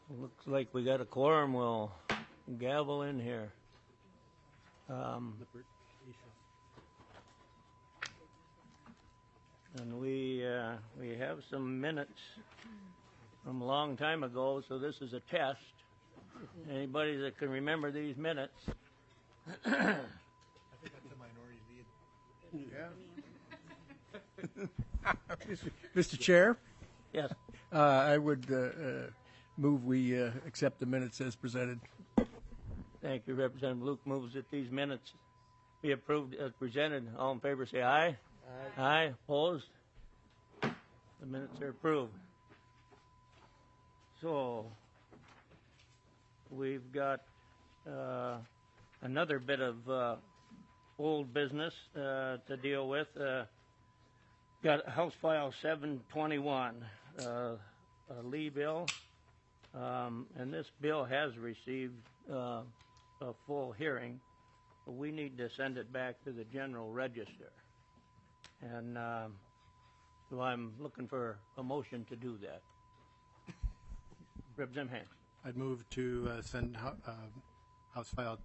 Looks like we got a quorum. We'll gavel in here. And we have some minutes from a long time ago, so this is a test. Anybody that can remember these minutes? I think that's the minority lead. Yeah. Mr. Chair, Yes. I would move we accept the minutes as presented. Thank you. Representative Luke moves that these minutes be approved as presented. All in favor say aye. Aye. Aye. Opposed? The minutes are approved. So we've got another bit of old business to deal with. Got House File 721, a Lee bill, and this bill has received a full hearing. We need to send it back to the General Register, and so I'm looking for a motion to do that. Representative Hanks. I'd move to send House File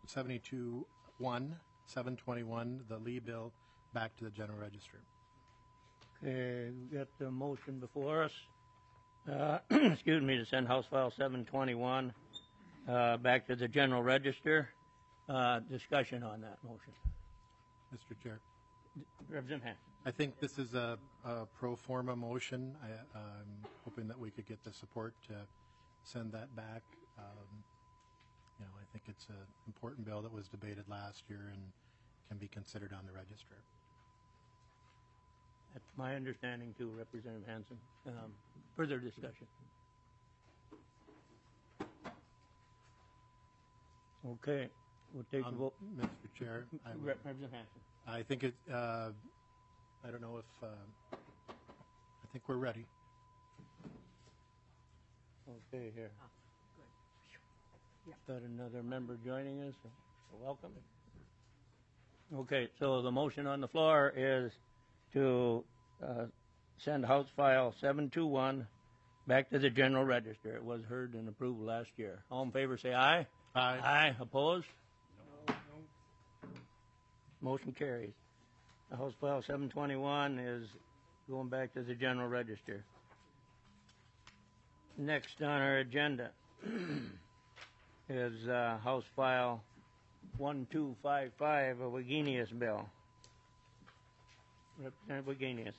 721, the Lee bill, back to the General Register. Okay, we got the motion before us. Excuse me, to send House File 721 back to the General Register. Discussion on that motion. Mr. Chair. Representative Hanks. I think this is a pro forma motion. I'm hoping that we could get the support to send that back. I think it's an important bill that was debated last year and can be considered on the register. That's my understanding too, Representative Hansen. Further discussion. Okay, we'll take the vote. Mr. Chair, Representative Hansen. I think it. I don't know if. I think we're ready. Okay, here. Got another member joining us. Welcome. Okay, so the motion on the floor is to send House File 721 back to the General Register. It was heard and approved last year. All in favor say aye. Aye. Aye. Opposed? No. Motion carries. House File 721 is going back to the General Register. Next on our agenda is House File 1255, a Wagenius bill. Representative Wagenius.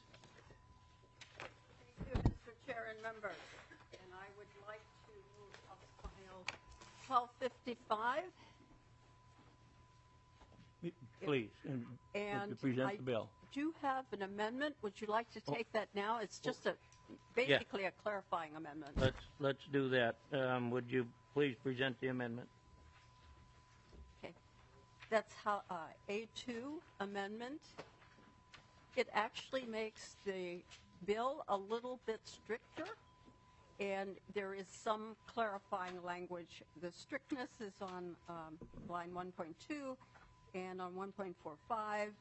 Thank you, Mr. Chair and members. And I would like to move House File 1255. Please, and would you present the bill? I do have an amendment. Would you like to take that now? It's just basically a clarifying amendment. Let's do that. Would you please present the amendment? Okay. That's how A2 amendment. It actually makes the bill a little bit stricter, and there is some clarifying language. The strictness is on line 1.2 and on 1.45.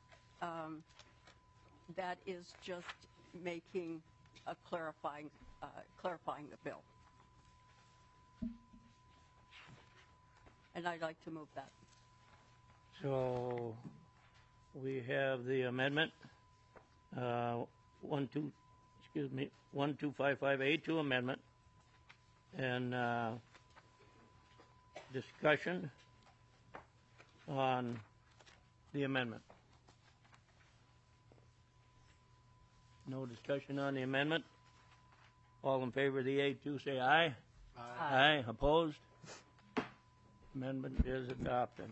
That is just making a clarifying the bill. And I'd like to move that. So we have the amendment 1255A2 amendment, and discussion on the amendment. No discussion on the amendment. All in favor of the A2 say aye. Aye. Aye. Opposed? Amendment is adopted.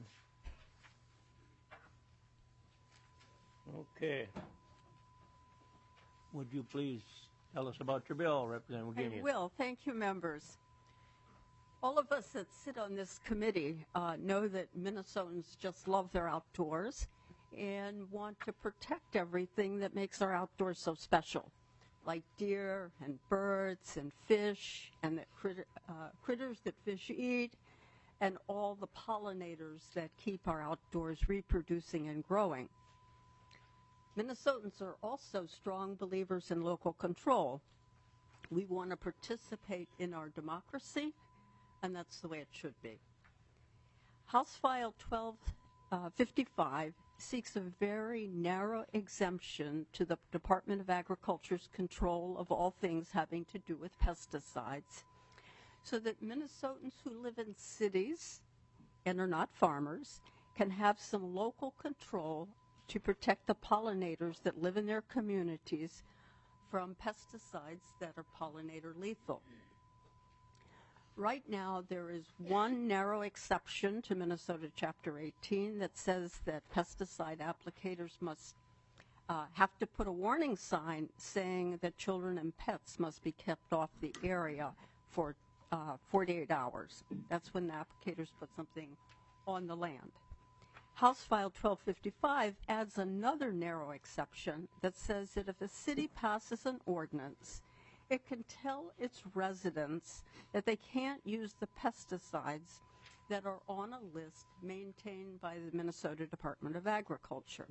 Okay. Would you please tell us about your bill, Representative Wagenius? I will. Thank you, members. All of us that sit on this committee know that Minnesotans just love their outdoors and want to protect everything that makes our outdoors so special, like deer and birds and fish and the critters that fish eat, and all the pollinators that keep our outdoors reproducing and growing. Minnesotans are also strong believers in local control. We want to participate in our democracy, and that's the way it should be. House File 1255 seeks a very narrow exemption to the Department of Agriculture's control of all things having to do with pesticides, so that Minnesotans who live in cities and are not farmers can have some local control to protect the pollinators that live in their communities from pesticides that are pollinator lethal. Right now, there is one narrow exception to Minnesota Chapter 18 that says that pesticide applicators must have to put a warning sign saying that children and pets must be kept off the area for 48 hours. That's when the applicators put something on the land. House File 1255 adds another narrow exception that says that if a city passes an ordinance, it can tell its residents that they can't use the pesticides that are on a list maintained by the Minnesota Department of Agriculture.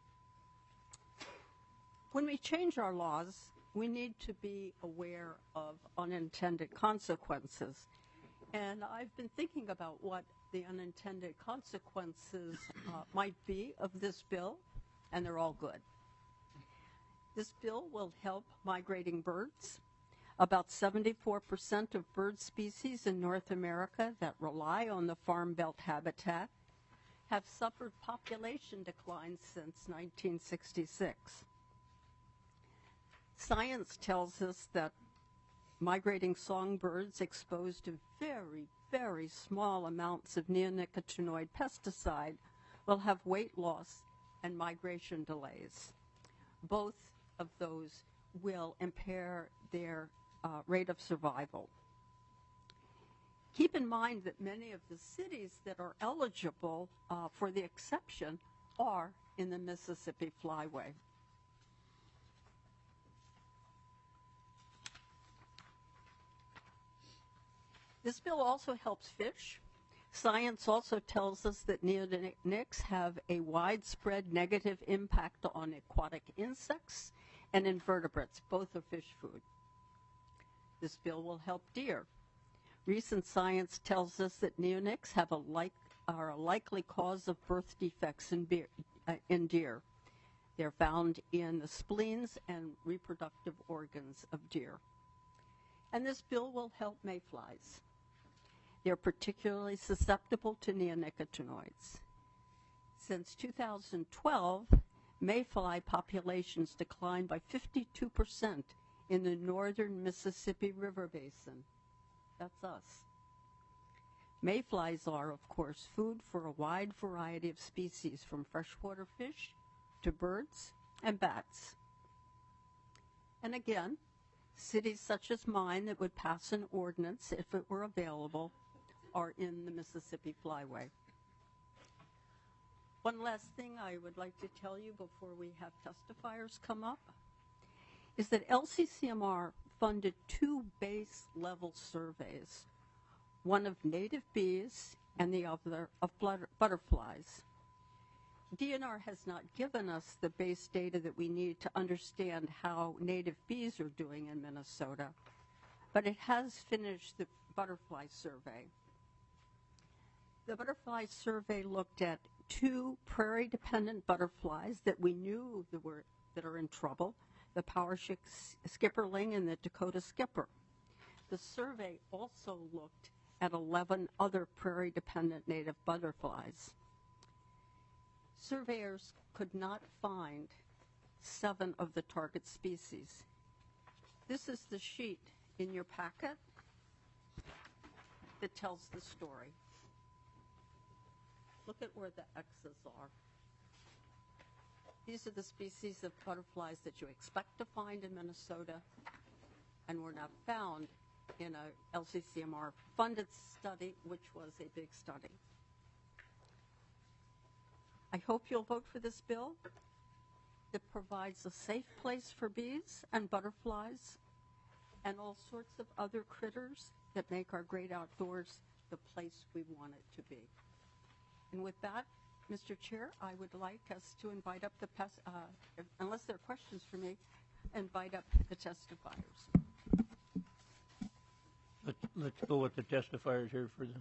When we change our laws, we need to be aware of unintended consequences. And I've been thinking about what the unintended consequences might be of this bill, and they're all good. This bill will help migrating birds. About 74% of bird species in North America that rely on the Farm Belt habitat have suffered population declines since 1966. Science tells us that migrating songbirds exposed to very, very small amounts of neonicotinoid pesticide will have weight loss and migration delays. Both of those will impair their rate of survival. Keep in mind that many of the cities that are eligible for the exception are in the Mississippi Flyway. This bill also helps fish. Science also tells us that neonics have a widespread negative impact on aquatic insects and invertebrates. Both are fish food. This bill will help deer. Recent science tells us that neonics are a likely cause of birth defects in deer. They're found in the spleens and reproductive organs of deer. And this bill will help mayflies. They're particularly susceptible to neonicotinoids. Since 2012, mayfly populations declined by 52% in the northern Mississippi River Basin. That's us. Mayflies are, of course, food for a wide variety of species, from freshwater fish to birds and bats. And again, cities such as mine that would pass an ordinance if it were available are in the Mississippi Flyway. One last thing I would like to tell you before we have testifiers come up is that LCCMR funded 2 base level surveys, one of native bees and the other of butterflies. DNR has not given us the base data that we need to understand how native bees are doing in Minnesota, but it has finished the butterfly survey. The butterfly survey looked at 2 prairie-dependent butterflies that we knew that are in trouble, the Powershik skipperling and the Dakota skipper. The survey also looked at 11 other prairie-dependent native butterflies. Surveyors could not find 7 of the target species. This is the sheet in your packet that tells the story. Look at where the X's are. These are the species of butterflies that you expect to find in Minnesota and were not found in a LCCMR funded study, which was a big study. I hope you'll vote for this bill that provides a safe place for bees and butterflies and all sorts of other critters that make our great outdoors the place we want it to be. And with that, Mr. Chair, I would like us to invite up unless there are questions for me, invite up the testifiers. let's go with the testifiers here for the.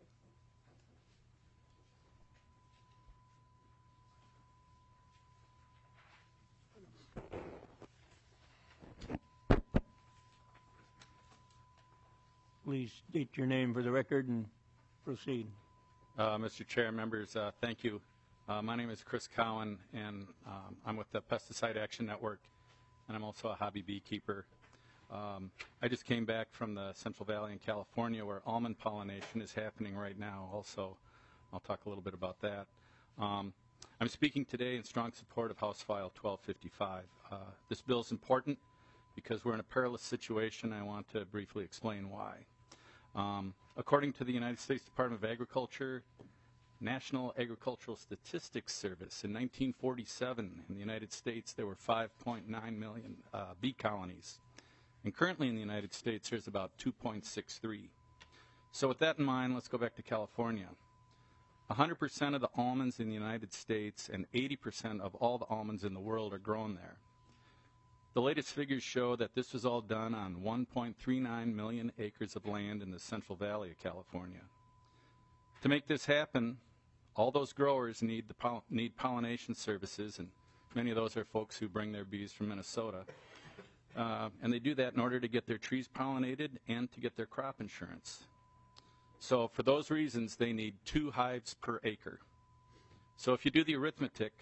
Please state your name for the record and proceed. Mr. Chair, members, thank you. My name is Chris Cowan, and I'm with the Pesticide Action Network, and I'm also a hobby beekeeper. I just came back from the Central Valley in California, where almond pollination is happening right now. Also, I'll talk a little bit about that. I'm speaking today in strong support of House File 1255. This bill is important because we're in a perilous situation. I want to briefly explain why. According to the United States Department of Agriculture, National Agricultural Statistics Service, in 1947 in the United States there were 5.9 million bee colonies. And currently in the United States there's about 2.63. So with that in mind, let's go back to California. 100% of the almonds in the United States and 80% of all the almonds in the world are grown there. The latest figures show that this was all done on 1.39 million acres of land in the Central Valley of California. To make this happen, all those growers need pollination services, and many of those are folks who bring their bees from Minnesota. And they do that in order to get their trees pollinated and to get their crop insurance. So for those reasons, they need 2 hives per acre. So if you do the arithmetic,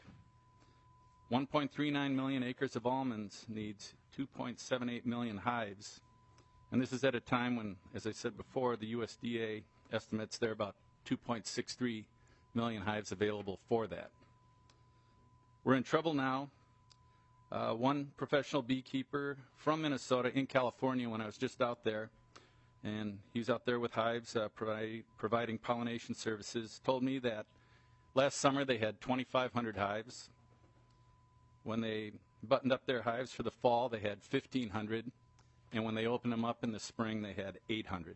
1.39 million acres of almonds needs 2.78 million hives. And this is at a time when, as I said before, the USDA estimates there are about 2.63 million hives available for that. We're in trouble now. One professional beekeeper from Minnesota in California, when I was just out there, and he's out there with hives providing pollination services, told me that last summer they had 2,500 hives. When they buttoned up their hives for the fall, they had 1,500, and when they opened them up in the spring, they had 800.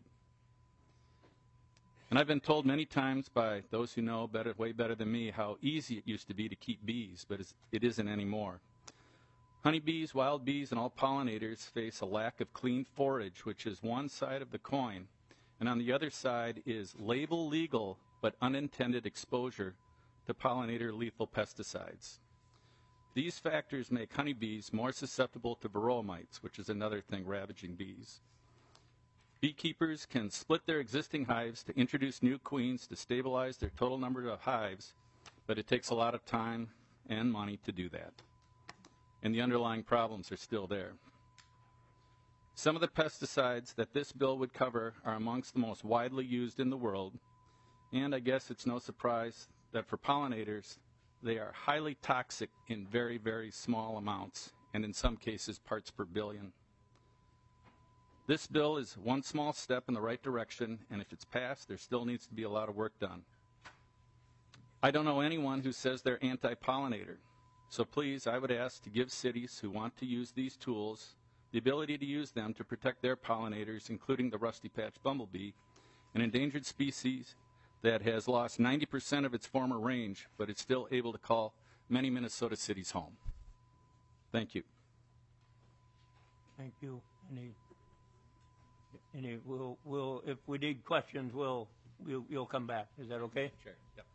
And I've been told many times by those who know better, way better than me, how easy it used to be to keep bees, but it isn't anymore. Honeybees, wild bees, and all pollinators face a lack of clean forage, which is one side of the coin, and on the other side is label legal but unintended exposure to pollinator lethal pesticides. These factors make honeybees more susceptible to varroa mites, which is another thing ravaging bees. Beekeepers can split their existing hives to introduce new queens to stabilize their total number of hives, but it takes a lot of time and money to do that. And the underlying problems are still there. Some of the pesticides that this bill would cover are amongst the most widely used in the world, and I guess it's no surprise that for pollinators, they are highly toxic in very, very small amounts, and in some cases parts per billion. This bill is one small step in the right direction, and if it's passed, there still needs to be a lot of work done. I don't know anyone who says they're anti-pollinator, so please, I would ask to give cities who want to use these tools the ability to use them to protect their pollinators, including the rusty patch bumblebee, an endangered species that has lost 90% of its former range, but is still able to call many Minnesota cities home. Thank you. Thank you. We'll if we need questions, you'll come back. Is that okay? Sure. Yep.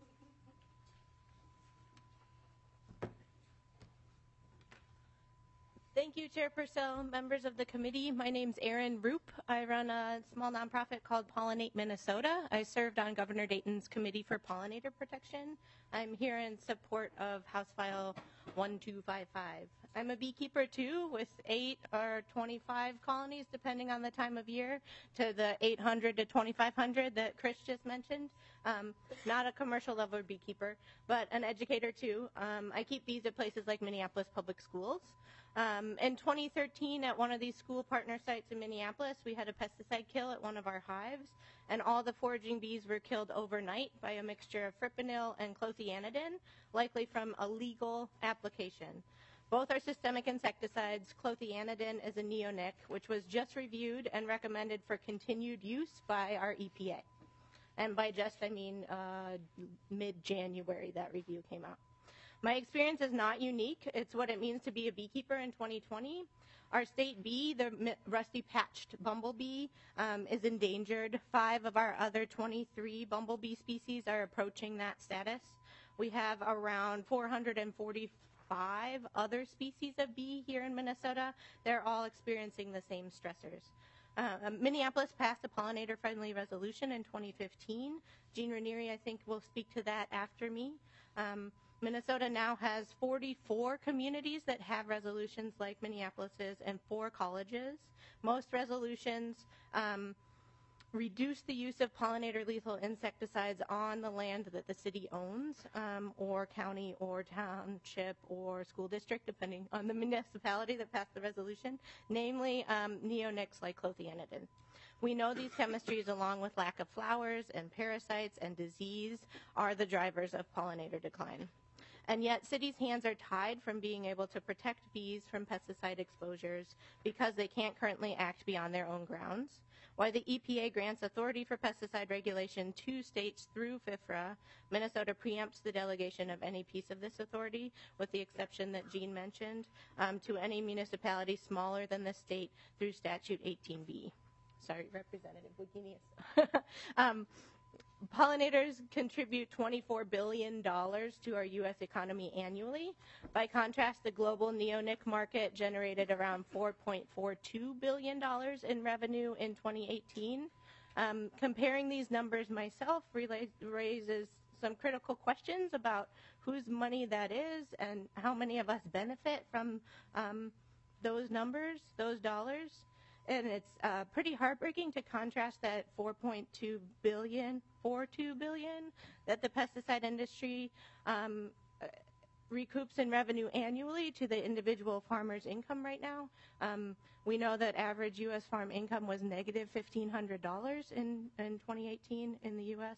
Thank you, Chair Purcell, members of the committee. My name's Erin Roop. I run a small nonprofit called Pollinate Minnesota. I served on Governor Dayton's Committee for Pollinator Protection. I'm here in support of House File 1255. I'm a beekeeper too, with 8 or 25 colonies, depending on the time of year, to the 800 to 2,500 that Chris just mentioned. Not a commercial level beekeeper, but an educator too. I keep bees at places like Minneapolis Public Schools. In 2013, at one of these school partner sites in Minneapolis, we had a pesticide kill at one of our hives, and all the foraging bees were killed overnight by a mixture of fipronil and clothianidin, likely from a legal application. Both are systemic insecticides. Clothianidin is a neonic, which was just reviewed and recommended for continued use by our EPA. And by just, I mean mid-January that review came out. My experience is not unique. It's what it means to be a beekeeper in 2020. Our state bee, the rusty-patched bumblebee, is endangered. 5 of our other 23 bumblebee species are approaching that status. We have around 445 other species of bee here in Minnesota. They're all experiencing the same stressors. Minneapolis passed a pollinator-friendly resolution in 2015. Jean Ranieri, I think, will speak to that after me. Minnesota now has 44 communities that have resolutions like Minneapolis's and 4 colleges. Most resolutions reduce the use of pollinator lethal insecticides on the land that the city owns, or county or township or school district, depending on the municipality that passed the resolution, namely neonics like clothianidin. We know these chemistries, along with lack of flowers and parasites and disease, are the drivers of pollinator decline. And yet cities' hands are tied from being able to protect bees from pesticide exposures because they can't currently act beyond their own grounds. While the EPA grants authority for pesticide regulation to states through FIFRA, Minnesota preempts the delegation of any piece of this authority, with the exception that Jean mentioned, to any municipality smaller than the state through Statute 18B. Sorry, Representative Wiginius. Pollinators contribute $24 billion to our U.S. economy annually. By contrast, the global neonic market generated around $4.42 billion in revenue in 2018. Comparing these numbers myself raises some critical questions about whose money that is and how many of us benefit from those numbers, those dollars. And it's pretty heartbreaking to contrast that $4.42 billion that the pesticide industry recoups in revenue annually to the individual farmer's income right now. We know that average U.S. farm income was negative $1,500 in 2018 in the U.S.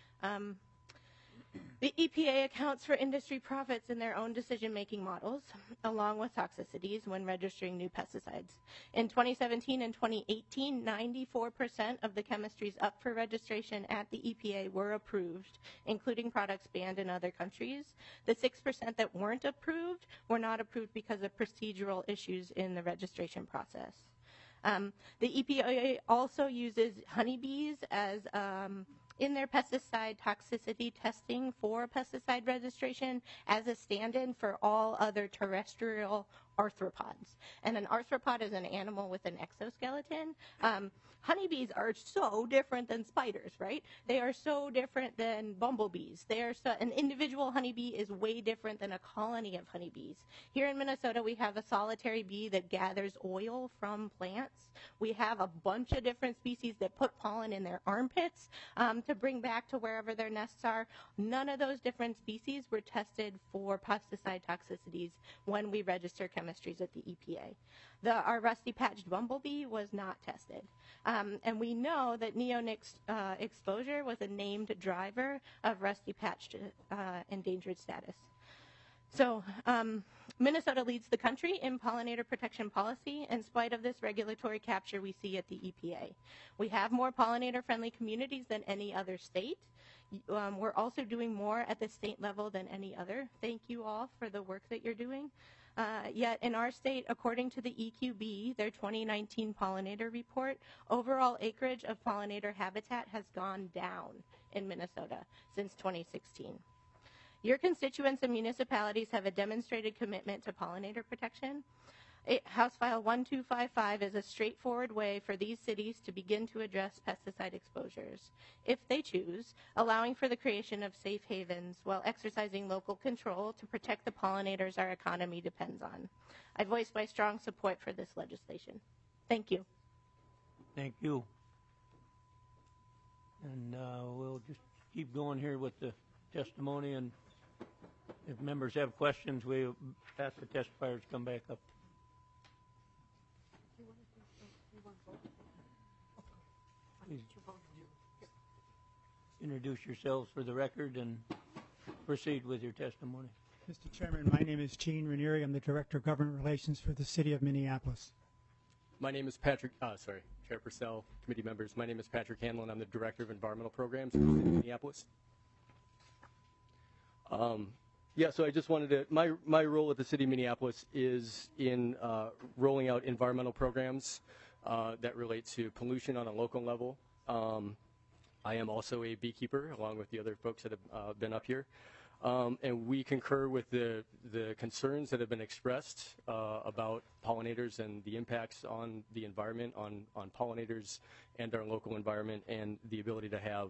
The EPA accounts for industry profits in their own decision-making models, along with toxicities when registering new pesticides. In 2017 and 2018, 94% of the chemistries up for registration at the EPA were approved, including products banned in other countries. The 6% that weren't approved were not approved because of procedural issues in the registration process. The EPA also uses honeybees as in their pesticide toxicity testing for pesticide registration as a stand-in for all other terrestrial arthropods. And an arthropod is an animal with an exoskeleton. Honeybees are so different than spiders, right? They are so different than bumblebees. An individual honeybee is way different than a colony of honeybees. Here in Minnesota, we have a solitary bee that gathers oil from plants. We have a bunch of different species that put pollen in their armpits to bring back to wherever their nests are. None of those different species were tested for pesticide toxicities when we register chemistries at the EPA. Our rusty-patched bumblebee was not tested. And we know that neonics exposure was a named driver of rusty-patched endangered status. So Minnesota leads the country in pollinator protection policy in spite of this regulatory capture we see at the EPA. We have more pollinator-friendly communities than any other state. We're also doing more at the state level than any other. Thank you all for the work that you're doing. Yet in our state, according to the EQB, their 2019 pollinator report, overall acreage of pollinator habitat has gone down in Minnesota since 2016. Your constituents and municipalities have a demonstrated commitment to pollinator protection. House File 1255 is a straightforward way for these cities to begin to address pesticide exposures, if they choose, allowing for the creation of safe havens while exercising local control to protect the pollinators our economy depends on. I voice my strong support for this legislation. Thank you. Thank you. And we'll just keep going here with the testimony, and if members have questions, we'll ask the testifiers to come back up. Please introduce yourselves for the record and proceed with your testimony. Mr. Chairman, my name is Gene Ranieri. I'm the Director of Government Relations for the City of Minneapolis. My name is Patrick, Chair Purcell, committee members. My name is Patrick Hanlon. I'm the Director of Environmental Programs for the City of Minneapolis. Yeah, so I just wanted to, my role at the City of Minneapolis is in rolling out environmental programs that relate to pollution on a local level. I am also a beekeeper, along with the other folks that have been up here. And we concur with the concerns that have been expressed about pollinators and the impacts on the environment, on pollinators and our local environment, and the ability to have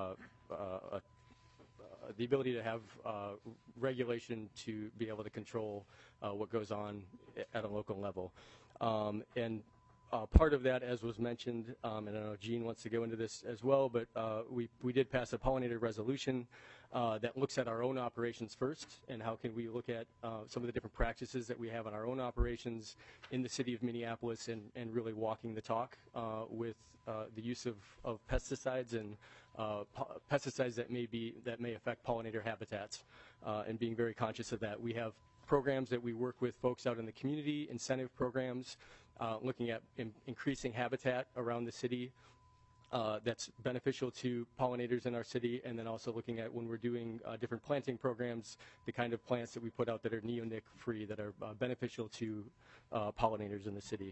regulation to be able to control what goes on at a local level. And part of that, as was mentioned, and I know Gene wants to go into this as well, but we did pass a pollinator resolution that looks at our own operations first, and how can we look at some of the different practices that we have in our own operations in the city of Minneapolis, and really walking the talk with the use of pesticides and pesticides that may affect pollinator habitats, and being very conscious of that. We have programs that we work with folks out in the community, incentive programs, looking at increasing habitat around the city that's beneficial to pollinators in our city, and then also looking at, when we're doing different planting programs, the kind of plants that we put out that are neonic free, that are beneficial to pollinators in the city.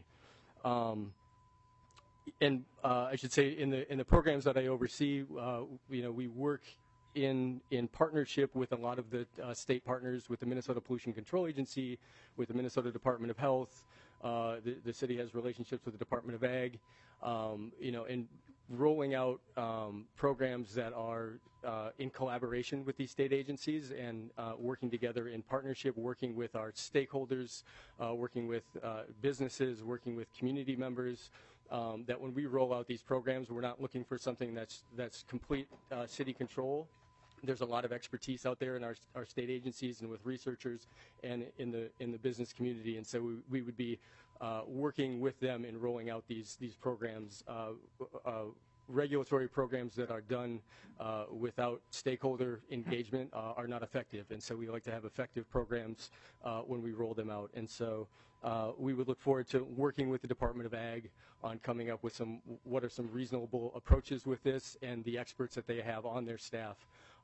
And I should say, in the programs that I oversee, we work in partnership with a lot of the state partners, with the Minnesota Pollution Control Agency, with the Minnesota Department of Health. The city has relationships with the Department of Ag, and rolling out programs that are in collaboration with these state agencies, and working together in partnership, working with our stakeholders, working with businesses, working with community members, that when we roll out these programs, we're not looking for something that's complete city control. There's a lot of expertise out there in our state agencies and with researchers and in the business community, and so we would be working with them in rolling out these programs. Regulatory programs that are done without stakeholder engagement are not effective, and so we like to have effective programs when we roll them out. And so we would look forward to working with the Department of Ag on coming up with what are some reasonable approaches with this, and the experts that they have on their staff.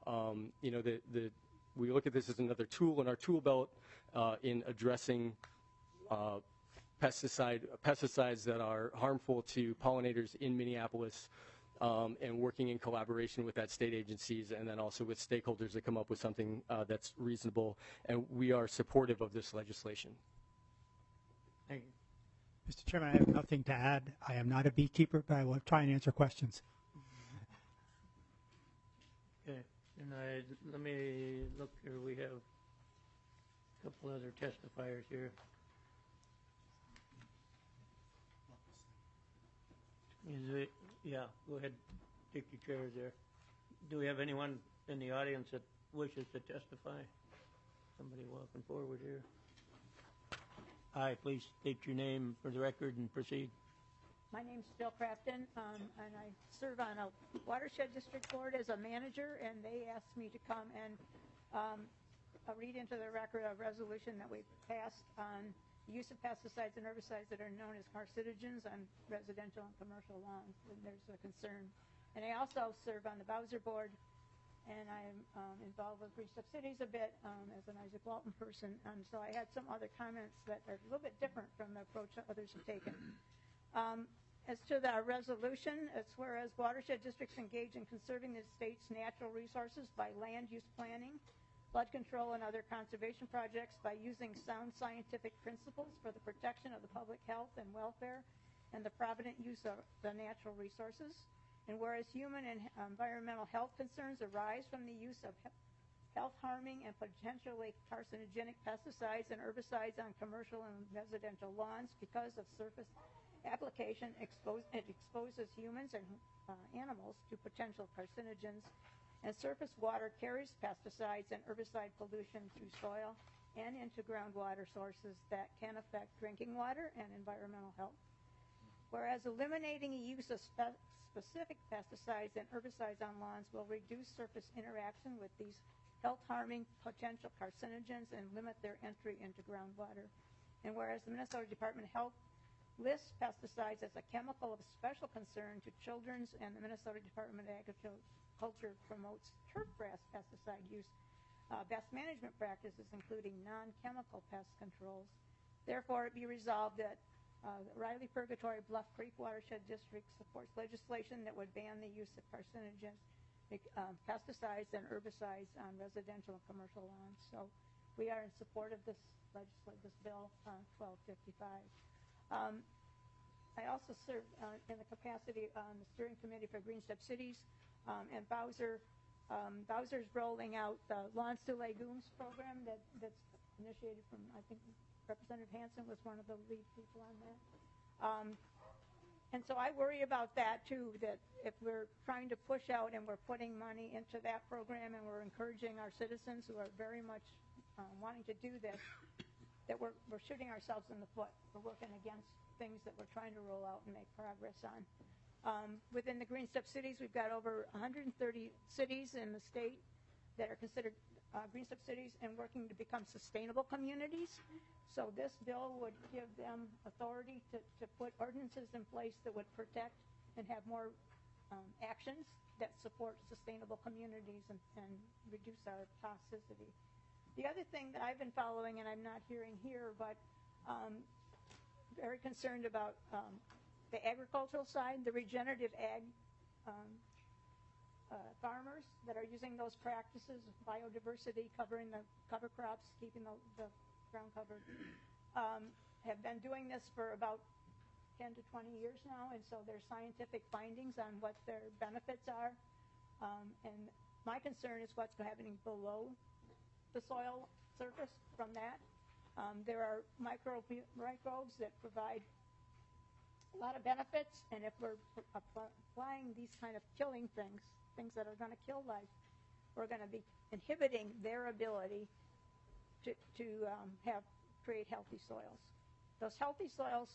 We look at this as another tool in our tool belt in addressing pesticides that are harmful to pollinators in Minneapolis, and working in collaboration with that state agencies, and then also with stakeholders to come up with something that's reasonable. And we are supportive of this legislation. Thank you. Mr. Chairman, I have nothing to add. I am not a beekeeper, but I will try and answer questions. Okay, and let me look here. We have a couple other testifiers here. Yeah, go ahead, take your chairs there. Do we have anyone in the audience that wishes to testify? Somebody walking forward here. Hi, please state your name for the record and proceed. My name's Jill Crafton, and I serve on a watershed district board as a manager, and they asked me to come and read into the record a resolution that we passed on the use of pesticides and herbicides that are known as carcinogens on residential and commercial lawns, and there's a concern. And I also serve on the Bowser board, and I'm involved with Reached Up Cities a bit as an Isaac Walton person. So I had some other comments that are a little bit different from the approach that others have taken. As to the resolution, it's whereas watershed districts engage in conserving the state's natural resources by land use planning, flood control, and other conservation projects by using sound scientific principles for the protection of the public health and welfare and the provident use of the natural resources. And whereas human and environmental health concerns arise from the use of health-harming and potentially carcinogenic pesticides and herbicides on commercial and residential lawns because of surface application, it exposes humans and animals to potential carcinogens, and surface water carries pesticides and herbicide pollution through soil and into groundwater sources that can affect drinking water and environmental health. Whereas eliminating the use of specific pesticides and herbicides on lawns will reduce surface interaction with these health-harming potential carcinogens and limit their entry into groundwater. And whereas the Minnesota Department of Health lists pesticides as a chemical of special concern to children's, and the Minnesota Department of Agriculture promotes turfgrass pesticide use best management practices, including non-chemical pest controls. Therefore, it be resolved that Riley Purgatory Bluff Creek Watershed District supports legislation that would ban the use of carcinogens, pesticides, and herbicides on residential and commercial lawns. So we are in support of this bill 1255. I also serve in the capacity on the steering committee for Green Step Cities, and Bowser's rolling out the Lawns to Legumes program that's initiated from, I think, Representative Hansen was one of the lead people on that. And so I worry about that too, that if we're trying to push out and we're putting money into that program and we're encouraging our citizens who are very much wanting to do this, that we're shooting ourselves in the foot. We're working against things that we're trying to roll out and make progress on. Within the Green Step Cities, we've got over 130 cities in the state that are considered Green Step Cities and working to become sustainable communities. So this bill would give them authority to put ordinances in place that would protect and have more actions that support sustainable communities and reduce our toxicity. The other thing that I've been following, and I'm not hearing here, but very concerned about the agricultural side, the regenerative ag farmers that are using those practices, biodiversity, covering the cover crops, keeping the ground covered, have been doing this for about 10 to 20 years now, and so there's scientific findings on what their benefits are. And my concern is what's happening below the soil surface from that. There are microbes that provide a lot of benefits, and if we're applying these kind of killing things that are going to kill life, we're going to be inhibiting their ability to create healthy soils. Those healthy soils,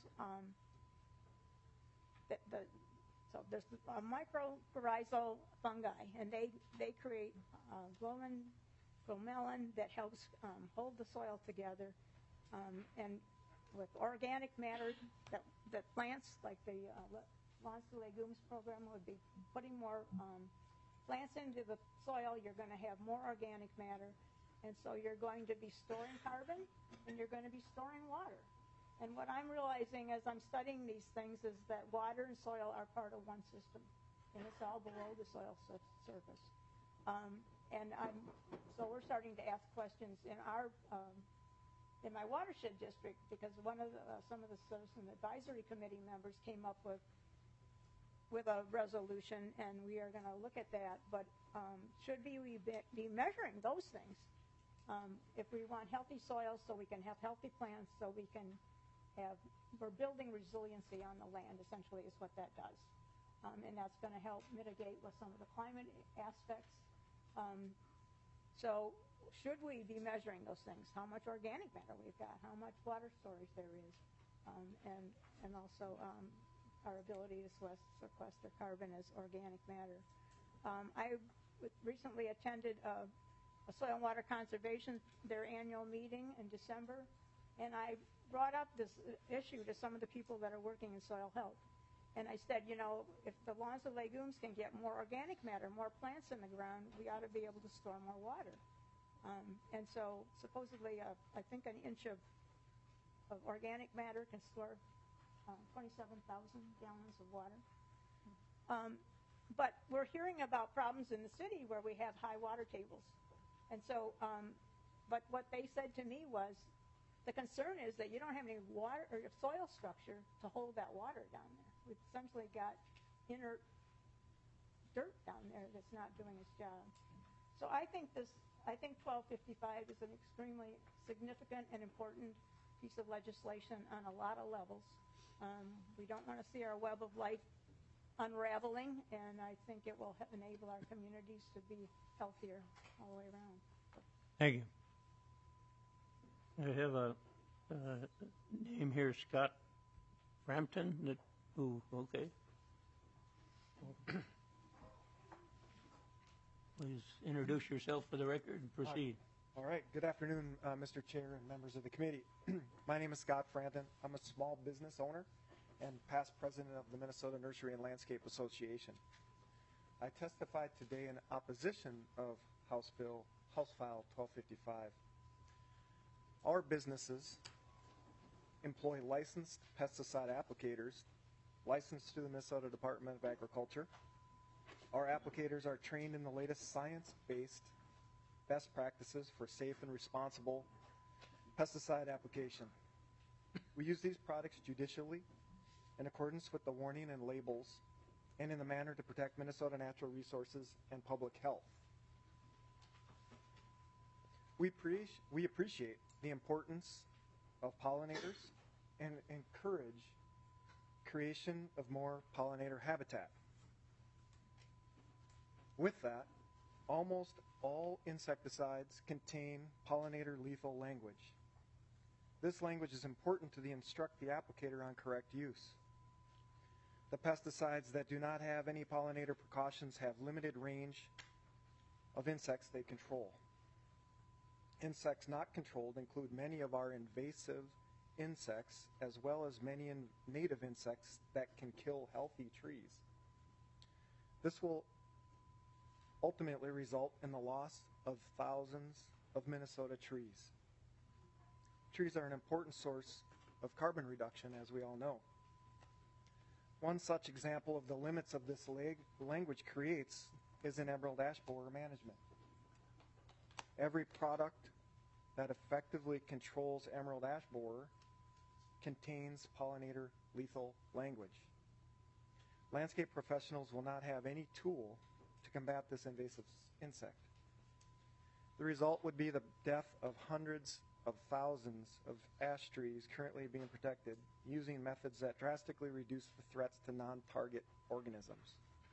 so there's mycorrhizal fungi, and they create glomelin that helps hold the soil together, and with organic matter that plants like the Lawns to Legumes program would be putting more plants into the soil. You're going to have more organic matter, and so you're going to be storing carbon and you're going to be storing water. And what I'm realizing as I'm studying these things is that water and soil are part of one system, and it's all below the soil surface. So we're starting to ask questions in in my watershed district, because some of the citizen advisory committee members came up with a resolution, and we are going to look at that. But should we be measuring those things? If we want healthy soils, so we can have healthy plants, so we're building resiliency on the land, essentially, is what that does. And that's going to help mitigate with some of the climate aspects. So should we be measuring those things? How much organic matter we've got, how much water storage there is, and also our ability to sequester carbon as organic matter. I recently attended a Soil and Water Conservation, their annual meeting in December, and I brought up this issue to some of the people that are working in soil health. And I said, if the Lawns to Legumes can get more organic matter, more plants in the ground, we ought to be able to store more water. And so supposedly, I think an inch of organic matter can store 27,000 gallons of water. But we're hearing about problems in the city where we have high water tables. And so, but what they said to me was, the concern is that you don't have any water or soil structure to hold that water down there. We've essentially got inert dirt down there that's not doing its job. So I think 1255 is an extremely significant and important piece of legislation on a lot of levels. We don't want to see our web of life unraveling, and I think it will enable our communities to be healthier all the way around. Thank you. I have a name here, Scott Frampton. Okay. Please introduce yourself for the record and proceed. All right. Good afternoon, Mr. Chair and members of the committee. My name is Scott Frampton. I'm a small business owner and past president of the Minnesota Nursery and Landscape Association. I testified today in opposition of House Bill House File 1255. Our businesses employ licensed pesticide applicators licensed to the Minnesota Department of Agriculture. Our applicators are trained in the latest science-based best practices for safe and responsible pesticide application. We use these products judicially in accordance with the warning and labels and in the manner to protect Minnesota natural resources and public health. We appreciate the importance of pollinators and encourage creation of more pollinator habitat. With that, almost all insecticides contain pollinator lethal language. This language is important to instruct the applicator on correct use. The pesticides that do not have any pollinator precautions have limited range of insects they control. Insects not controlled include many of our invasive insects as well as many native insects that can kill healthy trees. This will ultimately result in the loss of thousands of Minnesota trees. Trees are an important source of carbon reduction, as we all know. One such example of the limits of this language creates is in emerald ash borer management. Every product that effectively controls emerald ash borer contains pollinator lethal language. Landscape professionals will not have any tool to combat this invasive insect. The result would be the death of hundreds of thousands of ash trees currently being protected using methods that drastically reduce the threats to non-target organisms.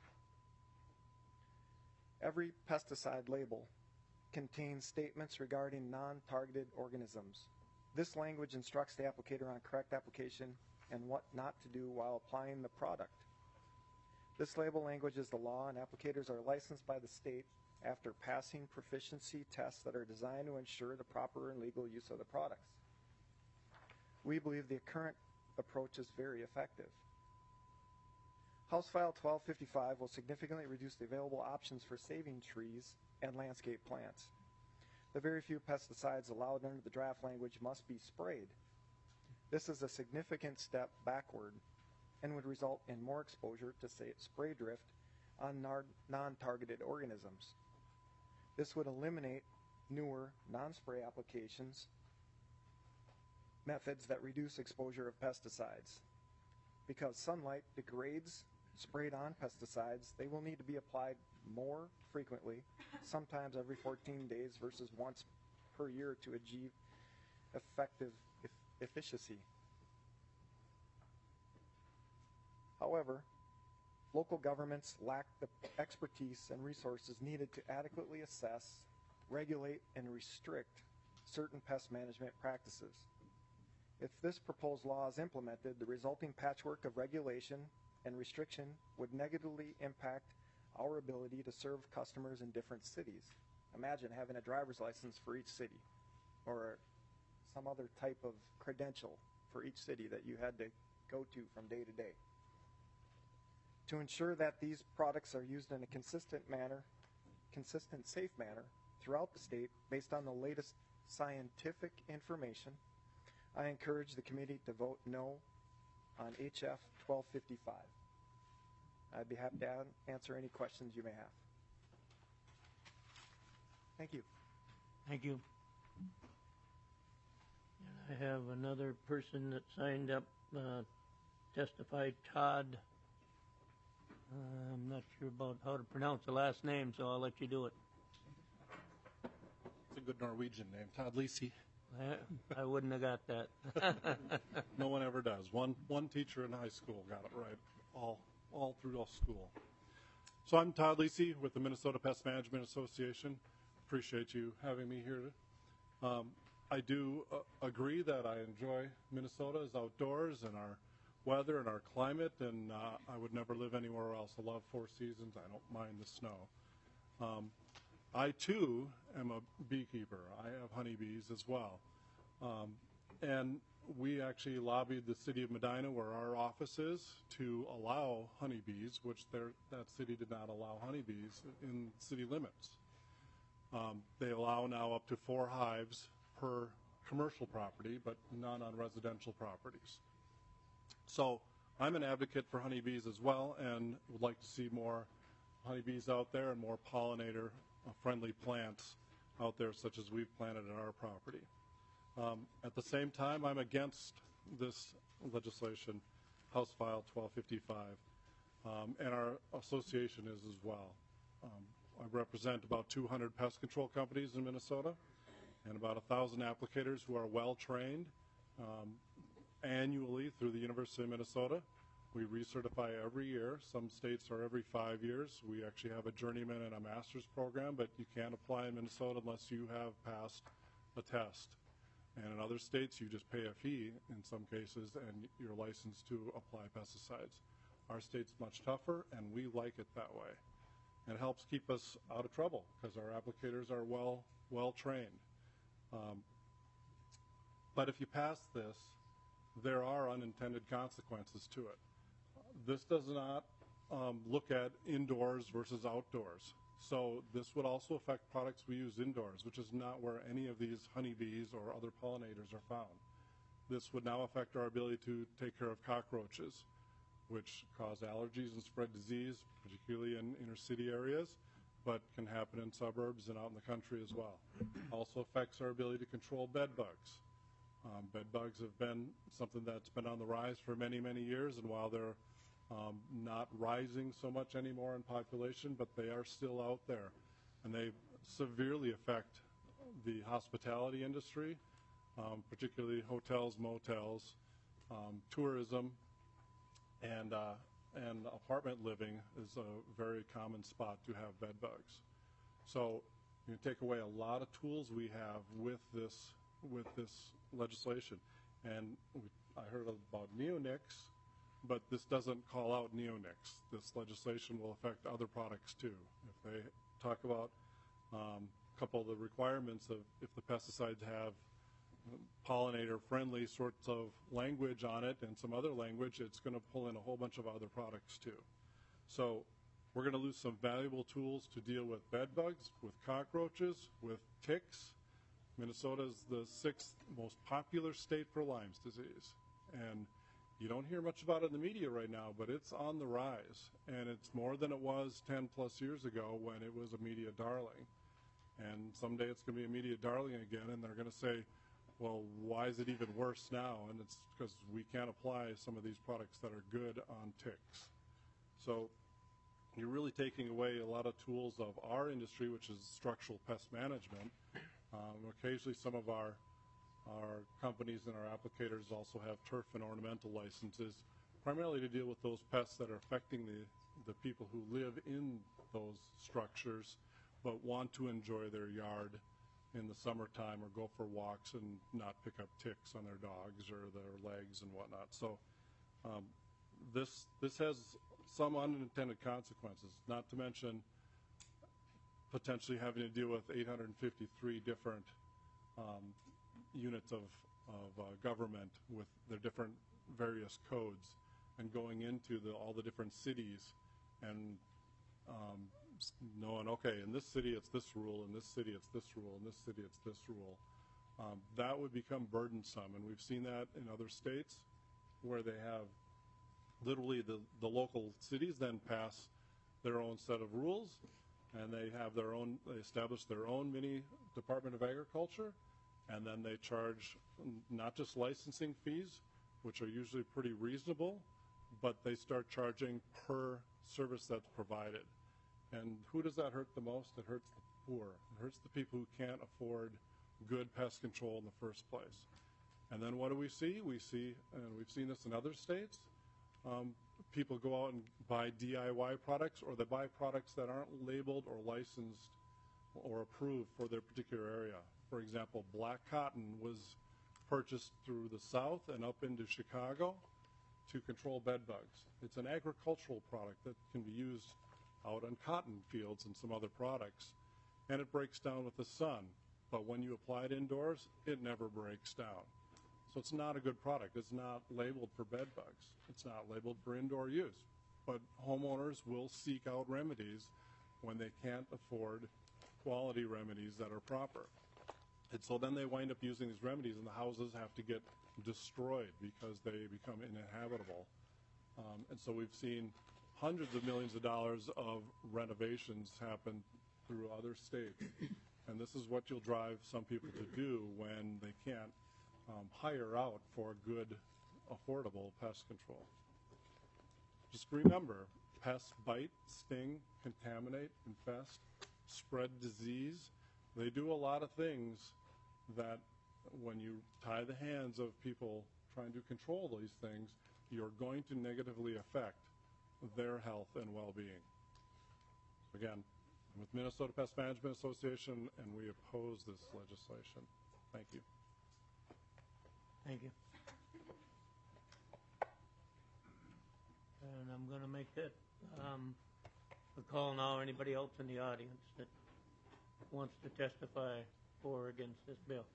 Every pesticide label contains statements regarding non-targeted organisms. This language instructs the applicator on correct application and what not to do while applying the product. This label language is the law, and applicators are licensed by the state after passing proficiency tests that are designed to ensure the proper and legal use of the products. We believe the current approach is very effective. House File 1255 will significantly reduce the available options for saving trees and landscape plants. The very few pesticides allowed under the draft language must be sprayed. This is a significant step backward and would result in more exposure to spray drift on non-targeted organisms. This would eliminate newer non-spray applications methods that reduce exposure of pesticides. Because sunlight degrades sprayed on pesticides, they will need to be applied more frequently, sometimes every 14 days versus once per year to achieve effective efficacy. However, local governments lack the expertise and resources needed to adequately assess, regulate, and restrict certain pest management practices. If this proposed law is implemented, the resulting patchwork of regulation and restriction would negatively impact our ability to serve customers in different cities. Imagine having a driver's license for each city or some other type of credential for each city that you had to go to from day to day. To ensure that these products are used in a consistent, safe manner throughout the state based on the latest scientific information, I encourage the committee to vote no on HF 1255. I'd be happy to answer any questions you may have. Thank you. Thank you. And I have another person that signed up, testified, Todd. I'm not sure about how to pronounce the last name, so I'll let you do it. It's a good Norwegian name, Todd Lisi. I wouldn't have got that. No one ever does. One teacher in high school got it right, all through school. So I'm Todd Lisi with the Minnesota Pest Management Association. Appreciate you having me here. I do agree that I enjoy Minnesota's outdoors and our weather and our climate, and I would never live anywhere else. I love 4 seasons. I don't mind the snow. I, too, am a beekeeper. I have honeybees as well. And we actually lobbied the city of Medina, where our office is, to allow honeybees, which that city did not allow honeybees in city limits. They allow now up to 4 hives per commercial property, but none on residential properties. So I'm an advocate for honeybees as well, and would like to see more honeybees out there and more pollinator-friendly plants out there, such as we've planted at our property. At the same time, I'm against this legislation, House File 1255, and our association is as well. I represent about 200 pest control companies in Minnesota and about 1,000 applicators who are well-trained annually through the University of Minnesota. We recertify every year. Some states are every 5 years. We actually have a journeyman and a master's program, but you can't apply in Minnesota unless you have passed a test. And in other states, you just pay a fee in some cases, and you're licensed to apply pesticides. Our state's much tougher, and we like it that way. And it helps keep us out of trouble because our applicators are well trained. But if you pass this, there are unintended consequences to it. This does not look at indoors versus outdoors. So this would also affect products we use indoors, which is not where any of these honeybees or other pollinators are found. This would now affect our ability to take care of cockroaches, which cause allergies and spread disease, particularly in inner city areas, but can happen in suburbs and out in the country as well. Also affects our ability to control bed bugs. Bed bugs have been something that's been on the rise for many, many years, and while they're not rising so much anymore in population, but they are still out there, and they severely affect the hospitality industry, particularly hotels, motels, tourism, and apartment living is a very common spot to have bed bugs. So you take away a lot of tools we have with this legislation. And I heard about neonics, but this doesn't call out neonics. This legislation will affect other products too. If they talk about a couple of the requirements of if the pesticides have pollinator-friendly sorts of language on it and some other language, it's going to pull in a whole bunch of other products too. So we're going to lose some valuable tools to deal with bed bugs, with cockroaches, with ticks. Minnesota is the 6th most popular state for Lyme's disease. And you don't hear much about it in the media right now, but it's on the rise. And it's more than it was 10 plus years ago when it was a media darling. And someday it's going to be a media darling again, and they're going to say, well, why is it even worse now? And it's because we can't apply some of these products that are good on ticks. So you're really taking away a lot of tools of our industry, which is structural pest management. Occasionally some of our companies and our applicators also have turf and ornamental licenses, primarily to deal with those pests that are affecting the people who live in those structures but want to enjoy their yard in the summertime or go for walks and not pick up ticks on their dogs or their legs and whatnot. So this has some unintended consequences, not to mention potentially having to deal with 853 different units of government with their different various codes and going into all the different cities and knowing, okay, in this city it's this rule, in this city it's this rule, in this city it's this rule. That would become burdensome, and we've seen that in other states where they have literally the local cities then pass their own set of rules, and they establish their own mini Department of Agriculture, and then they charge not just licensing fees, which are usually pretty reasonable, but they start charging per service that's provided. And who does that hurt the most? It hurts the poor. It hurts the people who can't afford good pest control in the first place. And then what do we see? We see, and we've seen this in other states, people go out and buy DIY products, or they buy products that aren't labeled or licensed or approved for their particular area. For example, black cotton was purchased through the South and up into Chicago to control bed bugs. It's an agricultural product that can be used out on cotton fields and some other products, and it breaks down with the sun. But when you apply it indoors, it never breaks down. So it's not a good product. It's not labeled for bed bugs. It's not labeled for indoor use. But homeowners will seek out remedies when they can't afford quality remedies that are proper. And so then they wind up using these remedies, and the houses have to get destroyed because they become uninhabitable. And so we've seen hundreds of millions of dollars of renovations happen through other states. And this is what you'll drive some people to do when they can't hire out for good, affordable pest control. Just remember, pests bite, sting, contaminate, infest, spread disease. They do a lot of things that when you tie the hands of people trying to control these things, you're going to negatively affect their health and well-being. Again, I'm with Minnesota Pest Management Association, and we oppose this legislation. Thank you. Thank you. And I'm going to make that a call now. Anybody else in the audience that wants to testify for or against this bill?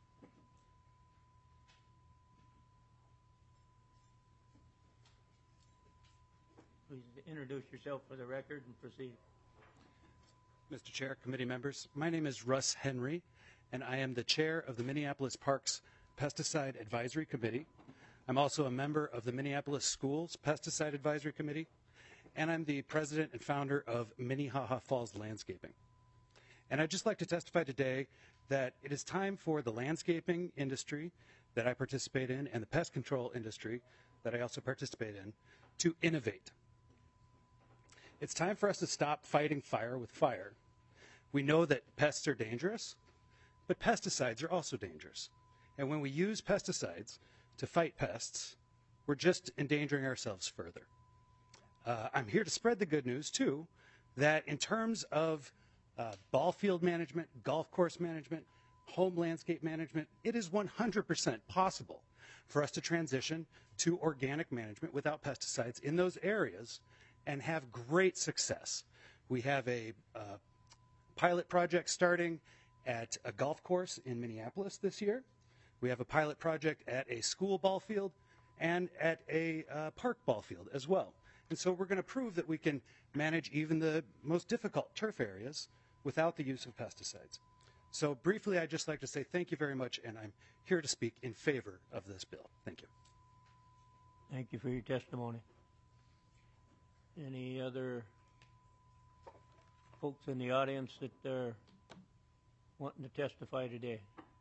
Please introduce yourself for the record and proceed. Mr. Chair, committee members, my name is Russ Henry, and I am the chair of the Minneapolis Parks Pesticide Advisory Committee. I'm also a member of the Minneapolis Schools Pesticide Advisory Committee, and I'm the president and founder of Minnehaha Falls Landscaping. And I'd just like to testify today that it is time for the landscaping industry that I participate in and the pest control industry that I also participate in to innovate. It's time for us to stop fighting fire with fire. We know that pests are dangerous, but pesticides are also dangerous. And when we use pesticides to fight pests, we're just endangering ourselves further. I'm here to spread the good news, too, that in terms of ball field management, golf course management, home landscape management, it is 100% possible for us to transition to organic management without pesticides in those areas and have great success. We have a pilot project starting at a golf course in Minneapolis this year. We have a pilot project at a school ball field and at a park ball field as well. And so we're going to prove that we can manage even the most difficult turf areas without the use of pesticides. So briefly, I'd just like to say thank you very much, and I'm here to speak in favor of this bill. Thank you. Thank you for your testimony. Any other folks in the audience that are wanting to testify today?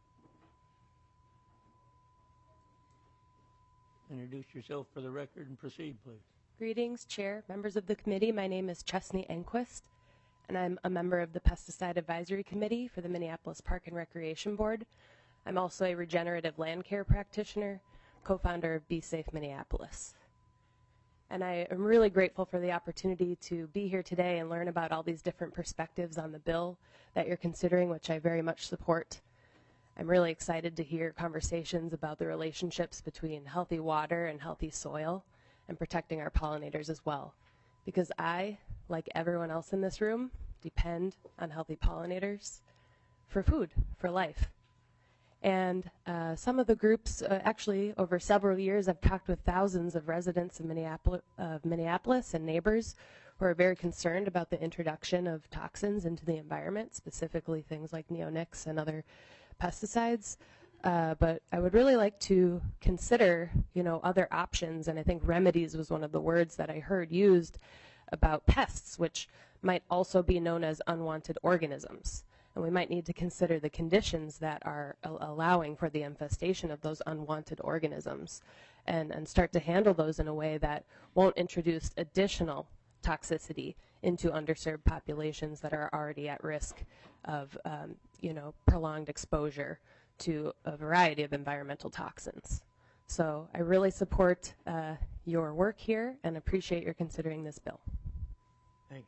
Introduce yourself for the record and proceed, please. Greetings, Chair, members of the committee. My name is Chesney Enquist, and I'm a member of the Pesticide Advisory Committee for the Minneapolis Park and Recreation Board. I'm also a regenerative land care practitioner, co-founder of Be Safe Minneapolis. And I am really grateful for the opportunity to be here today and learn about all these different perspectives on the bill that you're considering, which I very much support. I'm really excited to hear conversations about the relationships between healthy water and healthy soil and protecting our pollinators as well. Because I, like everyone else in this room, depend on healthy pollinators for food, for life. And some of the groups, actually over several years, I've talked with thousands of residents of Minneapolis and neighbors who are very concerned about the introduction of toxins into the environment, specifically things like neonics and other pesticides. But I would really like to consider, other options, and I think remedies was one of the words that I heard used about pests, which might also be known as unwanted organisms. And we might need to consider the conditions that are allowing for the infestation of those unwanted organisms and start to handle those in a way that won't introduce additional toxicity into underserved populations that are already at risk of, prolonged exposure to a variety of environmental toxins. So I really support your work here and appreciate your considering this bill. Thank you.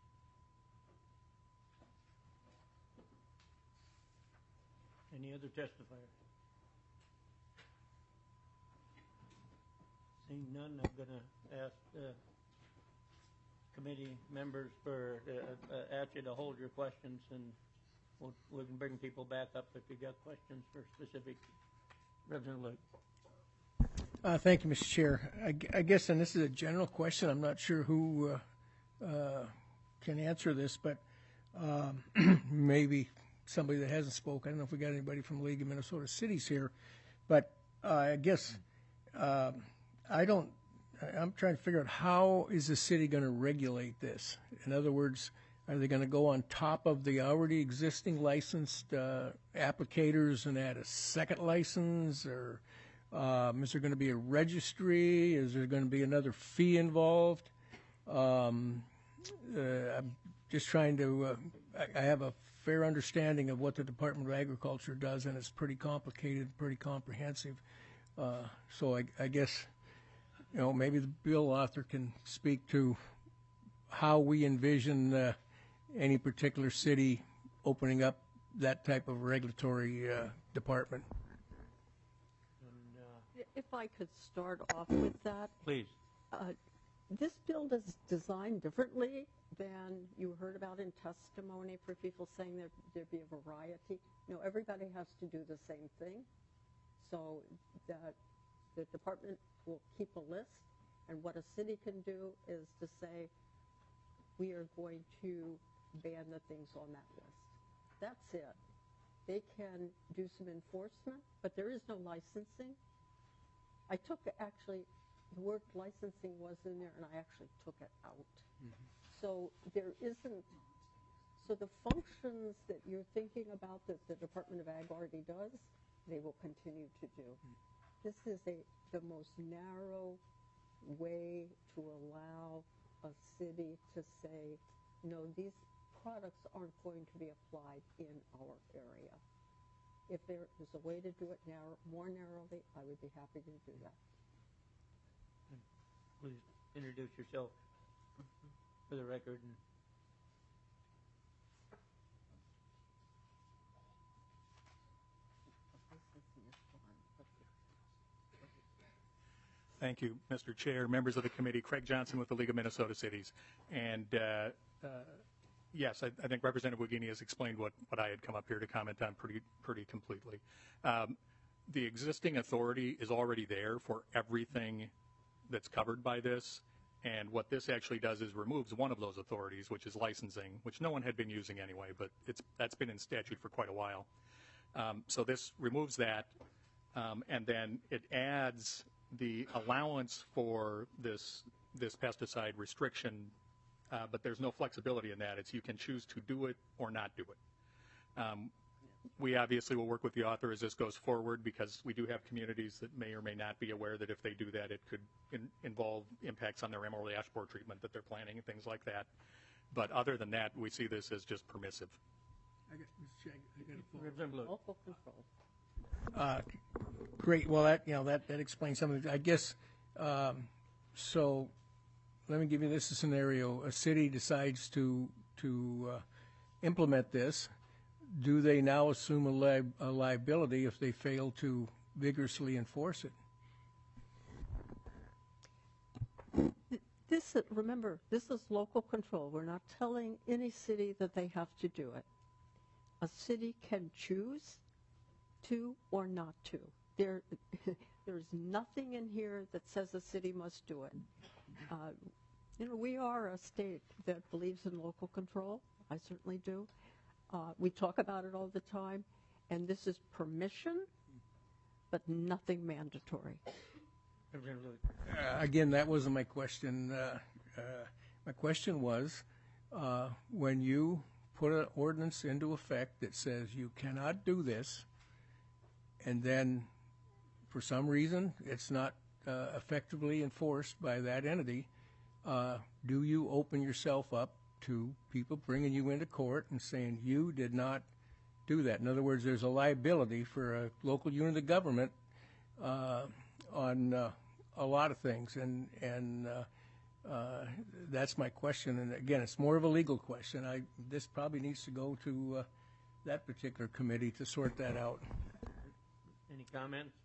Any other testifier? Seeing none, I'm going to ask committee members ask you to hold your questions, and we can bring people back up if you got questions for specific. Representative Luke. Thank you, Mr. Chair. I guess, and this is a general question, I'm not sure who can answer this, but maybe somebody that hasn't spoken. I don't know if we got anybody from the League of Minnesota Cities here, but I guess I'm trying to figure out how is the city going to regulate this? In other words, are they going to go on top of the already existing licensed applicators and add a second license, or is there going to be a registry? Is there going to be another fee involved? I'm just trying to. I have a fair understanding of what the Department of Agriculture does, and it's pretty complicated, pretty comprehensive. So I guess, maybe the bill author can speak to how we envision any particular city opening up that type of regulatory department. If I could start off with that. Please. This bill is designed differently than you heard about in testimony for people saying there'd be a variety. Everybody has to do the same thing. So that the department will keep a list, and what a city can do is to say, we are going to ban the things on that list. That's it. They can do some enforcement, but there is no licensing. I took the word licensing was in there, and I actually took it out. Mm-hmm. So there isn't, so the functions that you're thinking about that the Department of Ag already does, they will continue to do. Mm-hmm. This is the most narrow way to allow a city to say, no, these products aren't going to be applied in our area. If there is a way to do it more narrowly, I would be happy to do that. Please introduce yourself for the record. Thank you, Mr. Chair, members of the committee. Craig Johnson with the League of Minnesota Cities. And yes, I think Representative Wagini has explained what I had come up here to comment on pretty completely. The existing authority is already there for everything that's covered by this. And what this actually does is removes one of those authorities, which is licensing, which no one had been using anyway, but that's been in statute for quite a while. So this removes that, and then it adds the allowance for this pesticide restriction, but there's no flexibility in that. It's you can choose to do it or not do it. We obviously will work with the author as this goes forward, because we do have communities that may or may not be aware that if they do that, it could involve impacts on their emerald ash borer treatment that they're planning and things like that. But other than that, we see this as just permissive. Local control. Great. Well, that explains something. I guess so. Let me give you this scenario: a city decides to implement this. Do they now assume a liability if they fail to vigorously enforce it? Remember, this is local control. We're not telling any city that they have to do it. A city can choose to or not to. There's nothing in here that says a city must do it. We are a state that believes in local control. I certainly do. We talk about it all the time, and this is permission, but nothing mandatory. Again, that wasn't my question. My question was, when you put an ordinance into effect that says you cannot do this, and then for some reason it's not effectively enforced by that entity, do you open yourself up to people bringing you into court and saying you did not do that? In other words, there's a liability for a local unit of government on a lot of things, and that's my question. And again, it's more of a legal question. This probably needs to go to that particular committee to sort that out. Any comments,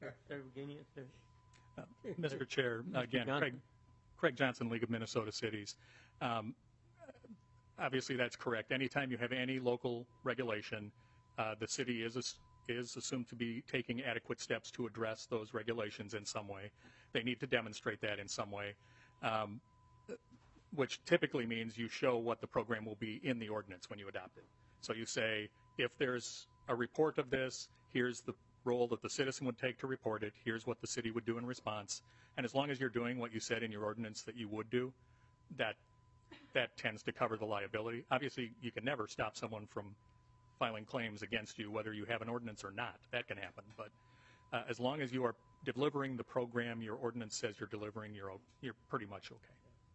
Mr. Chair, again, Craig Johnson, League of Minnesota Cities. Obviously, that's correct. Anytime you have any local regulation, the city is assumed to be taking adequate steps to address those regulations in some way. They need to demonstrate that in some way. which typically means you show what the program will be in the ordinance when you adopt it. So you say, if there's a report of this, here's the role that the citizen would take to report it, here's what the city would do in response. And as long as you're doing what you said in your ordinance that you would do, that tends to cover the liability. Obviously, you can never stop someone from filing claims against you, whether you have an ordinance or not. That can happen. But as long as you are delivering the program your ordinance says you're delivering, you're pretty much okay.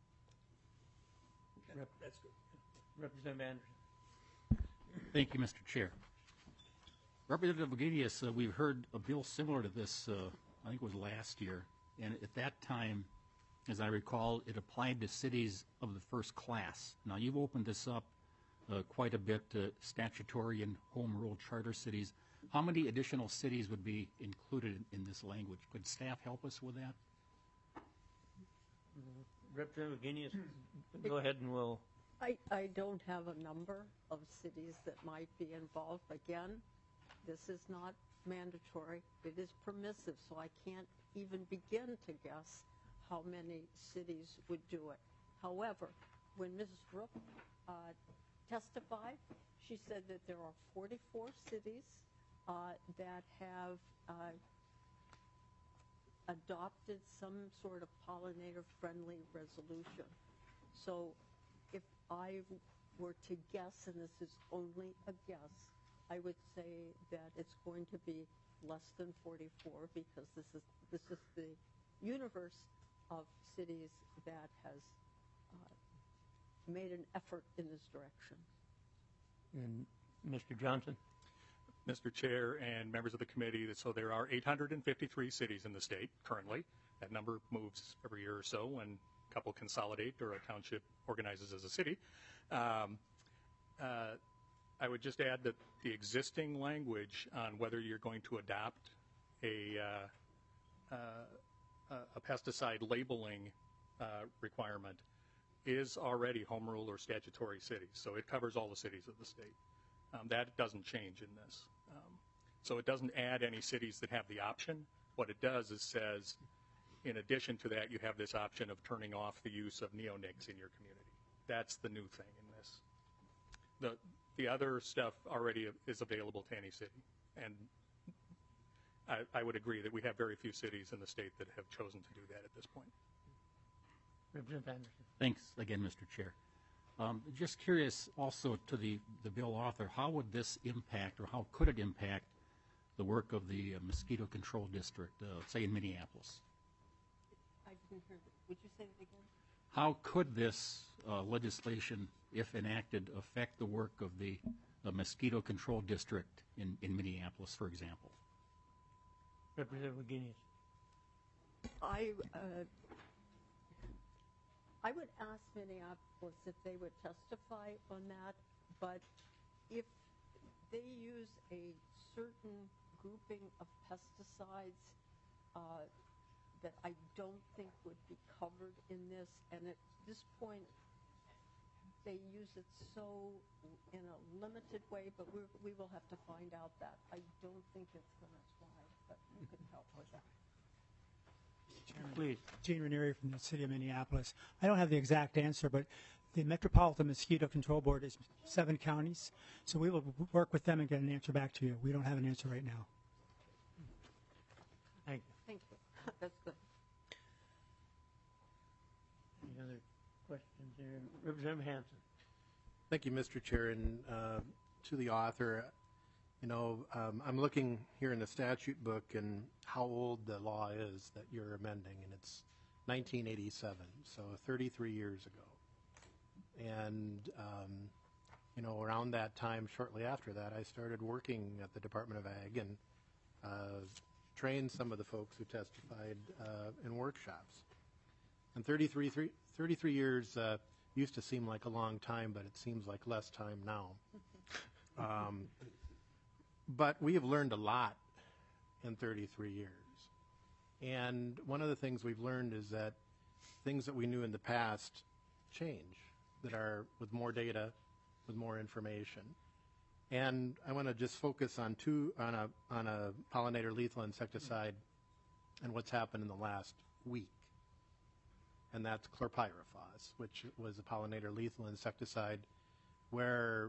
That's good. Representative Anderson. Thank you, Mr. Chair. Representative Wagenius, we've heard a bill similar to this, I think it was last year, and at that time, as I recall, it applied to cities of the first class. Now, you've opened this up quite a bit to statutory and home rule charter cities. How many additional cities would be included in this language? Could staff help us with that? Representative Wagenius, go ahead and we'll... I don't have a number of cities that might be involved. Again, this is not mandatory. It is permissive, so I can't even begin to guess how many cities would do it. However, when Mrs. Rook testified, she said that there are 44 cities that have adopted some sort of pollinator-friendly resolution. So if I were to guess, and this is only a guess, I would say that it's going to be less than 44 because this is the universe of cities that has made an effort in this direction. And Mr. Johnson? Mr. Chair and members of the committee, so there are 853 cities in the state currently. That number moves every year or so when a couple consolidate or a township organizes as a city. I would just add that the existing language on whether you're going to adopt a pesticide labeling requirement is already home rule or statutory cities, so it covers all the cities of the state. That doesn't change in this. So it doesn't add any cities that have the option. What it does is says, in addition to that, you have this option of turning off the use of neonics in your community. That's the new thing in this. The other stuff already is available to any city. And I would agree that we have very few cities in the state that have chosen to do that at this point. Representative Anderson. Thanks again, Mr. Chair. Just curious also to the bill author, how would this impact or how could it impact the work of the mosquito control district, say in Minneapolis? I didn't hear that. Would you say that again? How could this legislation, if enacted, affect the work of the mosquito control district in Minneapolis, for example? Representative Wagenius. I would ask Minneapolis if they would testify on that, but if they use a certain grouping of pesticides that I don't think would be covered in this, and at this point they use it so in a limited way, but we will have to find out that. I don't think it's going to apply, but you can help with that. Please. Gene Ranieri from the city of Minneapolis. I don't have the exact answer, but the Metropolitan Mosquito Control Board is 7 counties, so we will work with them and get an answer back to you. We don't have an answer right now. Thank you. Thank you. That's good. Any other questions here? Representative Hanson. Thank you, Mr. Chair, and to the author. I'm looking here in the statute book and how old the law is that you're amending, and it's 1987, so 33 years ago. And, around that time, shortly after that, I started working at the Department of Ag and trained some of the folks who testified in workshops. And 33 years used to seem like a long time, but it seems like less time now. But we have learned a lot in 33 years. And one of the things we've learned is that things that we knew in the past change, that are with more data, with more information. And I want to just focus on a pollinator lethal insecticide and what's happened in the last week. and that's chlorpyrifos, which was a pollinator lethal insecticide, where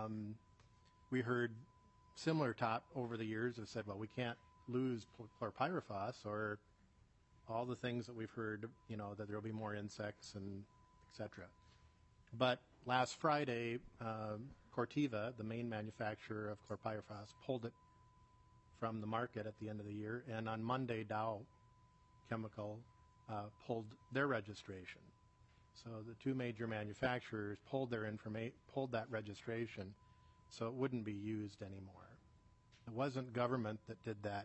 we heard similar talk over the years have said, well, we can't lose chlorpyrifos or all the things that we've heard, you know, that there'll be more insects and et cetera. But last Friday, Corteva, the main manufacturer of chlorpyrifos, pulled it from the market at the end of the year, and on Monday, Dow Chemical pulled their registration. So the two major manufacturers pulled that registration, so it wouldn't be used anymore. It wasn't government that did that.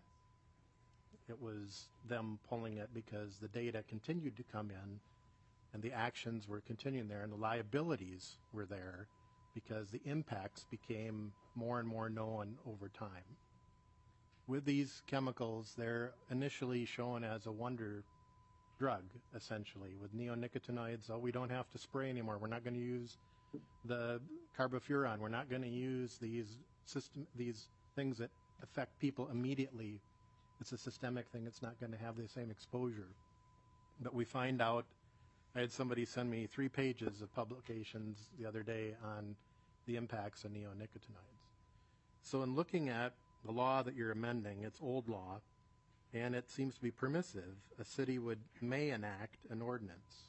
It was them pulling it because the data continued to come in, and the actions were continuing there, and the liabilities were there because the impacts became more and more known over time. With these chemicals, they're initially shown as a wonder drug, essentially. With neonicotinoids, oh, we don't have to spray anymore. We're not going to use the carbofuran. We're not going to use these things that affect people immediately. It's a systemic thing. It's not going to have the same exposure. But we find out, I had somebody send me 3 pages of publications the other day on the impacts of neonicotinoids. So in looking at the law that you're amending, it's old law, and it seems to be permissive. A city may enact an ordinance.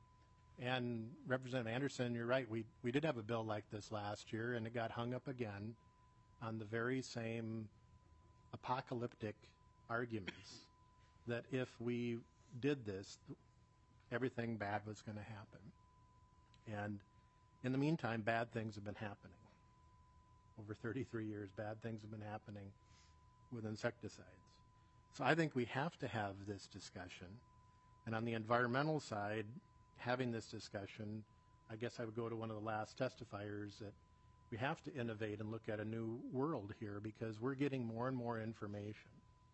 And Representative Anderson, you're right, we did have a bill like this last year, and it got hung up again on the very same apocalyptic arguments that if we did this, everything bad was going to happen. And in the meantime, bad things have been happening. Over 33 years, bad things have been happening with insecticides. So I think we have to have this discussion. And on the environmental side, having this discussion, I guess I would go to one of the last testifiers that we have to innovate and look at a new world here because we're getting more and more information.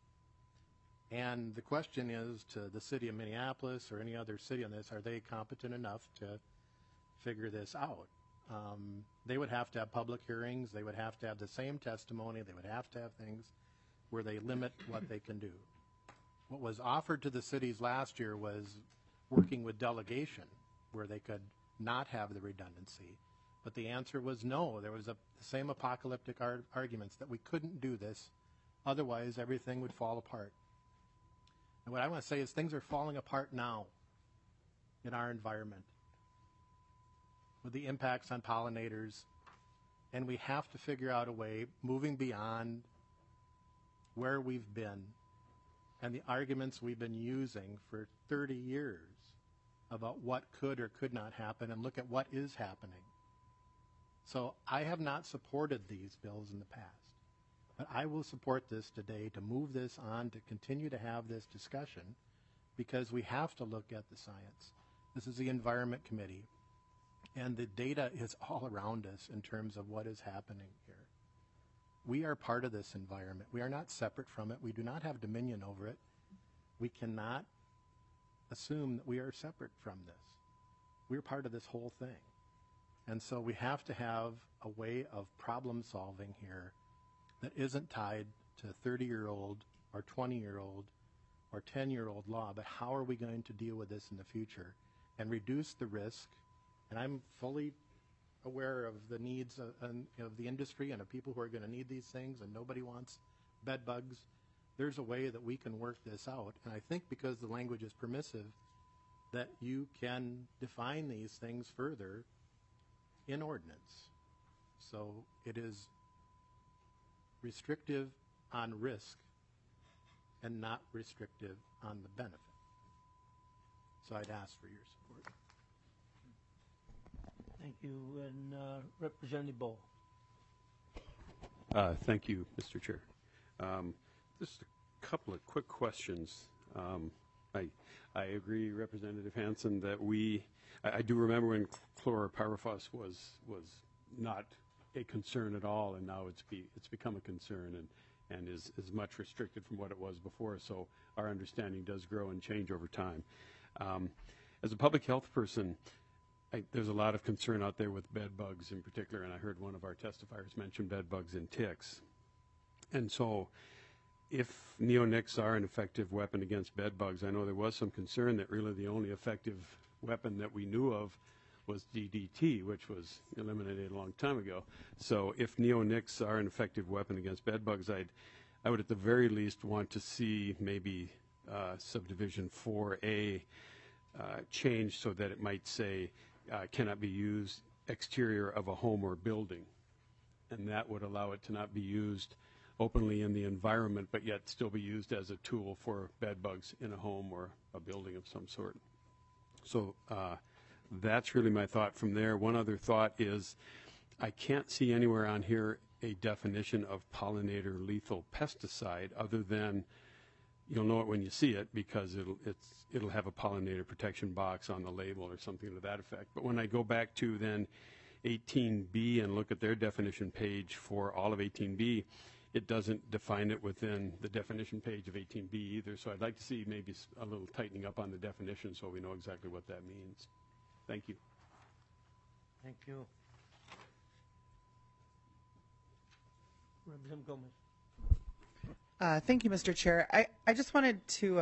And the question is to the city of Minneapolis or any other city on this, are they competent enough to figure this out? They would have to have public hearings. They would have to have the same testimony. They would have to have things where they limit what they can do. What was offered to the cities last year was working with delegation where they could not have the redundancy. But the answer was no. There was the same apocalyptic arguments that we couldn't do this. Otherwise, everything would fall apart. And what I want to say is things are falling apart now in our environment with the impacts on pollinators, and we have to figure out a way, moving beyond where we've been and the arguments we've been using for 30 years about what could or could not happen, and look at what is happening. So I have not supported these bills in the past, but I will support this today to move this on, to continue to have this discussion, because we have to look at the science. This is the Environment Committee. And the data is all around us in terms of what is happening here. We are part of this environment. We are not separate from it. We do not have dominion over it. We cannot assume that we are separate from this. We're part of this whole thing. And so we have to have a way of problem solving here that isn't tied to a 30-year-old or 20-year-old or 10-year-old law, but how are we going to deal with this in the future and reduce the risk. And I'm fully aware of the needs of the industry and of people who are going to need these things, and nobody wants bed bugs. There's a way that we can work this out. And I think because the language is permissive, that you can define these things further in ordinance. So it is restrictive on risk and not restrictive on the benefit. So I'd ask for your support. Thank you. And Representative Bowe. Thank you, Mr. Chair. Just a couple of quick questions. I agree, Representative Hansen, that I do remember when chlorpyrifos was not a concern at all, and now it's become a concern and is much restricted from what it was before. So our understanding does grow and change over time. As a public health person, there's a lot of concern out there with bed bugs in particular, and I heard one of our testifiers mention bed bugs and ticks. And so if neonics are an effective weapon against bed bugs, I know there was some concern that really the only effective weapon that we knew of was DDT, which was eliminated a long time ago. So if neonics are an effective weapon against bed bugs, I would at the very least want to see maybe subdivision 4A changed so that it might say cannot be used exterior of a home or building. And that would allow it to not be used openly in the environment, but yet still be used as a tool for bed bugs in a home or a building of some sort. So that's really my thought from there. One other thought is I can't see anywhere on here a definition of pollinator lethal pesticide other than you'll know it when you see it because it'll have a pollinator protection box on the label or something to that effect. But when I go back to then 18B and look at their definition page for all of 18B, it doesn't define it within the definition page of 18B either. So I'd like to see maybe a little tightening up on the definition so we know exactly what that means. Thank you. Thank you. Representative Gomez. Thank you, Mr. Chair. I just wanted to,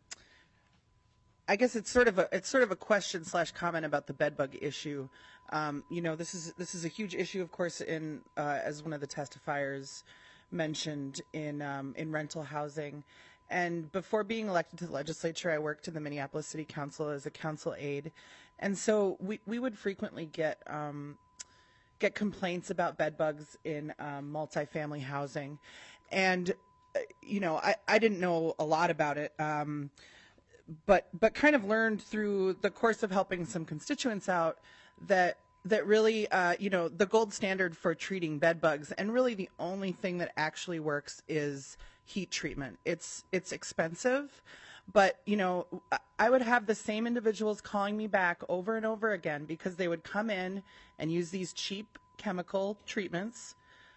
I guess it's sort of a question / comment about the bed bug issue. You know, this is a huge issue, of course, in as one of the testifiers mentioned in rental housing. And before being elected to the legislature, I worked in the Minneapolis City Council as a council aide, and so we would frequently get complaints about bed bugs in multifamily housing, and you know, I didn't know a lot about it, but kind of learned through the course of helping some constituents out that really, you know, the gold standard for treating bed bugs, and really the only thing that actually works is heat treatment. It's expensive, but you know, I would have the same individuals calling me back over and over again because they would come in and use these cheap chemical treatments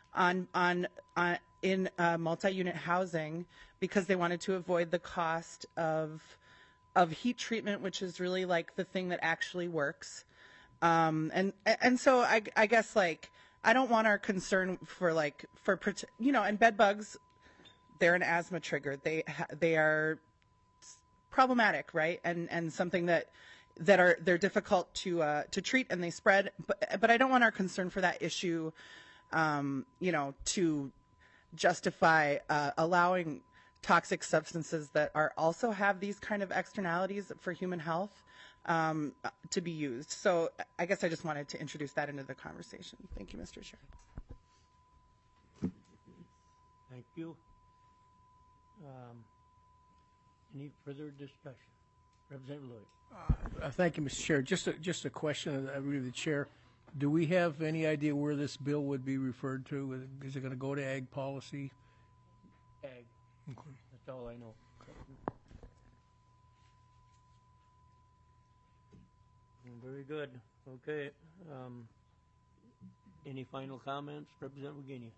in multi-unit housing because they wanted to avoid the cost of heat treatment, which is really like the thing that actually works. And so I guess like I don't want our concern for you know, and bed bugs, they're an asthma trigger. They are problematic, right? And something they're difficult to treat and they spread. But I don't want our concern for that issue, you know, to justify allowing toxic substances that are also have these kind of externalities for human health to be used. So I guess I just wanted to introduce that into the conversation. Thank you, Mr. Chair. Thank you. Any further discussion? Representative Lloyd. Thank you, Mr. Chair. Just a question, I agree with the chair. Do we have any idea where this bill would be referred to? Is it going to go to ag policy? Ag. Okay. That's all I know. Very good. Okay. Any final comments, Representative Wagenius?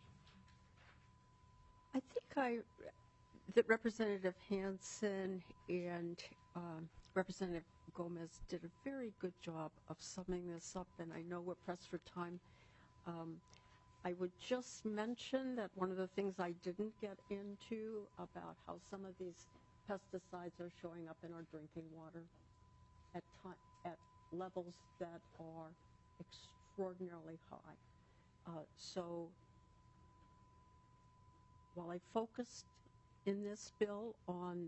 I think that Representative Hansen and Representative Gomez did a very good job of summing this up, and I know we're pressed for time. I would just mention that one of the things I didn't get into about how some of these pesticides are showing up in our drinking water at levels that are extraordinarily high. So while I focused in this bill on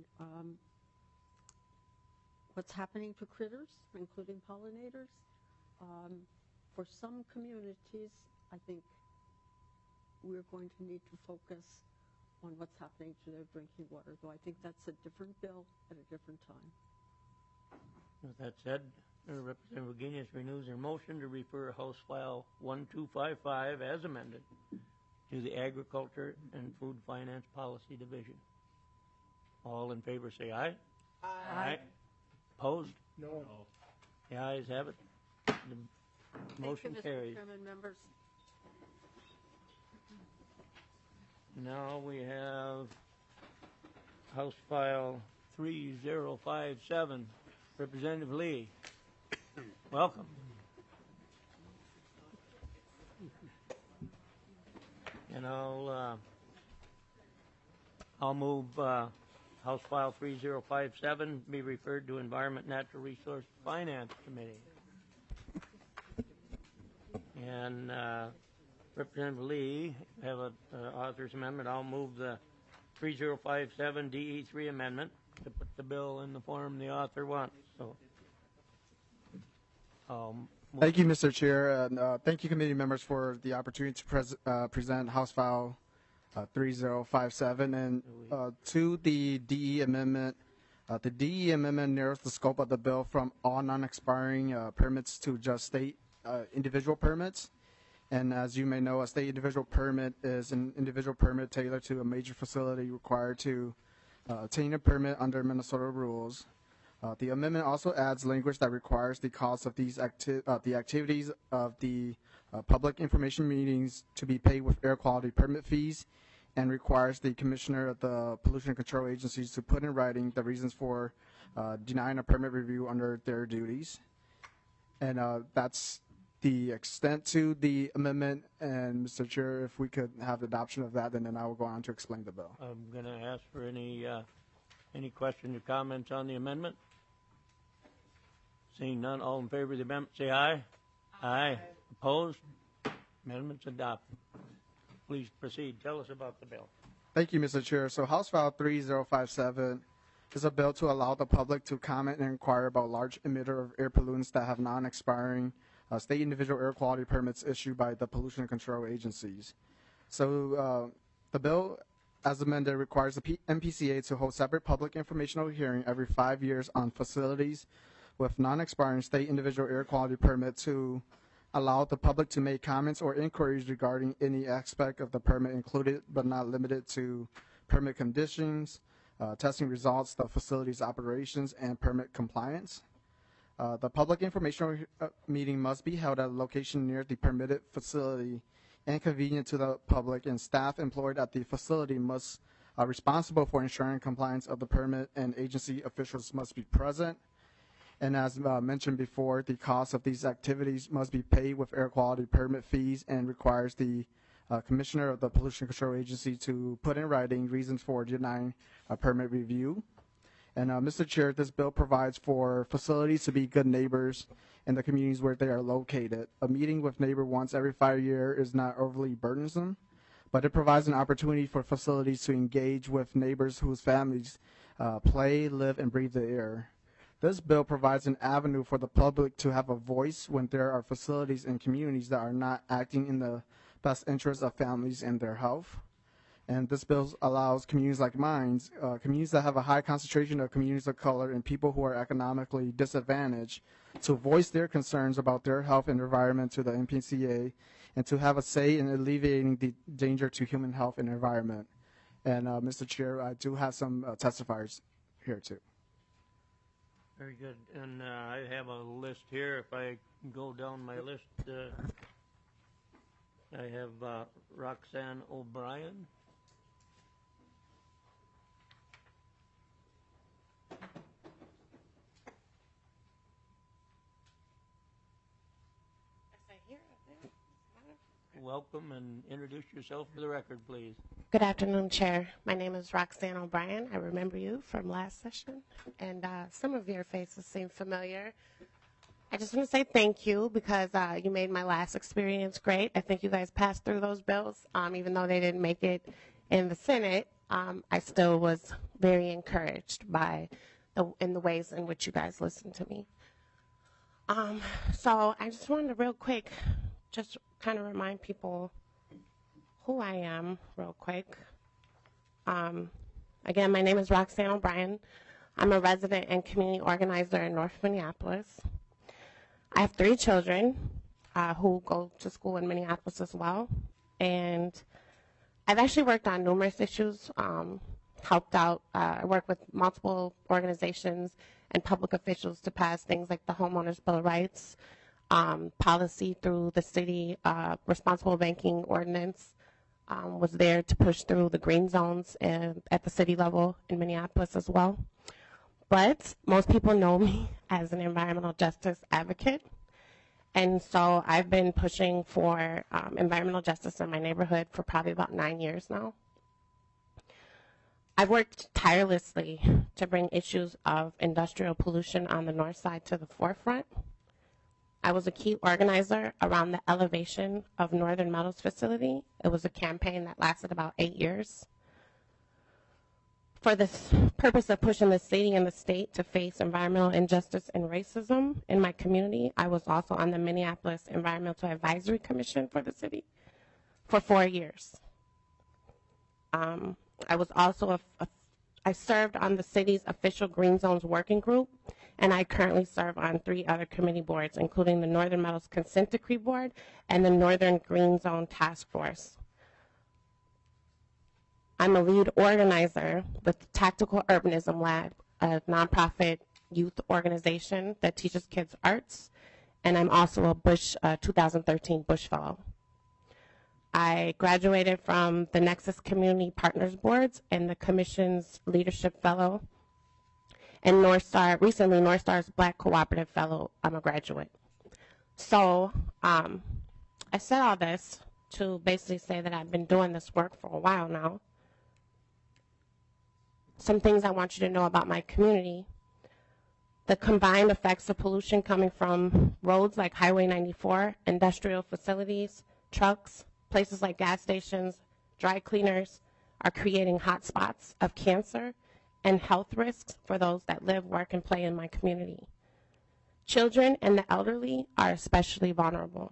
what's happening to critters, including pollinators, for some communities, I think we're going to need to focus on what's happening to their drinking water, though I think that's a different bill at a different time. With that said, Representative Wagenius renews her motion to refer House File 1255 as amended to the Agriculture and Food Finance Policy Division. All in favor say aye. Aye. Aye. Opposed? No. The ayes have it. The motion carries. Thank you, Mr. Chairman, members. Now we have House File 3057. Representative Lee. Welcome. And I'll I'll move House File 3057 be referred to Environment Natural Resource Finance Committee. And Representative Lee have an author's amendment. I'll move the 3057 DE3 amendment to put the bill in the form the author wants. So, thank you, Mr. Chair, and thank you, committee members, for the opportunity to present House File 3057. And to the DE amendment, the DE amendment narrows the scope of the bill from all non-expiring permits to just state individual permits. And as you may know, a state individual permit is an individual permit tailored to a major facility required to obtain a permit under Minnesota rules. The amendment also adds language that requires the cost of these the activities of the public information meetings to be paid with air quality permit fees, and requires the commissioner of the pollution control agencies to put in writing the reasons for denying a permit review under their duties. And that's the extent to the amendment. And Mr. Chair, if we could have the adoption of that, and then I will go on to explain the bill. I'm going to ask for any questions or comments on the amendment. Seeing none, all in favor of the amendment, say aye. Aye. Opposed? Amendment's adopted. Please proceed. Tell us about the bill. Thank you, Mr. Chair. So House File 3057 is a bill to allow the public to comment and inquire about large emitter of air pollutants that have non-expiring state individual air quality permits issued by the pollution control agencies. So the bill, as amended, requires the MPCA to hold separate public informational hearing every 5 years on facilities with non-expiring state individual air quality permit to allow the public to make comments or inquiries regarding any aspect of the permit, included but not limited to permit conditions, testing results, the facility's operations, and permit compliance. The public informational meeting must be held at a location near the permitted facility and convenient to the public, and staff employed at the facility must responsible for ensuring compliance of the permit, and agency officials must be present. And as mentioned before, the cost of these activities must be paid with air quality permit fees, and requires the commissioner of the pollution control agency to put in writing reasons for denying a permit review. And Mr. Chair, this bill provides for facilities to be good neighbors in the communities where they are located. A meeting with neighbor once every 5 years is not overly burdensome, but it provides an opportunity for facilities to engage with neighbors whose families play, live, and breathe the air. This bill provides an avenue for the public to have a voice when there are facilities and communities that are not acting in the best interest of families and their health. And this bill allows communities like mine, communities that have a high concentration of communities of color and people who are economically disadvantaged, to voice their concerns about their health and environment to the MPCA, and to have a say in alleviating the danger to human health and environment. And Mr. Chair, I do have some testifiers here too. Very good. And I have a list here. If I go down my list, I have Roxanne O'Brien. Welcome, and introduce yourself for the record, please. Good afternoon, Chair. My name is Roxanne O'Brien. I remember you from last session, and some of your faces seem familiar. I just want to say thank you, because you made my last experience great. I think you guys passed through those bills, even though they didn't make it in the Senate. I still was very encouraged by the ways in which you guys listened to me. So I just wanted to real quick just kind of remind people who I am real quick. Again, my name is Roxanne O'Brien. I'm a resident and community organizer in North Minneapolis. I have 3 children who go to school in Minneapolis as well. And I've actually worked on numerous issues, helped out, I work with multiple organizations and public officials to pass things like the Homeowners Bill of Rights, policy through the city responsible banking ordinance, was there to push through the green zones at the city level in Minneapolis as well. But most people know me as an environmental justice advocate. And so I've been pushing for environmental justice in my neighborhood for probably about 9 years now. I've worked tirelessly to bring issues of industrial pollution on the north side to the forefront. I was a key organizer around the elevation of Northern Metals facility. It was a campaign that lasted about 8 years. For the purpose of pushing the city and the state to face environmental injustice and racism in my community, I was also on the Minneapolis Environmental Advisory Commission for the city for 4 years. I was also I served on the city's official Green Zones Working Group, and I currently serve on 3 other committee boards, including the Northern Metals Consent Decree Board and the Northern Green Zone Task Force. I'm a lead organizer with Tactical Urbanism Lab, a nonprofit youth organization that teaches kids arts, and I'm also a 2013 Bush Fellow. I graduated from the Nexus Community Partners Boards and the Commission's Leadership Fellow, and recently North Star's Black Cooperative Fellow. I'm a graduate. So I said all this to basically say that I've been doing this work for a while now. Some things I want you to know about my community. The combined effects of pollution coming from roads like Highway 94, industrial facilities, trucks, places like gas stations, dry cleaners are creating hotspots of cancer and health risks for those that live, work, and play in my community. Children and the elderly are especially vulnerable.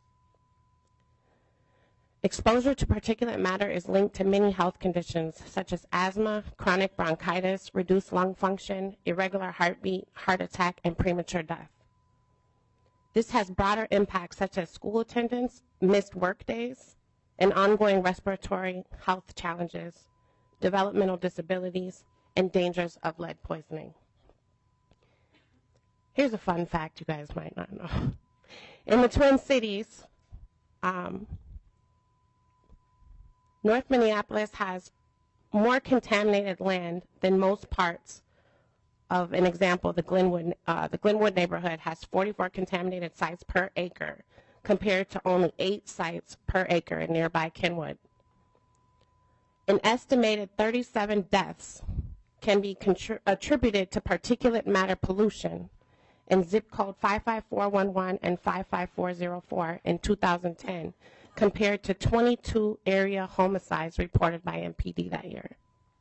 Exposure to particulate matter is linked to many health conditions such as asthma, chronic bronchitis, reduced lung function, irregular heartbeat, heart attack, and premature death. This has broader impacts such as school attendance, missed work days, and ongoing respiratory health challenges, developmental disabilities, and dangers of lead poisoning. Here's a fun fact you guys might not know. In the Twin Cities, North Minneapolis has more contaminated land than most parts of an example. The Glenwood neighborhood has 44 contaminated sites per acre compared to only 8 sites per acre in nearby Kenwood. An estimated 37 deaths can be attributed to particulate matter pollution in zip code 55411 and 55404 in 2010 compared to 22 area homicides reported by MPD that year.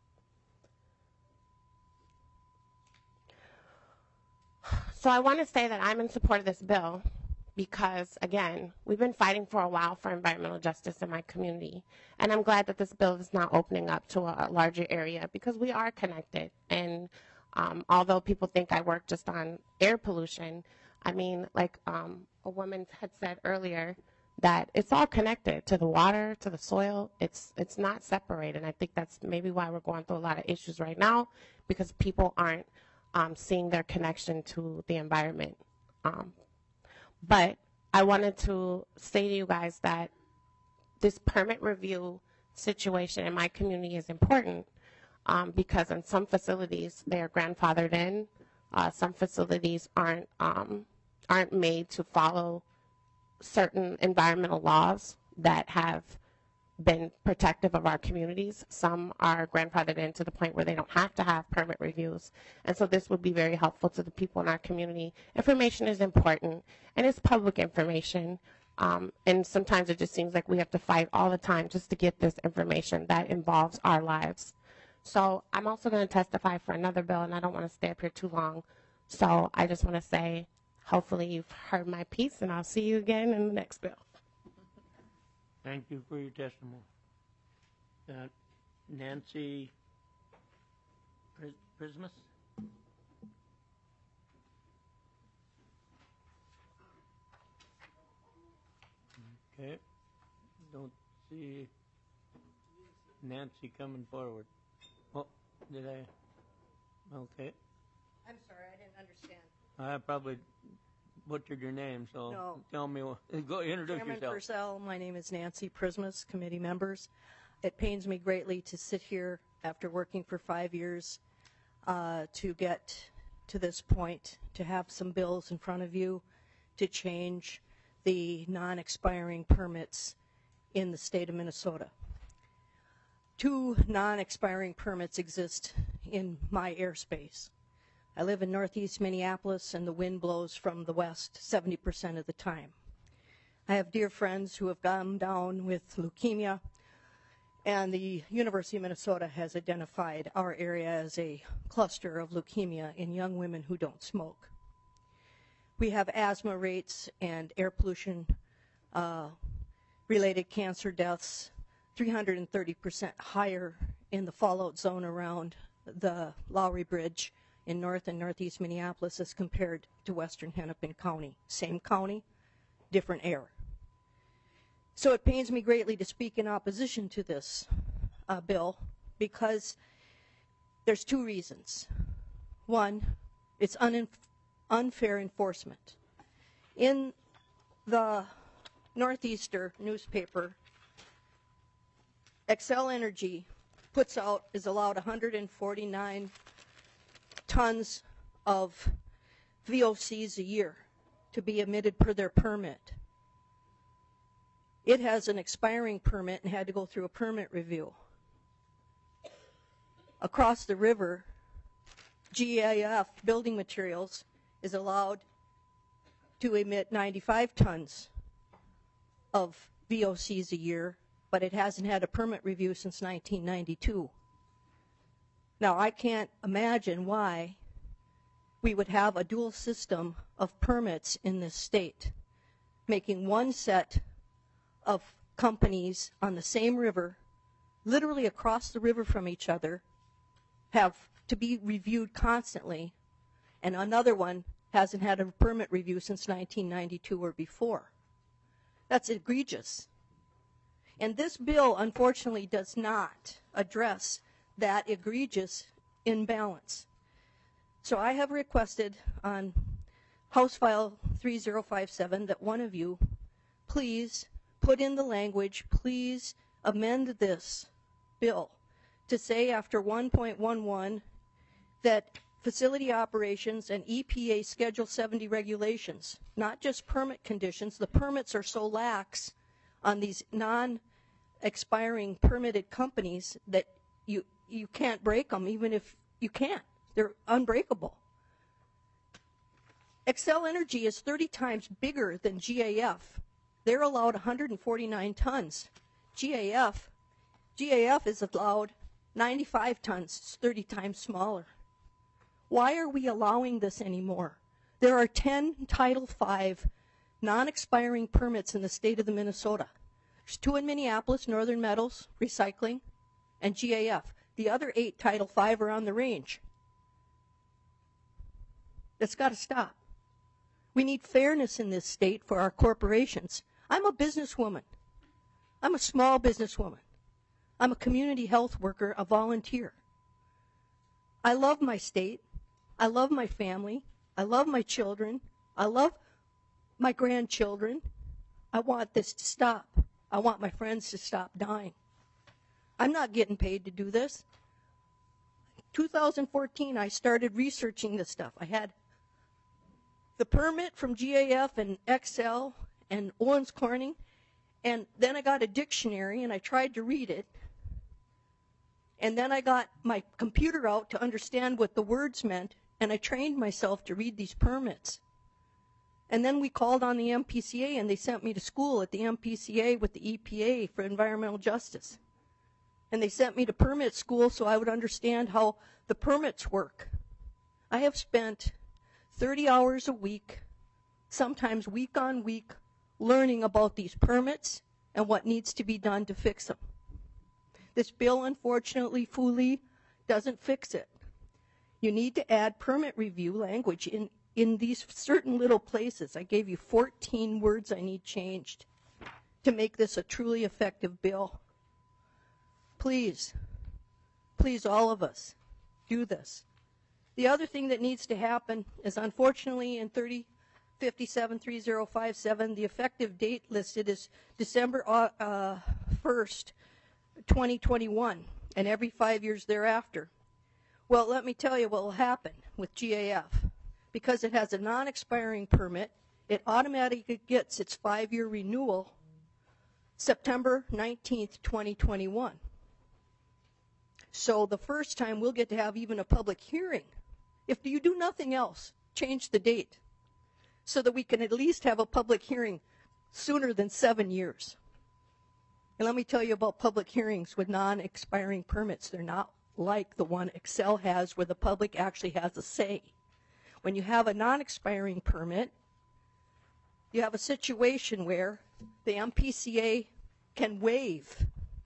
So I want to say that I'm in support of this bill because, again, we've been fighting for a while for environmental justice in my community. And I'm glad that this bill is now opening up to a larger area because we are connected. And although people think I work just on air pollution, I mean, like a woman had said earlier, that it's all connected to the water, to the soil. It's not separated. And I think that's maybe why we're going through a lot of issues right now, because people aren't seeing their connection to the environment. But I wanted to say to you guys that this permit review situation in my community is important because in some facilities they are grandfathered in. Some facilities aren't made to follow certain environmental laws that have been protective of our communities. Some are grandfathered in to the point where they don't have to have permit reviews. And so this would be very helpful to the people in our community. Information is important, and it's public information. And sometimes it just seems like we have to fight all the time just to get this information that involves our lives. So I'm also going to testify for another bill, and I don't want to stay up here too long. So I just want to say, hopefully you've heard my piece, and I'll see you again in the next bill. Thank you for your testimony. Nancy Prismus? Okay. Don't see Nancy coming forward. Oh, did I? Okay. I'm sorry, I didn't understand. I probably butchered your name, so No. tell me. Go introduce Chairman yourself. Purcell, my name is Nancy Prismus, committee members. It pains me greatly to sit here after working for 5 years to get to this point, to have some bills in front of you to change the non-expiring permits in the state of Minnesota. two non-expiring permits exist in my airspace. I live in northeast Minneapolis, and the wind blows from the west 70% of the time. I have dear friends who have gone down with leukemia, and the University of Minnesota has identified our area as a cluster of leukemia in young women who don't smoke. We have asthma rates and air pollution related cancer deaths 330% higher in the fallout zone around the Lowry Bridge in north and northeast Minneapolis as compared to western Hennepin County. Same county, different air. So it pains me greatly to speak in opposition to this bill because there's two reasons. One, it's unfair enforcement. In the Northeaster newspaper, Xcel Energy is allowed 149 tons of VOCs a year to be emitted per their permit. It has an expiring permit and had to go through a permit review. Across the river, GAF Building Materials is allowed to emit 95 tons of VOCs a year, but it hasn't had a permit review since 1992. Now, I can't imagine why we would have a dual system of permits in this state, making one set of companies on the same river, literally across the river from each other, have to be reviewed constantly, and another one hasn't had a permit review since 1992 or before. That's egregious. And this bill, unfortunately, does not address that egregious imbalance. So I have requested on House File 3057 that one of you please put in the language, please amend this bill to say after 1.11 that facility operations and EPA Schedule 70 regulations, not just permit conditions, the permits are so lax on these non-expiring permitted companies that you can't break them even if you can. They're unbreakable. Xcel Energy is 30 times bigger than GAF. They're allowed 149 tons. GAF is allowed 95 tons. It's 30 times smaller. Why are we allowing this anymore? There are 10 Title V non-expiring permits in the state of Minnesota. There's 2 in Minneapolis, Northern Metals, Recycling, and GAF. The other 8 Title V are on the range. That's got to stop. We need fairness in this state for our corporations. I'm a businesswoman. I'm a small businesswoman. I'm a community health worker, a volunteer. I love my state. I love my family. I love my children. I love my grandchildren. I want this to stop. I want my friends to stop dying. I'm not getting paid to do this. 2014, I started researching this stuff. I had the permit from GAF and Xcel and Owens Corning, and then I got a dictionary and I tried to read it. And then I got my computer out to understand what the words meant, and I trained myself to read these permits. And then we called on the MPCA, and they sent me to school at the MPCA with the EPA for environmental justice. And they sent me to permit school so I would understand how the permits work. I have spent 30 hours a week, sometimes week on week, learning about these permits and what needs to be done to fix them. This bill, unfortunately, fully doesn't fix it. You need to add permit review language in these certain little places. I gave you 14 words I need changed to make this a truly effective bill. Please, please, all of us, do this. The other thing that needs to happen is, unfortunately, in 3057-3057, the effective date listed is December 1st, 2021, and every 5 years thereafter. Well, let me tell you what will happen with GAF. Because it has a non-expiring permit, it automatically gets its 5-year renewal September 19th, 2021. So the first time we'll get to have even a public hearing. If you do nothing else, change the date so that we can at least have a public hearing sooner than 7 years. And let me tell you about public hearings with non-expiring permits. They're not like the one Excel has where the public actually has a say. When you have a non-expiring permit, you have a situation where the MPCA can waive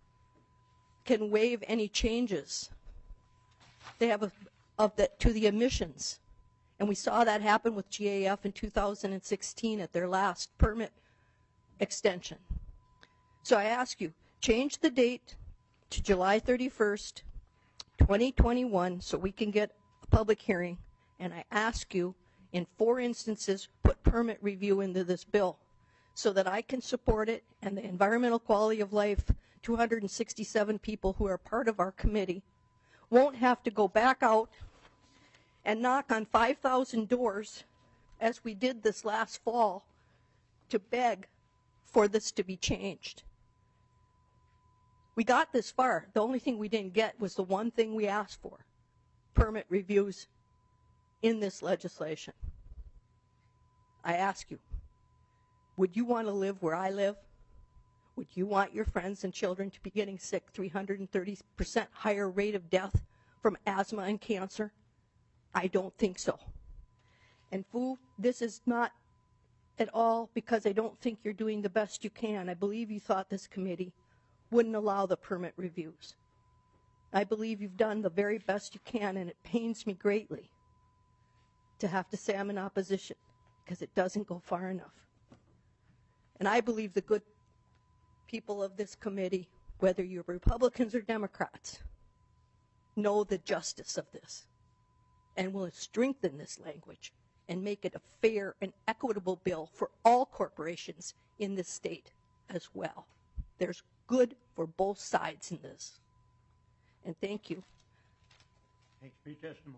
any changes they have to the emissions. And we saw that happen with GAF in 2016 at their last permit extension. So I ask you, change the date to July 31st, 2021 so we can get a public hearing. And I ask you, in 4 instances, put permit review into this bill so that I can support it and the environmental quality of life 267 people who are part of our committee won't have to go back out and knock on 5,000 doors as we did this last fall to beg for this to be changed. We got this far. The only thing we didn't get was the one thing we asked for, permit reviews in this legislation. I ask you, would you want to live where I live? Would you want your friends and children to be getting sick, 330% higher rate of death from asthma and cancer? I don't think so. And Fu, this is not at all because I don't think you're doing the best you can. I believe you thought this committee wouldn't allow the permit reviews. I believe you've done the very best you can, and it pains me greatly to have to say I'm in opposition because it doesn't go far enough. And I believe the good people of this committee, whether you're Republicans or Democrats, know the justice of this and will strengthen this language and make it a fair and equitable bill for all corporations in this state as well. There's good for both sides in this. And thank you. Thanks for your testimony.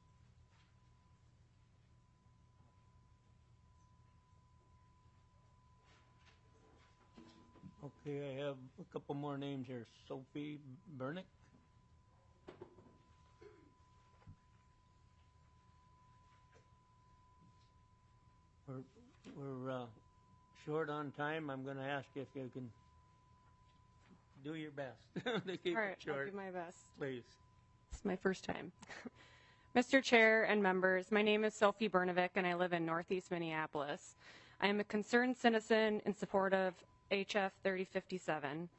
Okay, I have a couple more names here. Sophie Bernick. We're short on time. I'm going to ask you if you can do your best to keep All right, it short. I'll do my best. Please. It's my first time. Mr. Chair and members, my name is Sophie Bernovic, and I live in Northeast Minneapolis. I am a concerned citizen in support of HF 3057.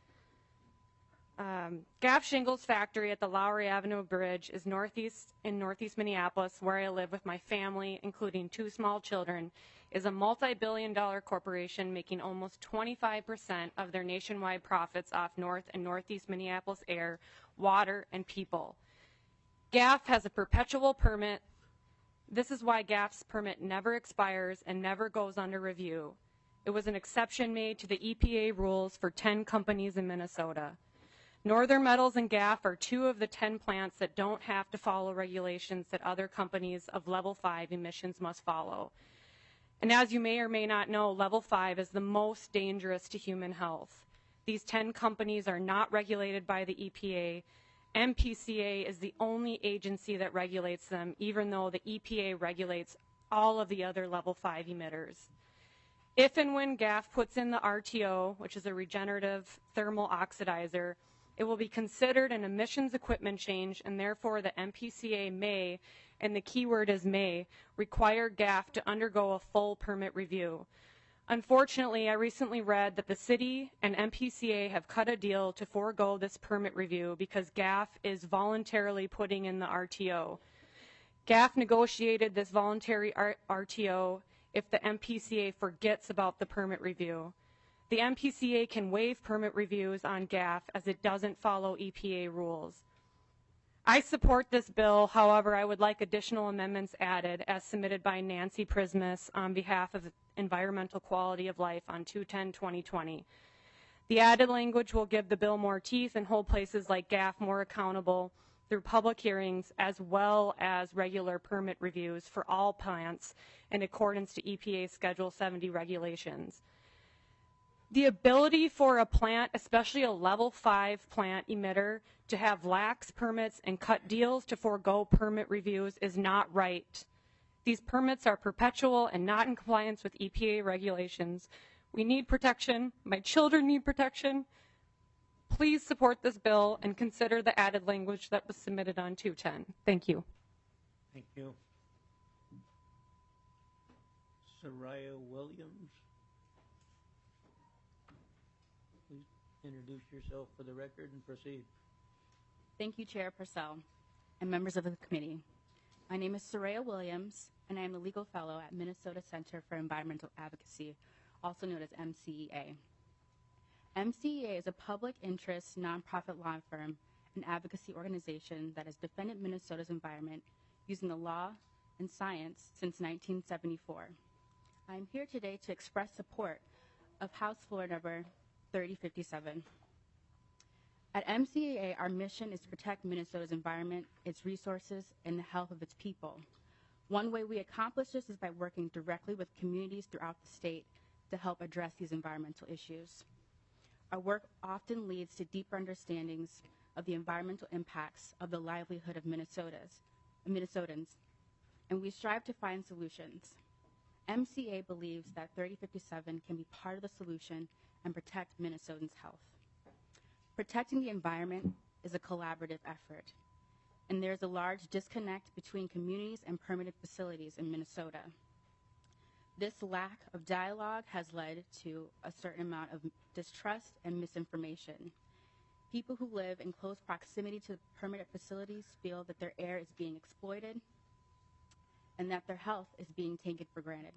Gaff Shingles Factory at the Lowry Avenue Bridge is in northeast Minneapolis, where I live with my family, including 2 small children, is a multi-billion-dollar corporation making almost 25% of their nationwide profits off North and Northeast Minneapolis air, water, and people. Gaff has a perpetual permit. This is why Gaff's permit never expires and never goes under review. It was an exception made to the EPA rules for 10 companies in Minnesota. Northern Metals and Gaff are 2 of the 10 plants that don't have to follow regulations that other companies of level 5 emissions must follow. And as you may or may not know, level 5 is the most dangerous to human health. These 10 companies are not regulated by the EPA. MPCA is the only agency that regulates them, even though the EPA regulates all of the other level 5 emitters. If and when Gaff puts in the RTO, which is a regenerative thermal oxidizer, it will be considered an emissions equipment change, and therefore the MPCA may, and the key word is may, require Gaff to undergo a full permit review. Unfortunately, I recently read that the city and MPCA have cut a deal to forego this permit review because Gaff is voluntarily putting in the RTO. Gaff negotiated this voluntary RTO if the MPCA forgets about the permit review. The MPCA can waive permit reviews on Gaff as it doesn't follow EPA rules. I support this bill, however, I would like additional amendments added as submitted by Nancy Prismas on behalf of environmental quality of life on 2/10/2020. The added language will give the bill more teeth and hold places like Gaff more accountable through public hearings as well as regular permit reviews for all plants in accordance to EPA Schedule 70 regulations. The ability for a plant, especially a level 5 plant emitter, to have lax permits and cut deals to forego permit reviews is not right. These permits are perpetual and not in compliance with EPA regulations. We need protection. My children need protection. Please support this bill and consider the added language that was submitted on 210. Thank you. Thank you. Soraya Williams. Please introduce yourself for the record and proceed. Thank you, Chair Purcell and members of the committee. My name is Soraya Williams, and I am a legal fellow at Minnesota Center for Environmental Advocacy, also known as MCEA. MCEA is a public interest nonprofit law firm and advocacy organization that has defended Minnesota's environment using the law and science since 1974. I am here today to express support of House Floor Number 3057. At MCEA, our mission is to protect Minnesota's environment, its resources, and the health of its people. One way we accomplish this is by working directly with communities throughout the state to help address these environmental issues. Our work often leads to deeper understandings of the environmental impacts of the livelihood of Minnesotans, and we strive to find solutions. MCA believes that 3057 can be part of the solution and protect Minnesotans' health. Protecting the environment is a collaborative effort, and there's a large disconnect between communities and permitted facilities in Minnesota. This lack of dialogue has led to a certain amount of distrust and misinformation. People who live in close proximity to permitted facilities feel that their air is being exploited and that their health is being taken for granted.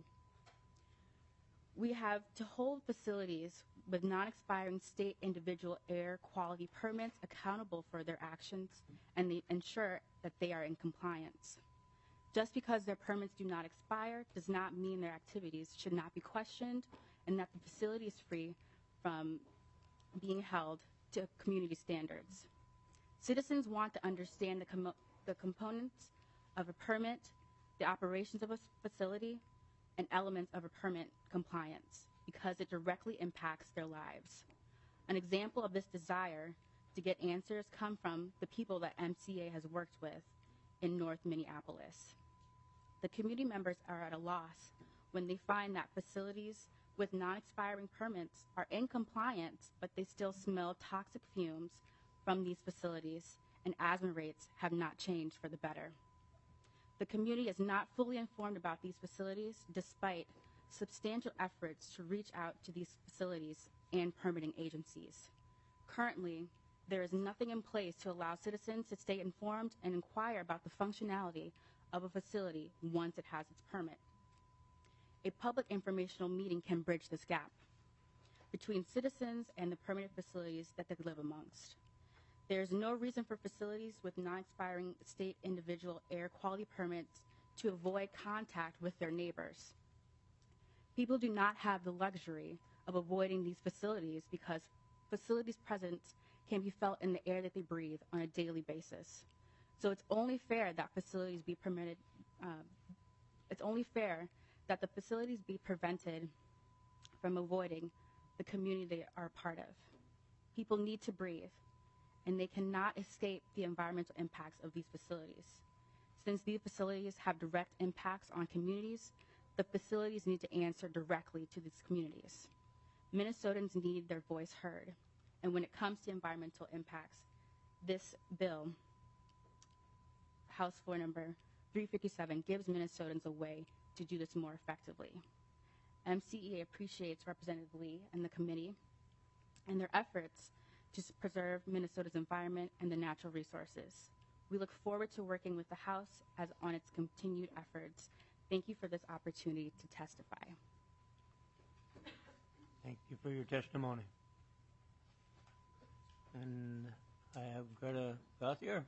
We have to hold facilities with non-expiring state individual air quality permits accountable for their actions and they ensure that they are in compliance. Just because their permits do not expire does not mean their activities should not be questioned and that the facility is free from being held to community standards. Citizens want to understand the components of a permit, the operations of a facility, and elements of a permit compliance because it directly impacts their lives. An example of this desire to get answers come from the people that MCA has worked with in North Minneapolis. The community members are at a loss when they find that facilities with non-expiring permits are in compliance, but they still smell toxic fumes from these facilities, and asthma rates have not changed for the better. The community is not fully informed about these facilities despite substantial efforts to reach out to these facilities and permitting agencies. Currently, there is nothing in place to allow citizens to stay informed and inquire about the functionality of a facility once it has its permit. A public informational meeting can bridge this gap between citizens and the permitted facilities that they live amongst. There is no reason for facilities with non-expiring state individual air quality permits to avoid contact with their neighbors. People do not have the luxury of avoiding these facilities because facilities' presence can be felt in the air that they breathe on a daily basis. So it's only fair that facilities be permitted, it's only fair that the facilities be prevented from avoiding the community they are a part of. People need to breathe, and they cannot escape the environmental impacts of these facilities. Since these facilities have direct impacts on communities, the facilities need to answer directly to these communities. Minnesotans need their voice heard, and when it comes to environmental impacts, this bill, House Floor Number 357, gives Minnesotans a way to do this more effectively. MCEA appreciates Representative Lee and the committee and their efforts to preserve Minnesota's environment and the natural resources. We look forward to working with the House as on its continued efforts. Thank you for this opportunity to testify. Thank you for your testimony. And I have Greta Gauthier.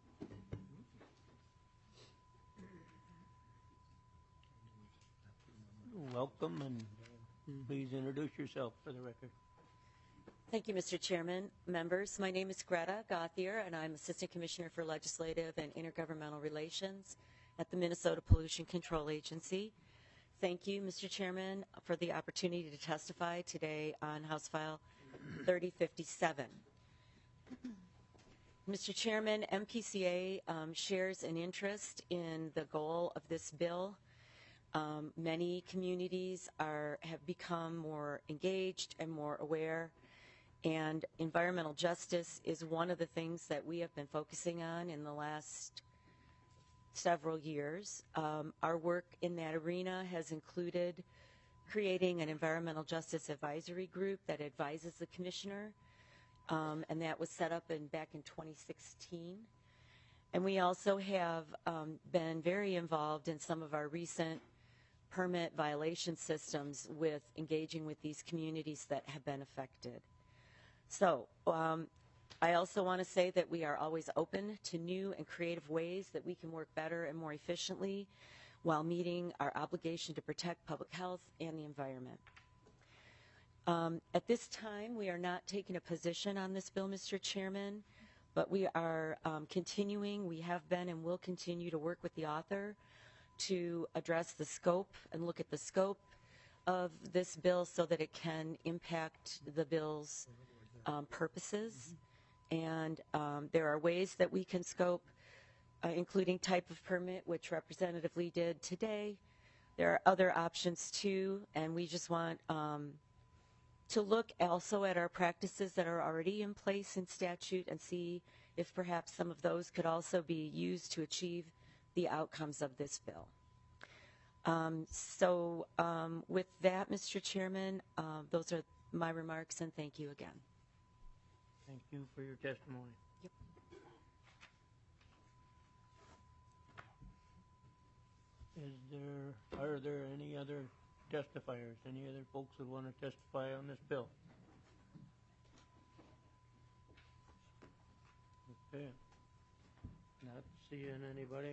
Welcome, and please introduce yourself for the record. Thank you, Mr. Chairman. Members, my name is Greta Gauthier, and I'm Assistant Commissioner for Legislative and Intergovernmental Relations at the Minnesota Pollution Control Agency. Thank you, Mr. Chairman, for the opportunity to testify today on House File 3057. Mr. Chairman, MPCA shares an interest in the goal of this bill. Many communities have become more engaged and more aware, and environmental justice is one of the things that we have been focusing on in the last several years. Our work in that arena has included creating an environmental justice advisory group that advises the commissioner, and that was set up back in 2016. And we also have been very involved in some of our recent permit violation systems with engaging with these communities that have been affected. So I also want to say that we are always open to new and creative ways that we can work better and more efficiently while meeting our obligation to protect public health and the environment. At this time, we are not taking a position on this bill, Mr. Chairman, but we are continuing, we have been and will continue to work with the author to address the scope and look at the scope of this bill so that it can impact the bill's purposes. And there are ways that we can scope, including type of permit, which Representative Lee did today. There are other options too, and we just want to look also at our practices that are already in place in statute and see if perhaps some of those could also be used to achieve the outcomes of this bill. With that, Mr. Chairman, those are my remarks, and thank you again. Thank you for your testimony. Yep. Are there any other testifiers, any other folks that want to testify on this bill? Okay. Not seeing anybody.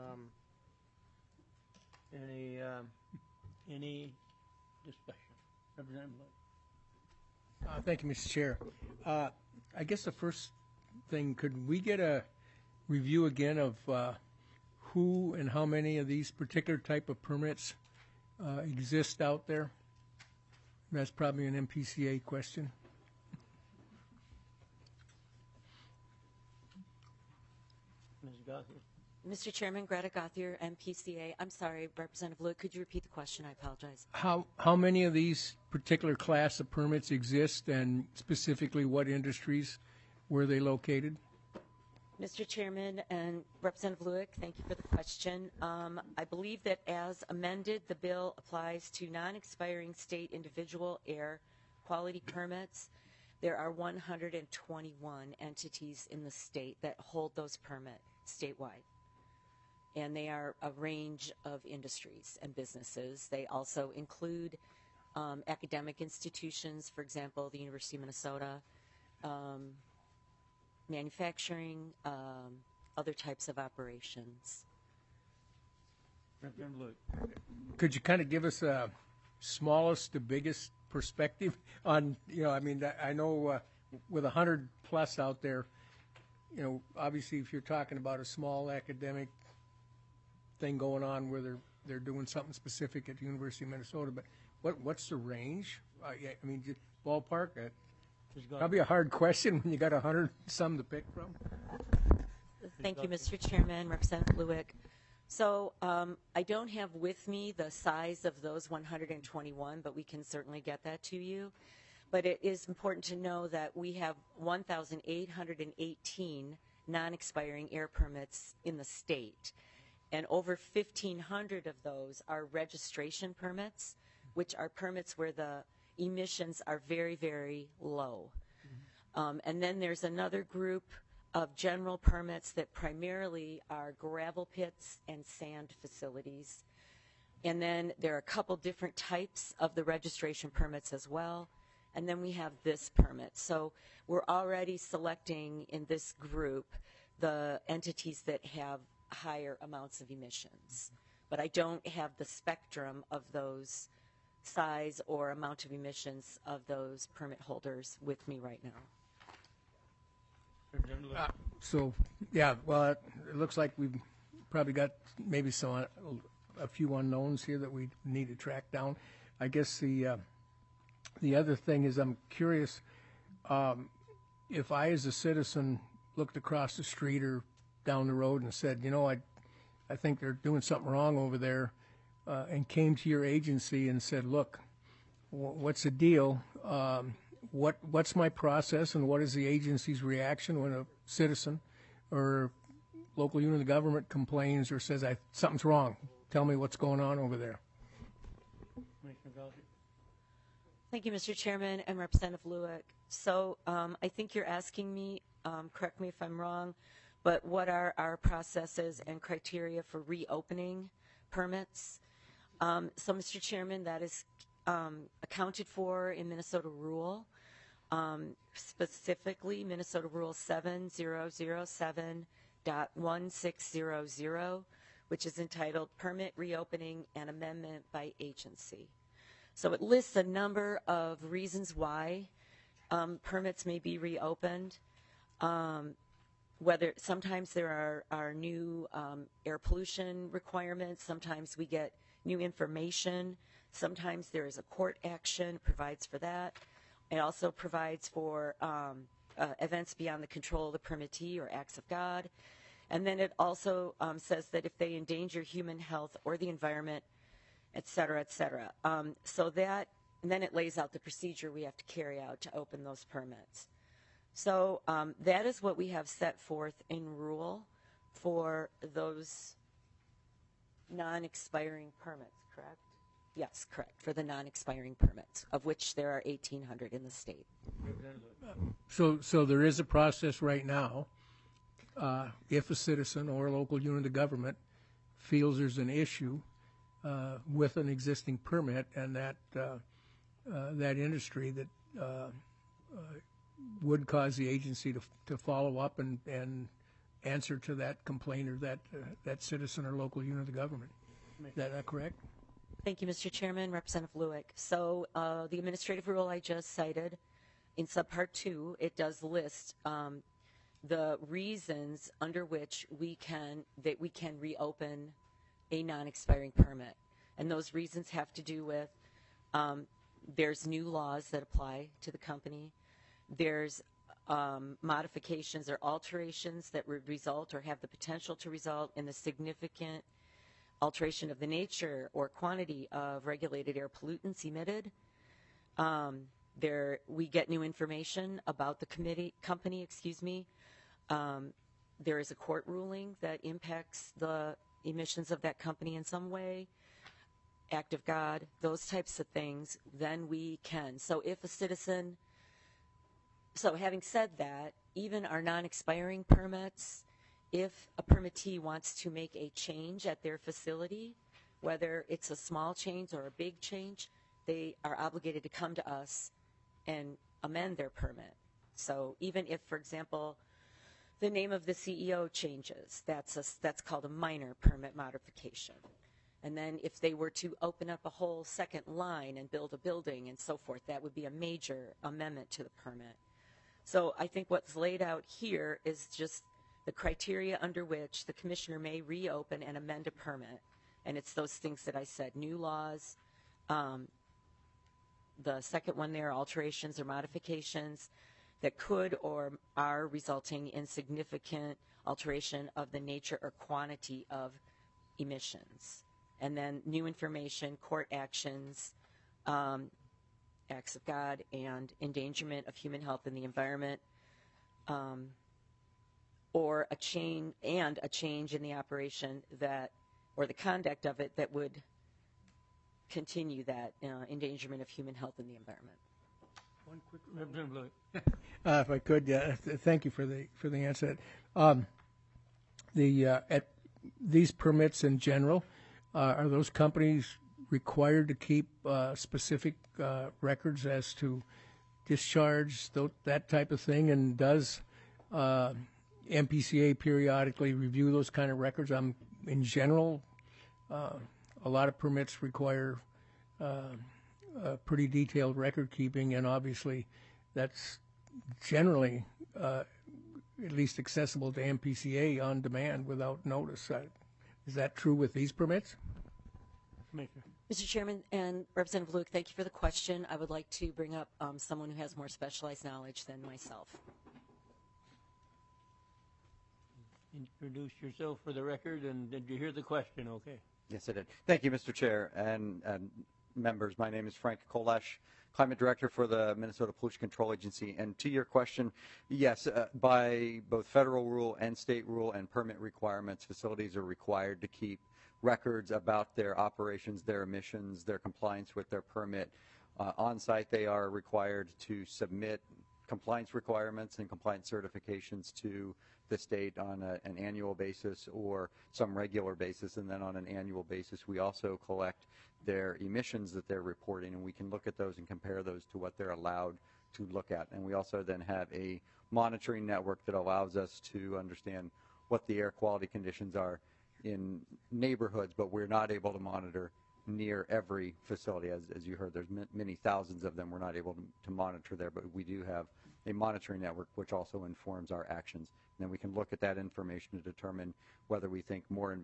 Any discussion? Representative Lloyd. Thank you, Mr. Chair. I guess the first thing, could we get a review again of who and how many of these particular type of permits exist out there? That's probably an MPCA question. Ms. Gothier. Mr. Chairman, Greta Gothier, MPCA. I'm sorry, Representative Lloyd, could you repeat the question? I apologize. How many of these particular class of permits exist, and specifically what industries were they located? Mr. Chairman and Representative Lewick, thank you for the question. I believe that as amended, the bill applies to non-expiring state individual air quality permits. There are 121 entities in the state that hold those permits statewide. And they are a range of industries and businesses. They also include academic institutions, for example, the University of Minnesota, manufacturing, other types of operations. Could you kind of give us a smallest to biggest perspective on, I mean, I know with 100 plus out there, obviously if you're talking about a small academic thing going on where they're doing something specific at the University of Minnesota, but what's the range? I mean, just ballpark. Probably a hard question when you got 100 some to pick from. Thank you, Mr. Chairman, Representative Lewick. So I don't have with me the size of those 121, but we can certainly get that to you. But it is important to know that we have 1,818 non-expiring air permits in the state. And over 1,500 of those are registration permits, which are permits where the emissions are very, very low. And then there's another group of general permits that primarily are gravel pits and sand facilities. And then there are a couple different types of the registration permits as well. And then we have this permit. So we're already selecting in this group the entities that have higher amounts of emissions. But I don't have the spectrum of those size or amount of emissions of those permit holders with me right now. So, yeah, well, it looks like we've probably got maybe some a few unknowns here that we need to track down. I guess the other thing is I'm curious if I, as a citizen, looked across the street or down the road and said, I think they're doing something wrong over there, and came to your agency and said, look, what's the deal? What's my process, and what is the agency's reaction when a citizen or local unit of government complains or says, something's wrong? Tell me what's going on over there. Thank you, Mr. Chairman and Representative Lewick. So I think you're asking me, correct me if I'm wrong, but what are our processes and criteria for reopening permits? So, Mr. Chairman, that is accounted for in Minnesota Rule, specifically Minnesota Rule 7007.1600, which is entitled Permit Reopening and Amendment by Agency. So it lists a number of reasons why permits may be reopened. Whether sometimes there are new air pollution requirements, sometimes we get new information, sometimes there is a court action, provides for that. It also provides for events beyond the control of the permittee or acts of God. And then it also says that if they endanger human health or the environment, et cetera, et cetera. So that, and then it lays out the procedure we have to carry out to open those permits. So that is what we have set forth in rule for those non-expiring permits, correct? Yes, correct, for the non-expiring permits, of which there are 1,800 in the state. So there is a process right now. If a citizen or a local unit of government feels there's an issue with an existing permit, and that industry that would cause the agency to follow up and answer to that complaint or that citizen or local unit of government. Is that correct? Thank you, Mr. Chairman, Representative Lewick. So the administrative rule I just cited, in subpart 2, it does list the reasons under which we can reopen a non-expiring permit. And those reasons have to do with there's new laws that apply to the company. There's modifications or alterations that would result or have the potential to result in the significant alteration of the nature or quantity of regulated air pollutants emitted. We get new information about the company. There is a court ruling that impacts the emissions of that company in some way, act of God, those types of things, then we can. So if a citizen, so having said that, even our non-expiring permits, if a permittee wants to make a change at their facility, whether it's a small change or a big change, they are obligated to come to us and amend their permit. So even if, for example, the name of the CEO changes, that's called a minor permit modification. And then if they were to open up a whole second line and build a building and so forth, that would be a major amendment to the permit. So I think what's laid out here is just the criteria under which the commissioner may reopen and amend a permit. And it's those things that I said, new laws, the second one there, alterations or modifications that could or are resulting in significant alteration of the nature or quantity of emissions. And then new information, court actions, acts of God, and endangerment of human health and the environment, or a change in the operation that, or the conduct of it that would continue that endangerment of human health and the environment. One quick, if I could, thank you for the answer. At these permits in general, are those companies required to keep specific records as to discharge, that type of thing? And does MPCA periodically review those kind of records? In general, a lot of permits require pretty detailed record keeping, and obviously that's generally at least accessible to MPCA on demand without notice. Is that true with these permits? Commissioner. Mr. Chairman and Representative Luke, thank you for the question. I would like to bring up someone who has more specialized knowledge than myself. Introduce yourself for the record, and did you hear the question? Okay. Yes, I did. Thank you, Mr. Chair and members. My name is Frank Kolesh, Climate Director for the Minnesota Pollution Control Agency. And to your question, yes, by both federal rule and state rule and permit requirements, facilities are required to keep records about their operations, their emissions, their compliance with their permit. On site, they are required to submit compliance requirements and compliance certifications to the state on an annual basis or some regular basis. And then on an annual basis, we also collect their emissions that they're reporting, and we can look at those and compare those to what they're allowed to look at. And we also then have a monitoring network that allows us to understand what the air quality conditions are in neighborhoods, but we're not able to monitor near every facility. As you heard, there's many thousands of them. We're not able to monitor there, but we do have a monitoring network which also informs our actions. And then we can look at that information to determine whether we think more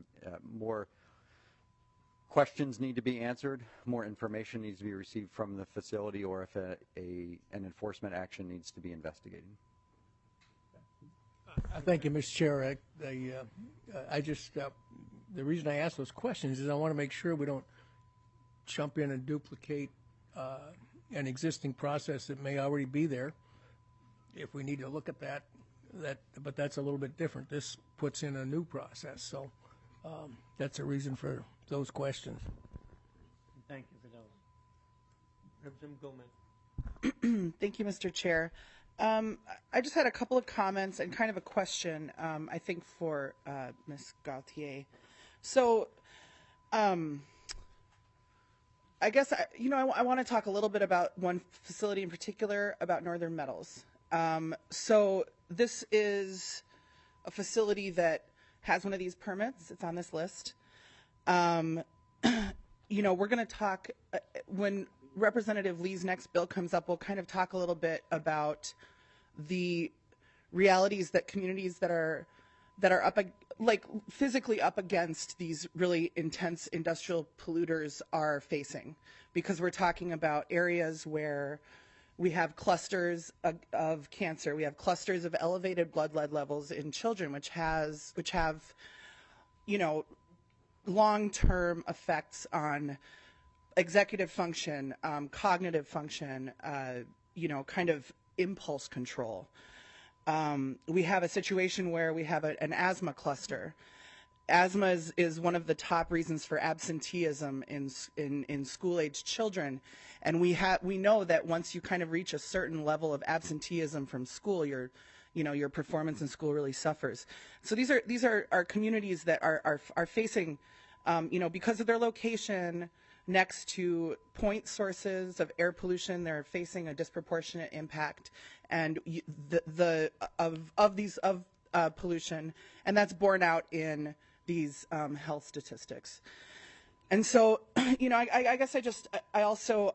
questions need to be answered, more information needs to be received from the facility, or if an enforcement action needs to be investigated. Thank you, Mr. Chair. I just the reason I ask those questions is I want to make sure we don't jump in and duplicate an existing process that may already be there. If we need to look at that, but that's a little bit different. This puts in a new process, so that's a reason for those questions. Thank you for those. Representative Gomez. Thank you, Mr. Chair. I just had a couple of comments and kind of a question, I think, for Ms. Gauthier. So, I guess, I want to talk a little bit about one facility in particular, about Northern Metals. So this is a facility that has one of these permits. It's on this list. We're going to talk, when Representative Lee's next bill comes up, we'll kind of talk a little bit about the realities that communities that are up, like physically up against these really intense industrial polluters are facing, because we're talking about areas where we have clusters of cancer, we have clusters of elevated blood lead levels in children, which have, long-term effects on executive function, cognitive function, kind of impulse control. We have a situation where we have an asthma cluster. Asthma is one of the top reasons for absenteeism in school-aged children, and we know that once you kind of reach a certain level of absenteeism from school, your performance in school really suffers. So these are communities that are facing, because of their location next to point sources of air pollution, they're facing a disproportionate impact and of pollution, and that's borne out in these health statistics. And so, I guess I also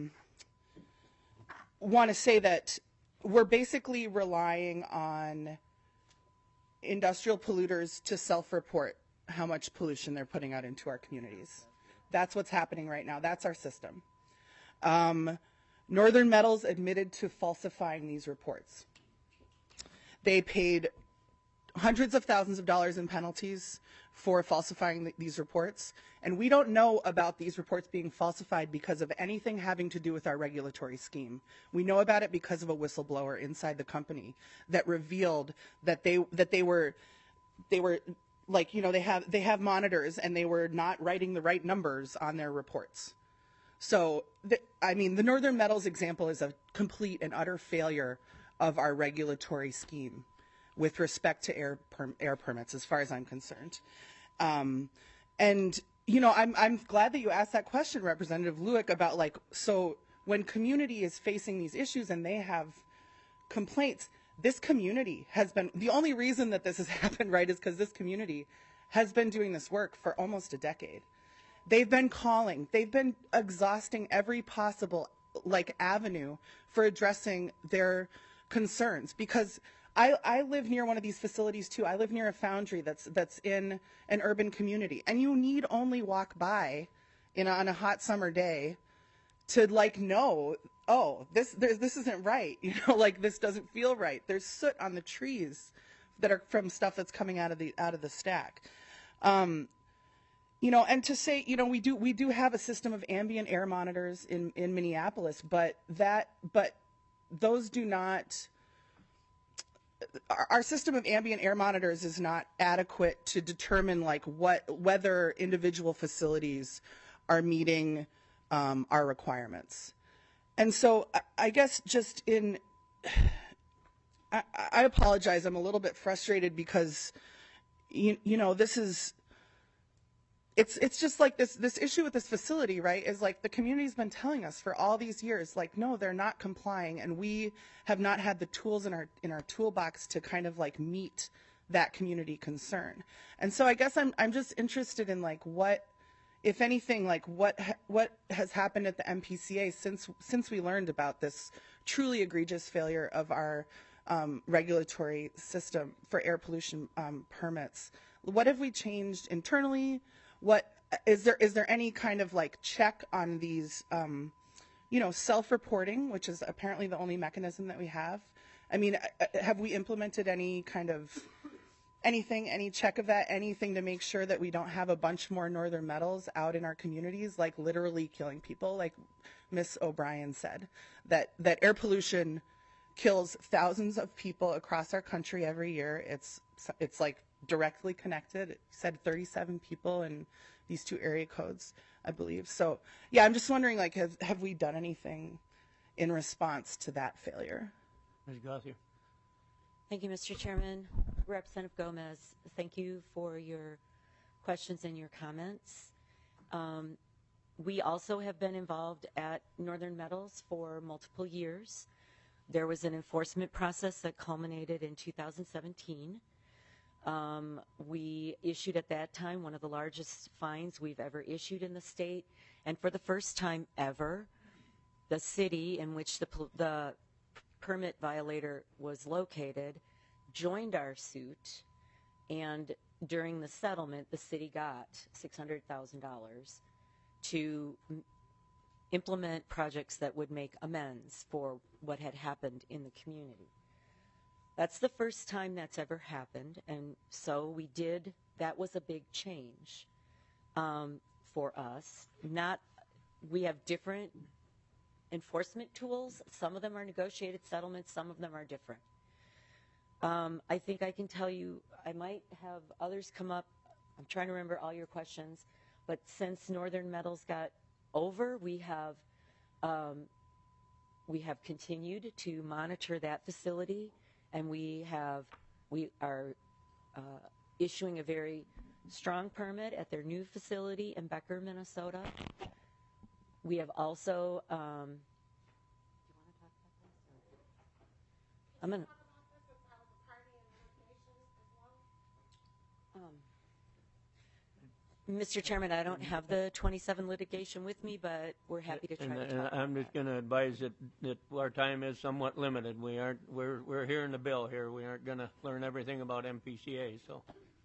want to say that we're basically relying on industrial polluters to self-report how much pollution they're putting out into our communities. That's what's happening right now. That's our system. Northern Metals admitted to falsifying these reports. They paid hundreds of thousands of dollars in penalties for falsifying these reports, and we don't know about these reports being falsified because of anything having to do with our regulatory scheme. We know about it because of a whistleblower inside the company that revealed that they were like, they have monitors and they were not writing the right numbers on their reports. So, the Northern Metals example is a complete and utter failure of our regulatory scheme with respect to air permits, as far as I'm concerned. I'm glad that you asked that question, Representative Lueck, about so when community is facing these issues and they have complaints, this community has been, the only reason that this has happened, right, is because this community has been doing this work for almost a decade. They've been calling, they've been exhausting every possible avenue for addressing their concerns, because I live near one of these facilities too. I live near a foundry that's in an urban community, and you need only walk by on a hot summer day to like know, oh, this isn't right. You know, like this doesn't feel right. There's soot on the trees that are from stuff that's coming out of the stack. You know, and to say, you know, we do have a system of ambient air monitors in Minneapolis, but those do not. Our system of ambient air monitors is not adequate to determine like whether individual facilities are meeting our requirements. And so I guess just I apologize. I'm a little bit frustrated because you know this is. It's just like this issue with this facility, right, is like the community's been telling us for all these years, like, no, they're not complying, and we have not had the tools in our toolbox to kind of like meet that community concern. And so I guess I'm just interested in like what, if anything, like what has happened at the MPCA since we learned about this truly egregious failure of our regulatory system for air pollution permits. What have we changed internally? What is there any kind of like check on these, you know, self-reporting, which is apparently the only mechanism that we have? I mean, have we implemented any kind of any check of that, anything to make sure that we don't have a bunch more Northern Metals out in our communities, like literally killing people, like Miss O'Brien said, that air pollution kills thousands of people across our country every year. It's like directly connected. It said 37 people in these two area codes, I believe. So yeah, I'm just wondering, like, have we done anything in response to that failure? Ms. Gothier. Thank you, Mr. Chairman. Representative Gomez, thank you for your questions and your comments. We also have been involved at Northern Metals for multiple years. There was an enforcement process that culminated in 2017. We issued at that time one of the largest fines we've ever issued in the state, and for the first time ever, the city in which the permit violator was located joined our suit, and during the settlement, the city got $600,000 to implement projects that would make amends for what had happened in the community. That's the first time that's ever happened, and so that was a big change for us. We have different enforcement tools. Some of them are negotiated settlements, some of them are different. I think I can tell you, I might have others come up. I'm trying to remember all your questions, but since Northern Metals got over, we have continued to monitor that facility, and we are issuing a very strong permit at their new facility in Becker, Minnesota. We have also Mr. Chairman, I don't have the 27 litigation with me, but we're happy to try to talk about I'm just going to advise that our time is somewhat limited. We're hearing the bill here. We aren't going to learn everything about MPCA. So,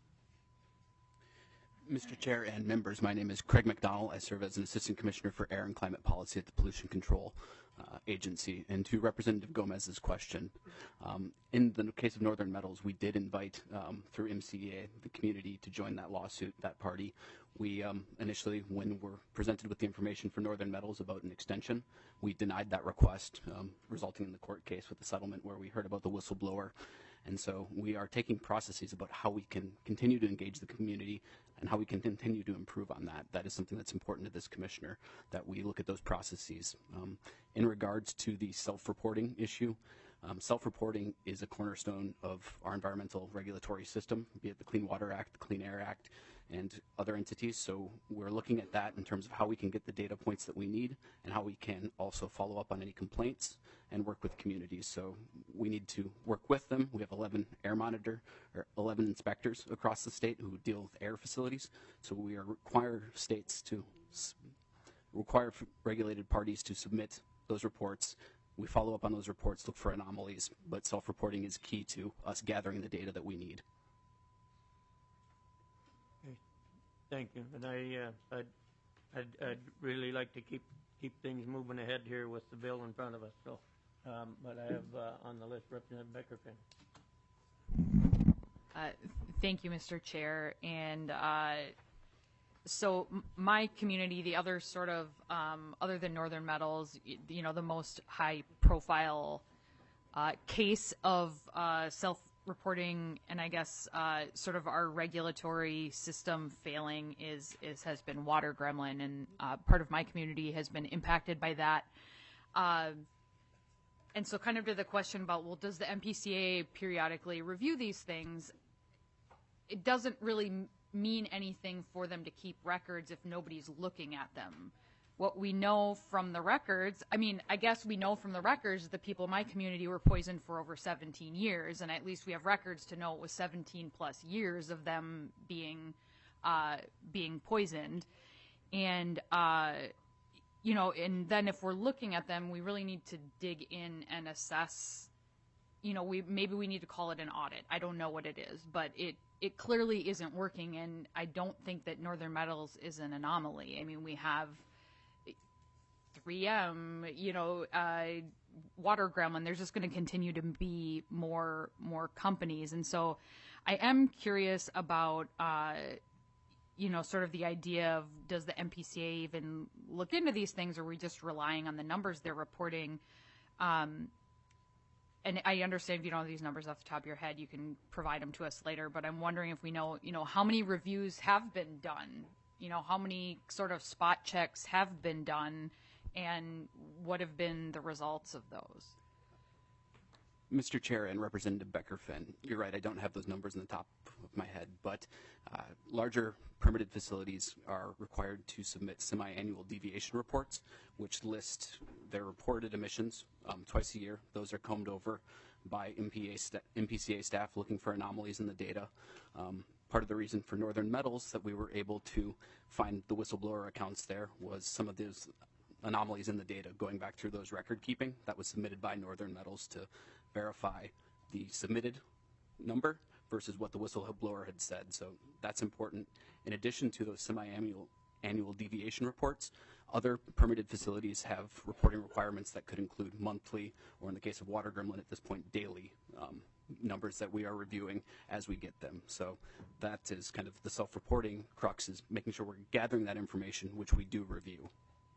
Mr. Chair and members, my name is Craig McDonald. I serve as an Assistant Commissioner for Air and Climate Policy at the Pollution Control Agency. And to Representative Gomez's question, in the case of Northern Metals, we did invite, through MCEA, the community to join that lawsuit, that party. We initially, when we're presented with the information for Northern Metals about an extension, we denied that request, resulting in the court case with the settlement where we heard about the whistleblower. And so we are taking processes about how we can continue to engage the community and how we can continue to improve on that. That is something that's important to this commissioner, that we look at those processes. In regards to the self-reporting issue, self-reporting is a cornerstone of our environmental regulatory system, be it the Clean Water Act, the Clean Air Act, and other entities. So we're looking at that in terms of how we can get the data points that we need and how we can also follow up on any complaints and work with communities. So we need to work with them. We have 11 inspectors across the state who deal with air facilities. So we require regulated parties to submit those reports. We follow up on those reports, look for anomalies, but self-reporting is key to us gathering the data that we need. Thank you. And I I'd really like to keep things moving ahead here with the bill in front of us. So, but I have on the list Representative Beckerfin. Thank you, Mr. Chair. And so my community, the other sort of, other than Northern Metals, you know, the most high-profile case of self-reporting and I guess sort of our regulatory system failing has been Water Gremlin, and part of my community has been impacted by that. And so kind of to the question about, well, does the MPCA periodically review these things? It doesn't really mean anything for them to keep records if nobody's looking at them. What we know from the records, I mean, I guess we know from the records the people in my community were poisoned for over 17 years, and at least we have records to know it was 17 plus years of them being poisoned. And, you know, and then if we're looking at them, we really need to dig in and assess, you know, maybe we need to call it an audit. I don't know what it is, but it clearly isn't working, and I don't think that Northern Metals is an anomaly. I mean, we have 3M, you know, Water Gremlin. There's just going to continue to be more companies, and so I am curious about, you know, sort of the idea of, does the MPCA even look into these things, or are we just relying on the numbers they're reporting? And I understand if you don't have these numbers off the top of your head, you can provide them to us later, but I'm wondering if we know, you know, how many reviews have been done, you know, how many sort of spot checks have been done, and what have been the results of those? Mr. Chair and Representative Beckerfin, you're right, I don't have those numbers in the top of my head, but larger permitted facilities are required to submit semi-annual deviation reports, which list their reported emissions twice a year. Those are combed over by MPCA staff looking for anomalies in the data. Part of the reason for Northern Metals that we were able to find the whistleblower accounts there was some of those anomalies in the data going back through those record keeping that was submitted by Northern Metals to verify the submitted number versus what the whistleblower had said. So that's important. In addition to those semi-annual deviation reports, other permitted facilities have reporting requirements that could include monthly, or in the case of Water Gremlin at this point, daily numbers that we are reviewing as we get them. So that is kind of the self-reporting crux, is making sure we're gathering that information, which we do review.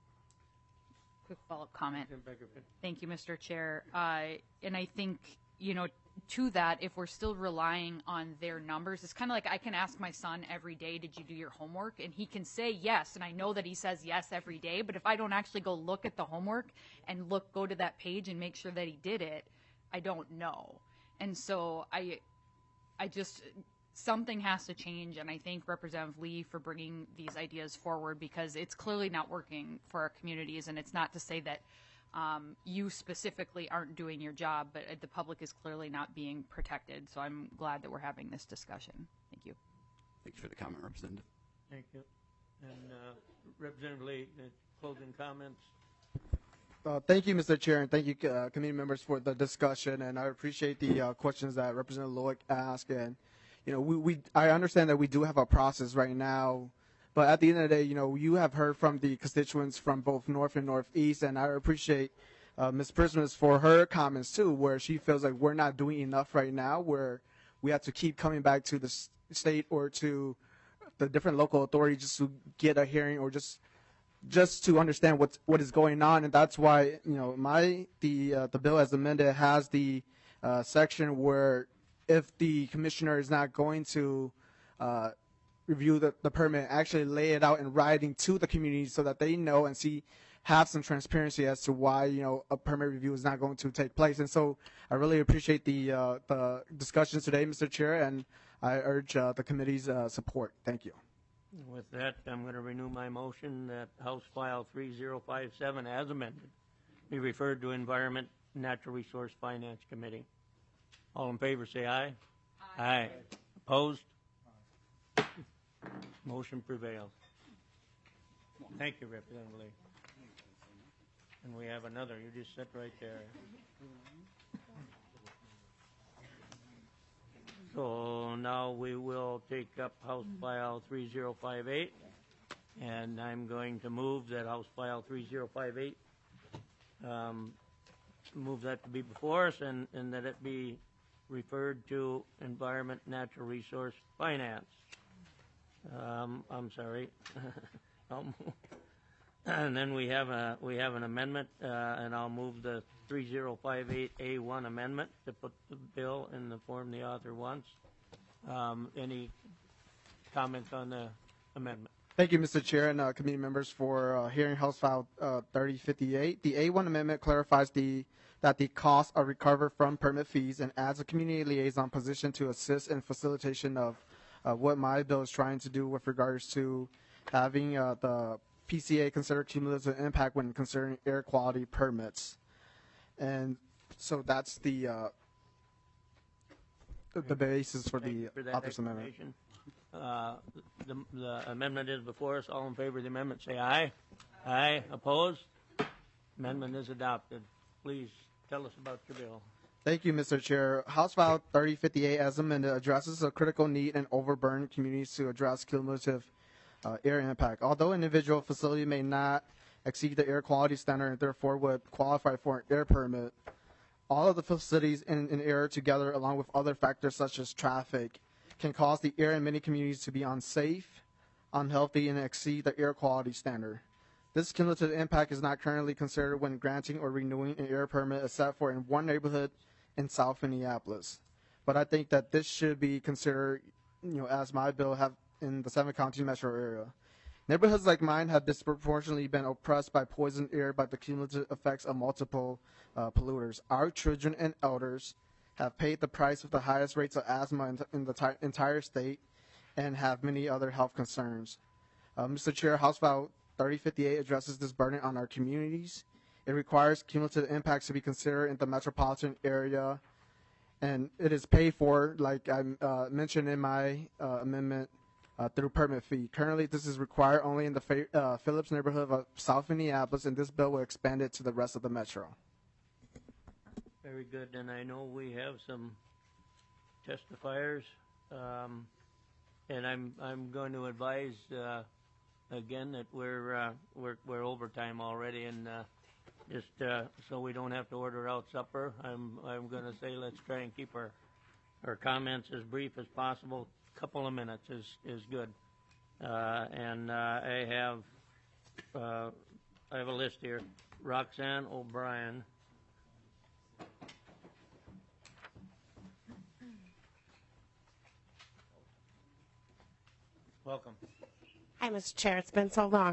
Quick follow-up comment. Thank you, Mr. Chair. And I think, you know, to that, if we're still relying on their numbers, it's kind of like I can ask my son every day, did you do your homework? And he can say yes, and I know that he says yes every day, but if I don't actually go look at the homework and go to that page and make sure that he did it, I don't know. And so I just, something has to change, and I thank Representative Lee for bringing these ideas forward, because it's clearly not working for our communities, and it's not to say that you specifically aren't doing your job, but the public is clearly not being protected. So I'm glad that we're having this discussion. Thank you. Thank you for the comment, Representative. Thank you. And Representative Lee, closing comments. Thank you, Mr. Chair, and thank you, committee members, for the discussion. And I appreciate the questions that Representative Loic asked. And you know, I understand that we do have a process right now. But at the end of the day, you know, you have heard from the constituents from both North and Northeast, and I appreciate Ms. Prismas for her comments too, where she feels like we're not doing enough right now, where we have to keep coming back to the state or to the different local authorities just to get a hearing, or just to understand what is going on. And that's why, you know, the bill as amended has the section where if the commissioner is not going to review the permit, actually lay it out in writing to the community so that they know and have some transparency as to why, you know, a permit review is not going to take place. And so I really appreciate the discussions today, Mr. Chair, and I urge the committee's support. Thank you. With that, I'm going to renew my motion that House File 3057 as amended be referred to Environment Natural Resource Finance Committee. All in favor say aye. Aye. Aye. Opposed? Motion prevails. Thank you, Representative Lee. And we have another. You just sit right there. So now we will take up House File 3058. And I'm going to move that House File 3058, move that to be before us and that it be referred to Environment Natural Resource Finance. I'm sorry. And then we have an amendment, and I'll move the 3058A1 amendment to put the bill in the form the author wants. Any comments on the amendment? Thank you, Mr. Chair and committee members for hearing House File 3058. The A1 amendment clarifies that the costs are recovered from permit fees and adds a community liaison position to assist in facilitation of what my bill is trying to do with regards to having the PCA consider cumulative impact when considering air quality permits. And so that's the basis for the author's amendment. The amendment is before us. All in favor of the amendment, say aye. Aye. Opposed? Amendment is adopted. Please tell us about your bill. Thank you, Mr. Chair. House File 3058 as amended addresses a critical need in overburdened communities to address cumulative air impact. Although an individual facility may not exceed the air quality standard and therefore would qualify for an air permit, all of the facilities in an area together, along with other factors such as traffic, can cause the air in many communities to be unsafe, unhealthy, and exceed the air quality standard. This cumulative impact is not currently considered when granting or renewing an air permit except for in one neighborhood in South Minneapolis. But I think that this should be considered, as my bill have in the 7-county metro area. Neighborhoods like mine have disproportionately been oppressed by poisoned air by the cumulative effects of multiple polluters. Our children and elders have paid the price with the highest rates of asthma in the entire state and have many other health concerns. Mr. Chair, House File 3058 addresses this burden on our communities. It requires cumulative impacts to be considered in the metropolitan area, and it is paid for, like I mentioned in my amendment, through permit fee. Currently, this is required only in the Phillips neighborhood of South Minneapolis, and this bill will expand it to the rest of the metro. Very good, and I know we have some testifiers, and I'm going to advise again that we're overtime already, and just so we don't have to order out supper, I'm going to say let's try and keep our comments as brief as possible. A couple of minutes is good, and I have a list here. Roxanne O'Brien. Welcome. Hi, Mr. Chair. It's been so long.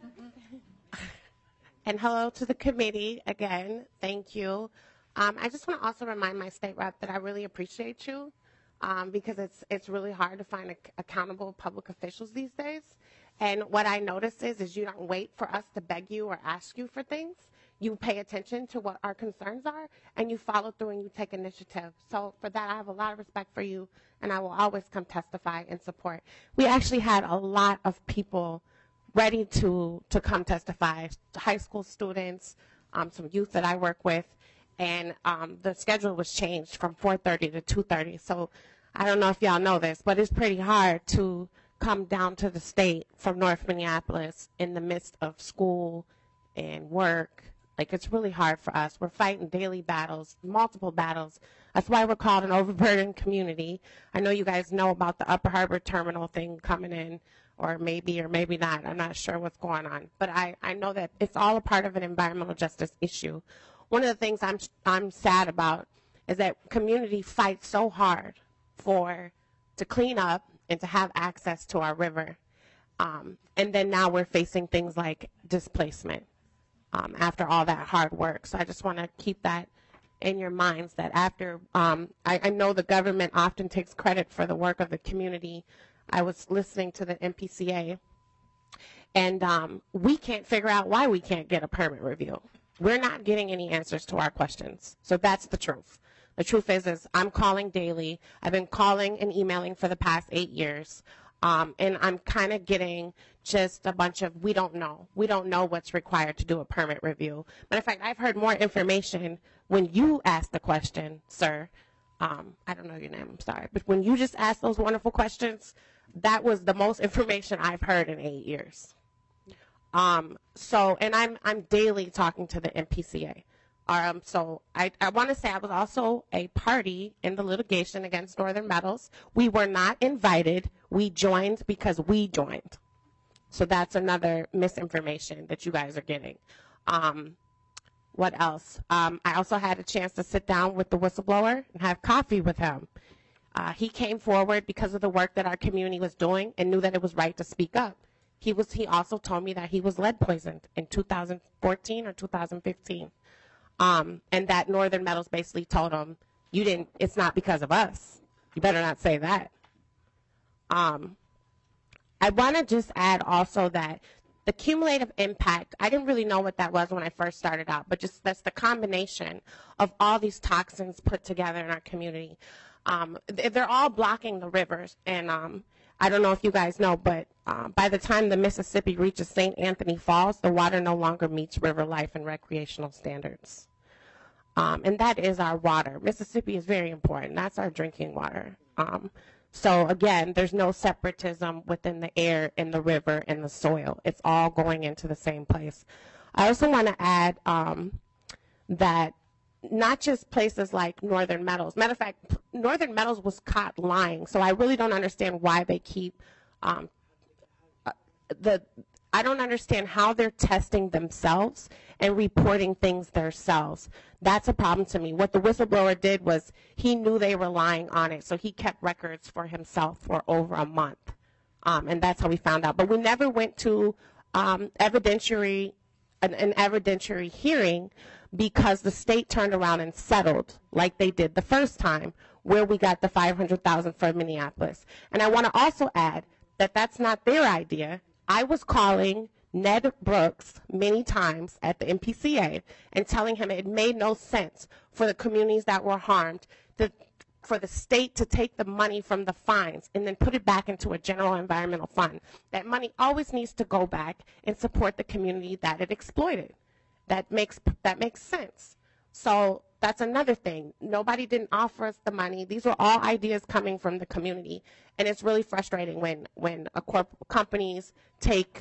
And hello to the committee again. Thank you. I just want to also remind my state rep that I really appreciate you because it's really hard to find accountable public officials these days. And what I notice is you don't wait for us to beg you or ask you for things. You pay attention to what our concerns are, and you follow through and you take initiative. So for that, I have a lot of respect for you, and I will always come testify in support. We actually had a lot of people ready to come testify, high school students, some youth that I work with, and the schedule was changed from 4:30 to 2:30. So I don't know if y'all know this, but it's pretty hard to come down to the state from North Minneapolis in the midst of school and work. Like, it's really hard for us. We're fighting daily battles, multiple battles. That's why we're called an overburdened community. I know you guys know about the Upper Harbor Terminal thing coming in, or maybe not. I'm not sure what's going on. But I know that it's all a part of an environmental justice issue. One of the things I'm sad about is that community fights so hard to clean up and to have access to our river. And then now we're facing things like displacement. After all that hard work. So I just want to keep that in your minds that after, I know the government often takes credit for the work of the community. I was listening to the MPCA, and we can't figure out why we can't get a permit review. We're not getting any answers to our questions. So that's the truth. The truth is I'm calling daily. I've been calling and emailing for the past 8 years. And I'm kind of getting just a bunch of, we don't know. We don't know what's required to do a permit review. Matter of fact, I've heard more information when you asked the question, sir. I don't know your name, I'm sorry. But when you just asked those wonderful questions, that was the most information I've heard in 8 years. And I'm daily talking to the MPCA. So I want to say I was also a party in the litigation against Northern Metals. We were not invited. We joined because we joined. So that's another misinformation that you guys are getting. What else? I also had a chance to sit down with the whistleblower and have coffee with him. He came forward because of the work that our community was doing and knew that it was right to speak up. He also told me that he was lead poisoned in 2014 or 2015. And that Northern Metals basically told him, it's not because of us. You better not say that. I want to just add also that the cumulative impact, I didn't really know what that was when I first started out, but just that's the combination of all these toxins put together in our community. They're all blocking the rivers, and I don't know if you guys know, but by the time the Mississippi reaches St. Anthony Falls, the water no longer meets river life and recreational standards. And that is our water. Mississippi is very important. That's our drinking water. So again, there's no separatism within the air, in the river, in the soil. It's all going into the same place. I also want to add that not just places like Northern Metals. Matter of fact, Northern Metals was caught lying, so I really don't understand why they keep I don't understand how they're testing themselves and reporting things themselves. That's a problem to me. What the whistleblower did was he knew they were lying on it, so he kept records for himself for over a month, and that's how we found out. But we never went to an evidentiary hearing because the state turned around and settled like they did the first time, where we got the $500,000 from Minneapolis. And I want to also add that that's not their idea. I was calling Ned Brooks many times at the MPCA and telling him it made no sense for the communities that were harmed for the state to take the money from the fines and then put it back into a general environmental fund. That money always needs to go back and support the community that it exploited. That makes sense. So that's another thing. Nobody didn't offer us the money. These were all ideas coming from the community, and it's really frustrating when companies take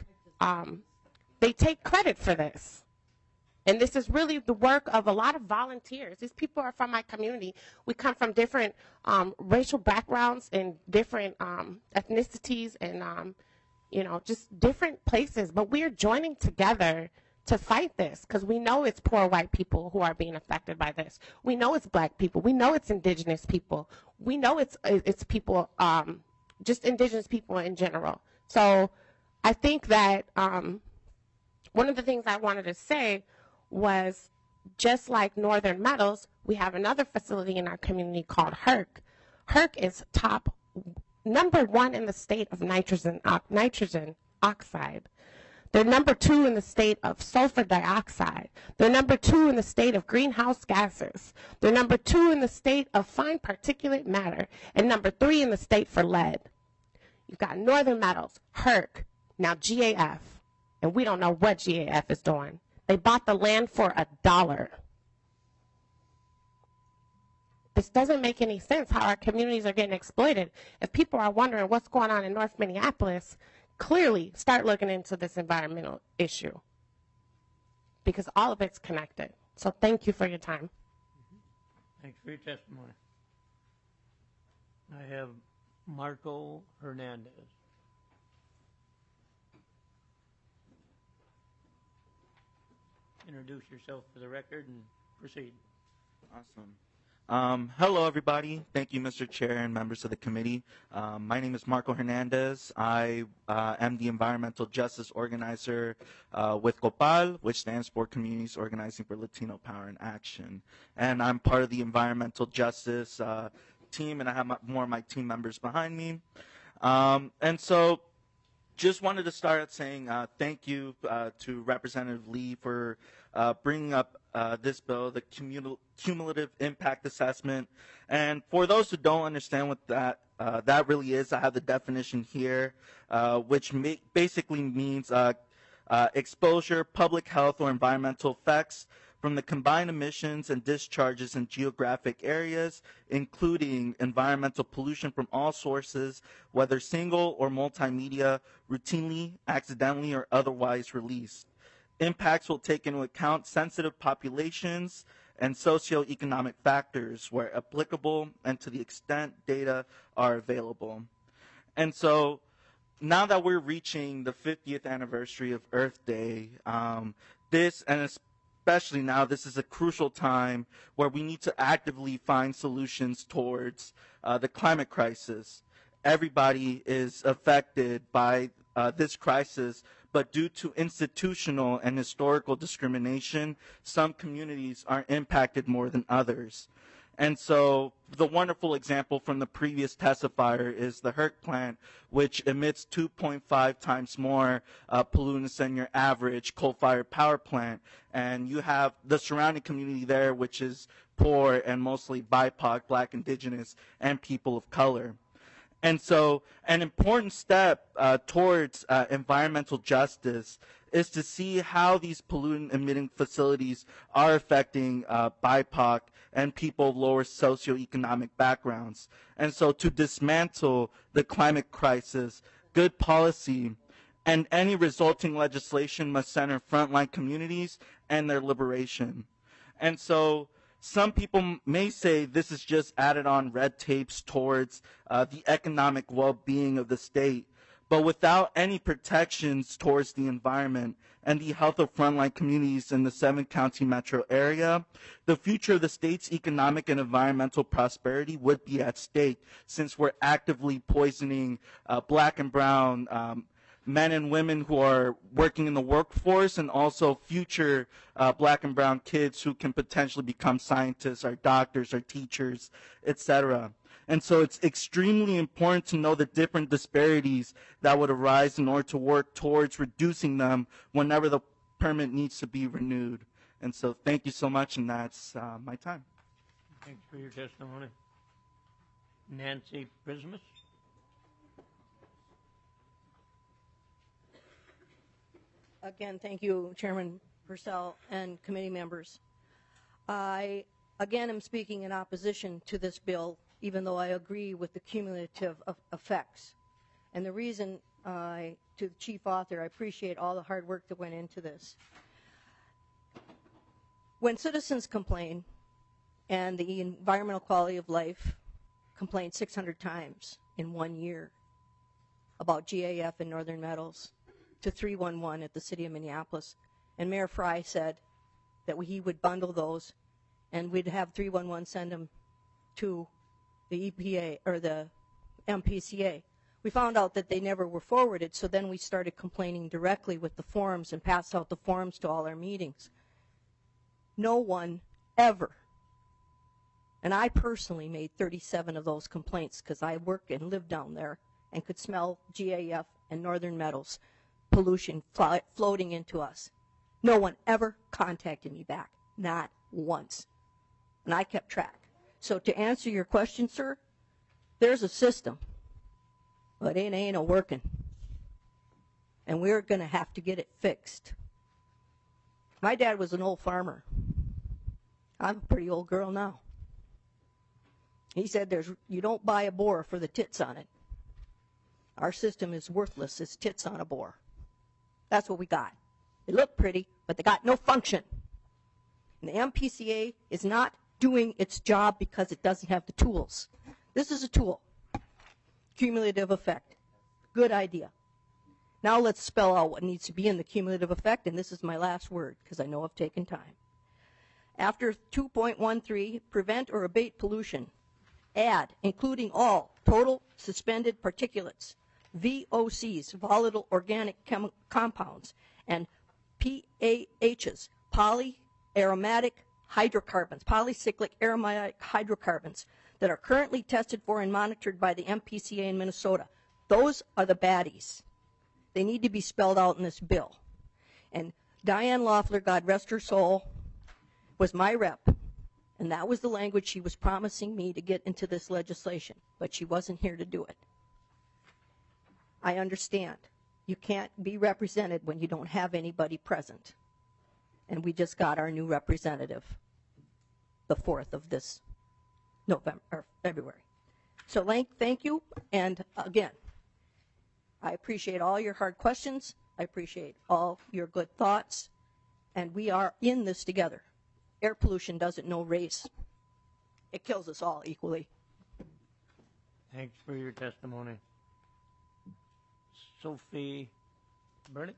credit for this. And this is really the work of a lot of volunteers. These people are from my community. We come from different racial backgrounds and different ethnicities and just different places, but we are joining together to fight this, because we know it's poor white people who are being affected by this. We know it's black people. We know it's indigenous people. We know it's people, just indigenous people in general. So I think that one of the things I wanted to say was, just like Northern Metals, we have another facility in our community called HERC. HERC is number 1 in the state of nitrogen oxide. They're number 2 in the state of sulfur dioxide. They're number 2 in the state of greenhouse gases. They're number 2 in the state of fine particulate matter, and number 3 in the state for lead. You've got Northern Metals, HERC, now GAF, and we don't know what GAF is doing. They bought the land for $1. This doesn't make any sense how our communities are getting exploited. If people are wondering what's going on in North Minneapolis, clearly start looking into this environmental issue, because all of it's connected. So thank you for your time. Thanks for your testimony. I have Marco Hernandez. Introduce yourself for the record and proceed. Awesome. Hello, everybody. Thank you, Mr. Chair and members of the committee. My name is Marco Hernandez. I am the environmental justice organizer with COPAL, which stands for Communities Organizing for Latino Power and Action. And I'm part of the environmental justice team, and I have more of my team members behind me. And so just wanted to start out saying thank you to Representative Lee for bringing up this bill, the cumulative impact assessment. And for those who don't understand what that really is, I have the definition here, which basically means exposure, public health, or environmental effects from the combined emissions and discharges in geographic areas, including environmental pollution from all sources, whether single or multimedia, routinely, accidentally, or otherwise released. Impacts will take into account sensitive populations and socioeconomic factors where applicable and to the extent data are available. And so now that we're reaching the 50th anniversary of Earth Day, this, and especially now, this is a crucial time where we need to actively find solutions towards the climate crisis. Everybody is affected by this crisis, but due to institutional and historical discrimination, some communities are impacted more than others. And so the wonderful example from the previous testifier is the Herc plant, which emits 2.5 times more pollutants than your average coal-fired power plant. And you have the surrounding community there, which is poor and mostly BIPOC, Black, Indigenous, and people of color. And so an important step towards environmental justice is to see how these pollutant-emitting facilities are affecting BIPOC and people of lower socioeconomic backgrounds. And so to dismantle the climate crisis, good policy and any resulting legislation must center frontline communities and their liberation. And so some people may say this is just added on red tapes towards the economic well-being of the state, but without any protections towards the environment and the health of frontline communities in the 7-county metro area, the future of the state's economic and environmental prosperity would be at stake, since we're actively poisoning Black and brown men and women who are working in the workforce, and also future Black and brown kids who can potentially become scientists or doctors or teachers, etc. And so it's extremely important to know the different disparities that would arise in order to work towards reducing them whenever the permit needs to be renewed. And so thank you so much, and that's my time. Thanks for your testimony. Nancy Prismus. Again, thank you, Chairman Purcell and committee members. I, again, am speaking in opposition to this bill, even though I agree with the cumulative effects. And the reason, to the chief author, I appreciate all the hard work that went into this. When citizens complain, and the environmental quality of life complained 600 times in 1 year about GAF and Northern Metals, to 311 at the city of Minneapolis, and Mayor Fry said that he would bundle those, and we'd have 311 send them to the EPA or the MPCA. We found out that they never were forwarded, so then we started complaining directly with the forms and passed out the forms to all our meetings. No one ever, and I personally made 37 of those complaints because I worked and lived down there and could smell GAF and Northern Metals pollution floating into us. No one ever contacted me back, not once. And I kept track. So to answer your question, sir, there's a system, but it ain't a-working. And we're going to have to get it fixed. My dad was an old farmer. I'm a pretty old girl now. He said you don't buy a boar for the tits on it. Our system is worthless as tits on a boar. That's what we got. They look pretty, but they got no function. And the MPCA is not doing its job because it doesn't have the tools. This is a tool. Cumulative effect. Good idea. Now let's spell out what needs to be in the cumulative effect, and this is my last word because I know I've taken time. After 2.13, prevent or abate pollution. Add, including all total suspended particulates, VOCs, volatile organic compounds, and PAHs, polyaromatic hydrocarbons, polycyclic aromatic hydrocarbons, that are currently tested for and monitored by the MPCA in Minnesota. Those are the baddies. They need to be spelled out in this bill. And Diane Loeffler, God rest her soul, was my rep, and that was the language she was promising me to get into this legislation, but she wasn't here to do it. I understand. You can't be represented when you don't have anybody present. And we just got our new representative the 4th of this November or February. So thank you. And again, I appreciate all your hard questions. I appreciate all your good thoughts. And we are in this together. Air pollution doesn't know race. It kills us all equally. Thanks for your testimony. Sophie Burdick.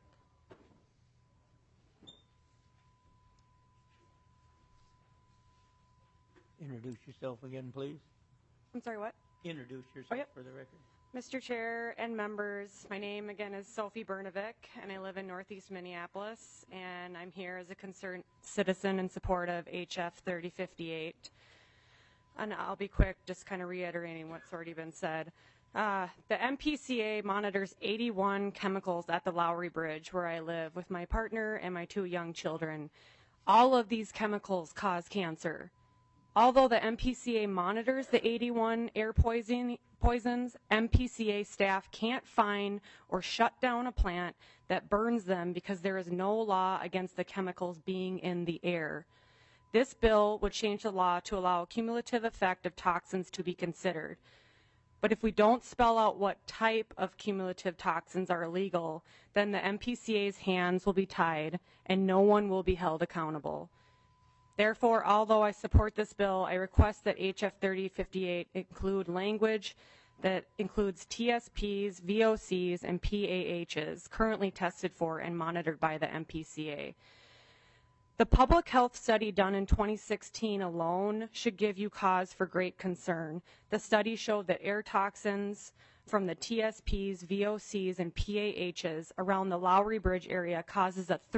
Introduce yourself again, please. I'm sorry, what? Introduce yourself yep. for the record. Mr. Chair and members, my name again is Sophie Bernovic, and I live in Northeast Minneapolis, and I'm here as a concerned citizen in support of HF 3058. And I'll be quick, just kind of reiterating what's already been said. The MPCA monitors 81 chemicals at the Lowry Bridge where I live with my partner and my 2 young children. All of these chemicals cause cancer. Although the MPCA monitors the 81 air poisons, MPCA staff can't find or shut down a plant that burns them because there is no law against the chemicals being in the air. This bill would change the law to allow a cumulative effect of toxins to be considered. But if we don't spell out what type of cumulative toxins are illegal, then the MPCA's hands will be tied and no one will be held accountable. Therefore, although I support this bill, I request that HF 3058 include language that includes TSPs, VOCs, and PAHs currently tested for and monitored by the MPCA. The public health study done in 2016 alone should give you cause for great concern. The study showed that air toxins from the TSPs, VOCs, and PAHs around the Lowry Bridge area causes a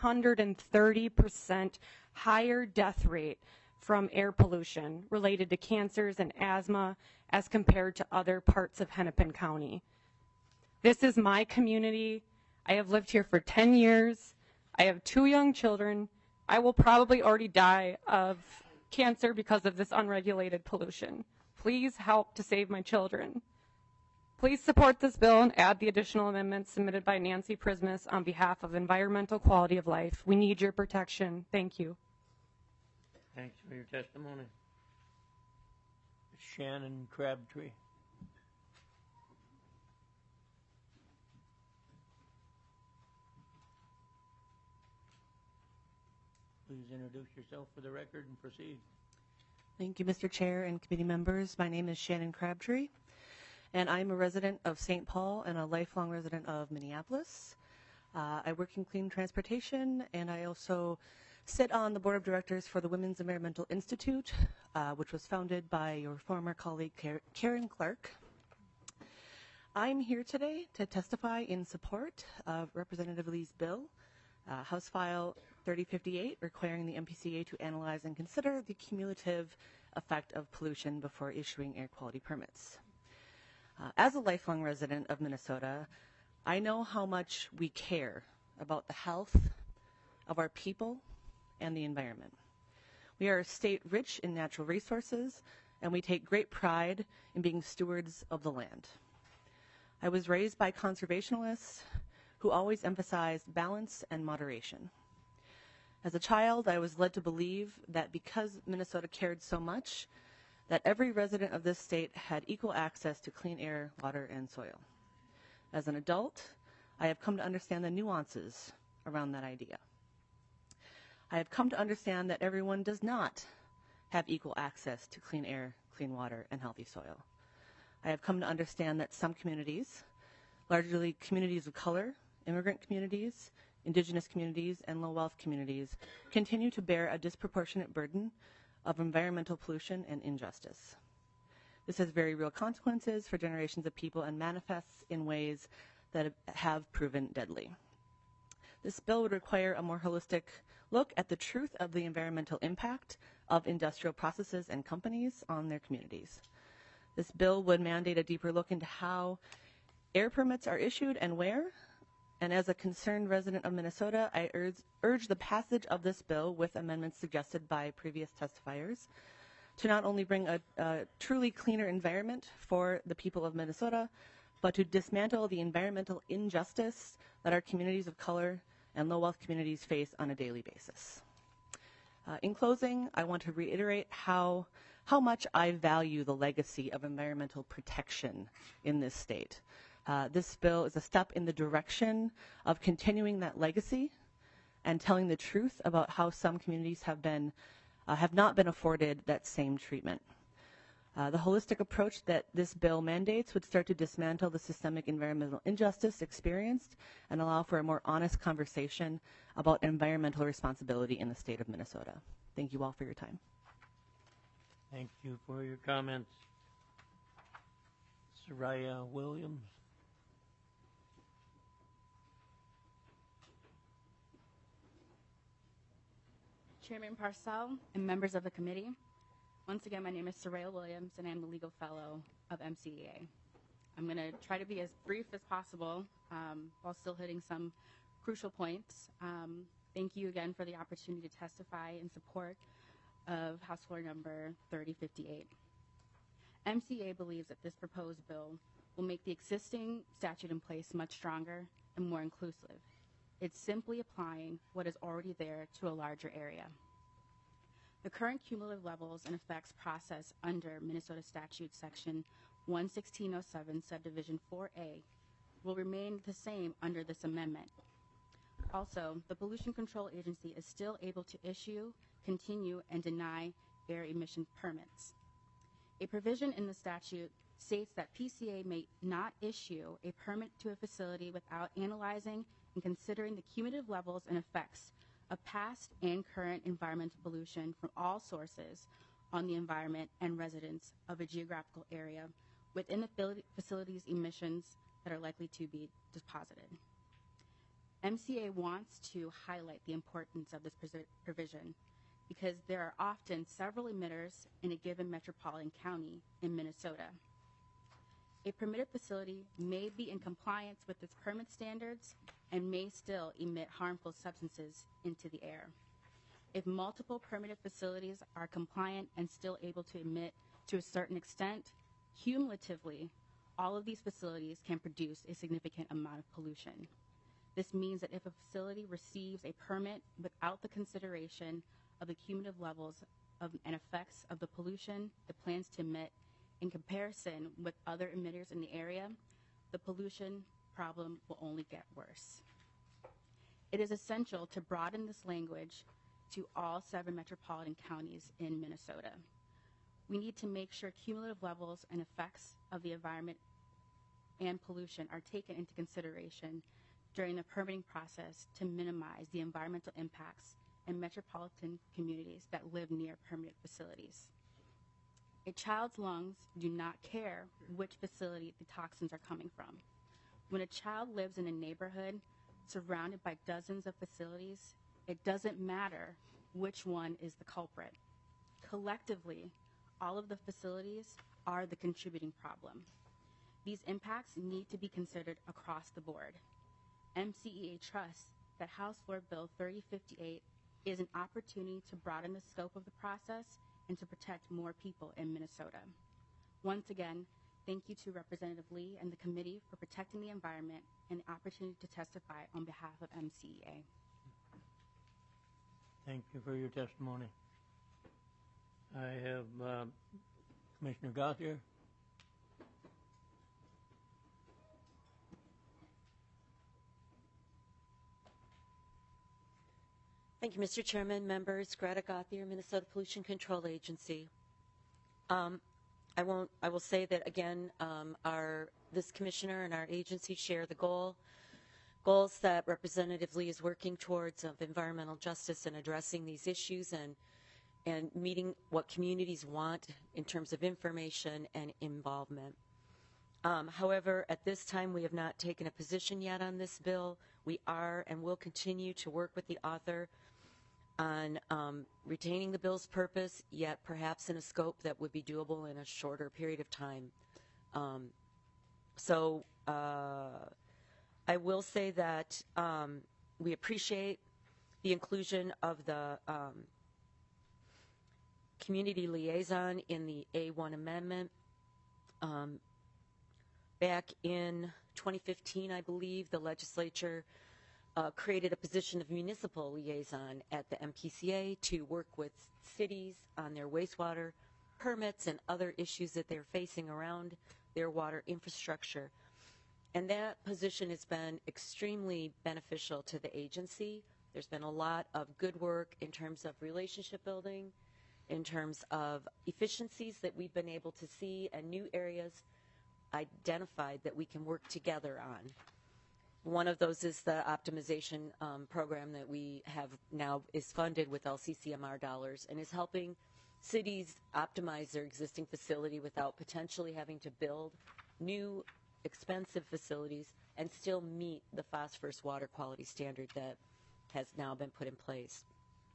330% higher death rate from air pollution related to cancers and asthma as compared to other parts of Hennepin County. This is my community. I have lived here for 10 years. I have 2 young children. I will probably already die of cancer because of this unregulated pollution. Please help to save my children. Please support this bill and add the additional amendments submitted by Nancy Prismas on behalf of environmental quality of life. We need your protection. Thank you. Thanks for your testimony. Shannon Crabtree. Please introduce yourself for the record and proceed. Thank you, Mr. Chair and committee members. My name is Shannon Crabtree, and I'm a resident of St. Paul and a lifelong resident of Minneapolis. I work in clean transportation, and I also sit on the board of directors for the Women's Environmental Institute, which was founded by your former colleague, Karen Clark. I'm here today to testify in support of Representative Lee's bill, House File 3058, requiring the MPCA to analyze and consider the cumulative effect of pollution before issuing air quality permits. As a lifelong resident of Minnesota, I know how much we care about the health of our people and the environment. We are a state rich in natural resources, and we take great pride in being stewards of the land. I was raised by conservationists who always emphasized balance and moderation. As a child, I was led to believe that because Minnesota cared so much, that every resident of this state had equal access to clean air, water, and soil. As an adult, I have come to understand the nuances around that idea. I have come to understand that everyone does not have equal access to clean air, clean water, and healthy soil. I have come to understand that some communities, largely communities of color, immigrant communities, indigenous communities, and low-wealth communities, continue to bear a disproportionate burden of environmental pollution and injustice. This has very real consequences for generations of people and manifests in ways that have proven deadly. This bill would require a more holistic look at the truth of the environmental impact of industrial processes and companies on their communities. This bill would mandate a deeper look into how air permits are issued and where. And as a concerned resident of Minnesota, I urge the passage of this bill with amendments suggested by previous testifiers to not only bring a truly cleaner environment for the people of Minnesota, but to dismantle the environmental injustice that our communities of color and low-wealth communities face on a daily basis. In closing, I want to reiterate how much I value the legacy of environmental protection in this state. This bill is a step in the direction of continuing that legacy and telling the truth about how some communities have not been afforded that same treatment. The holistic approach that this bill mandates would start to dismantle the systemic environmental injustice experienced and allow for a more honest conversation about environmental responsibility in the state of Minnesota. Thank you all for your time. Thank you for your comments. Soraya Williams. Chairman Parcell and members of the committee, once again, my name is Soraya Williams, and I'm the legal fellow of MCEA. I'm going to try to be as brief as possible while still hitting some crucial points. Thank you again for the opportunity to testify in support of House Floor Number 3058. MCEA believes that this proposed bill will make the existing statute in place much stronger and more inclusive. It's simply applying what is already there to a larger area. The current cumulative levels and effects process under Minnesota Statute Section 11607, Subdivision 4A, will remain the same under this amendment. Also, the Pollution Control Agency is still able to issue, continue, and deny air emission permits. A provision in the statute states that PCA may not issue a permit to a facility without analyzing and considering the cumulative levels and effects of past and current environmental pollution from all sources on the environment and residents of a geographical area within the facility's emissions that are likely to be deposited. MCA wants to highlight the importance of this provision because there are often several emitters in a given metropolitan county in Minnesota. A permitted facility may be in compliance with its permit standards and may still emit harmful substances into the air. If multiple permitted facilities are compliant and still able to emit to a certain extent, cumulatively, all of these facilities can produce a significant amount of pollution. This means that if a facility receives a permit without the consideration of the cumulative levels and effects of the pollution it plans to emit in comparison with other emitters in the area, the pollution problem will only get worse. It is essential to broaden this language to all 7 metropolitan counties in Minnesota. We need to make sure cumulative levels and effects of the environment and pollution are taken into consideration during the permitting process to minimize the environmental impacts in metropolitan communities that live near permitted facilities. A child's lungs do not care which facility the toxins are coming from. When a child lives in a neighborhood surrounded by dozens of facilities, it doesn't matter which one is the culprit. Collectively, all of the facilities are the contributing problem. These impacts need to be considered across the board. MCEA trusts that House Floor Bill 3058 is an opportunity to broaden the scope of the process and to protect more people in Minnesota. Once again, thank you to Representative Lee and the committee for protecting the environment and the opportunity to testify on behalf of MCEA. Thank you for your testimony. I have Commissioner Gauthier. Thank you, Mr. Chairman, members. Greta Gauthier, Minnesota Pollution Control Agency. I will say that again, this commissioner and our agency share the goals that Representative Lee is working towards of environmental justice and addressing these issues and meeting what communities want in terms of information and involvement. However, at this time, we have not taken a position yet on this bill. We are and will continue to work with the author on retaining the bill's purpose, yet perhaps in a scope that would be doable in a shorter period of time. I will say that we appreciate the inclusion of the community liaison in the A1 amendment. Back in 2015, I believe, the legislature created a position of municipal liaison at the MPCA to work with cities on their wastewater permits and other issues that they're facing around their water infrastructure. And that position has been extremely beneficial to the agency. There's been a lot of good work in terms of relationship building, in terms of efficiencies that we've been able to see, and new areas identified that we can work together on. One of those is the optimization program that we have now is funded with LCCMR dollars and is helping cities optimize their existing facility without potentially having to build new expensive facilities and still meet the phosphorus water quality standard that has now been put in place.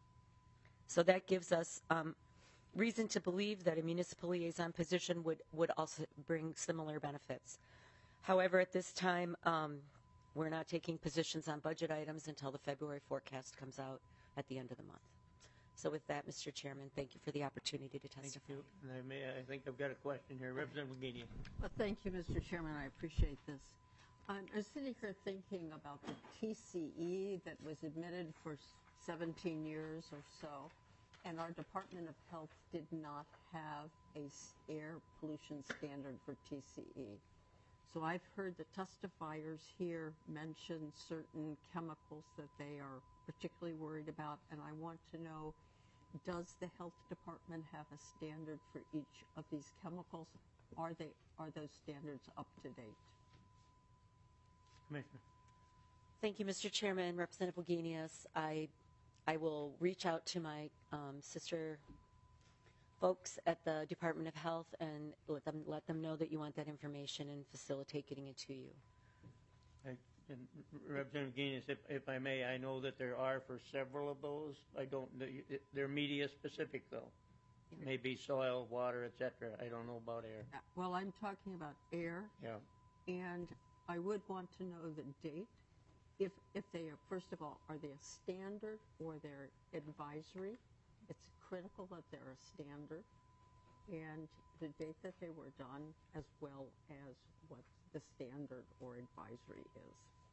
So that gives us reason to believe that a municipal liaison position would also bring similar benefits. However, at this time, we're not taking positions on budget items until the February forecast comes out at the end of the month. So with that, Mr. Chairman, thank you for the opportunity to testify. Thank you. And I think I've got a question here. Representative Guinea. Well, thank you, Mr. Chairman. I appreciate this. I'm sitting here thinking about the TCE that was admitted for 17 years or so, and our Department of Health did not have a air pollution standard for TCE. So I've heard the testifiers here mention certain chemicals that they are particularly worried about, and I want to know, does the health department have a standard for each of these chemicals? Are those standards up to date? Commissioner. Thank you, Mr. Chairman. Representative Wagenius, I will reach out to my sister folks at the Department of Health and let them know that you want that information and facilitate getting it to you. And Representative Guinness, if I may, I know that there are for several of those. I don't. They're media specific though. Maybe soil, water, etc. I don't know about air. Well, I'm talking about air. Yeah. And I would want to know the date. If they are, first of all, are they a standard or they're advisory? It's critical that they're a standard, and the date that they were done, as well as what the standard or advisory is.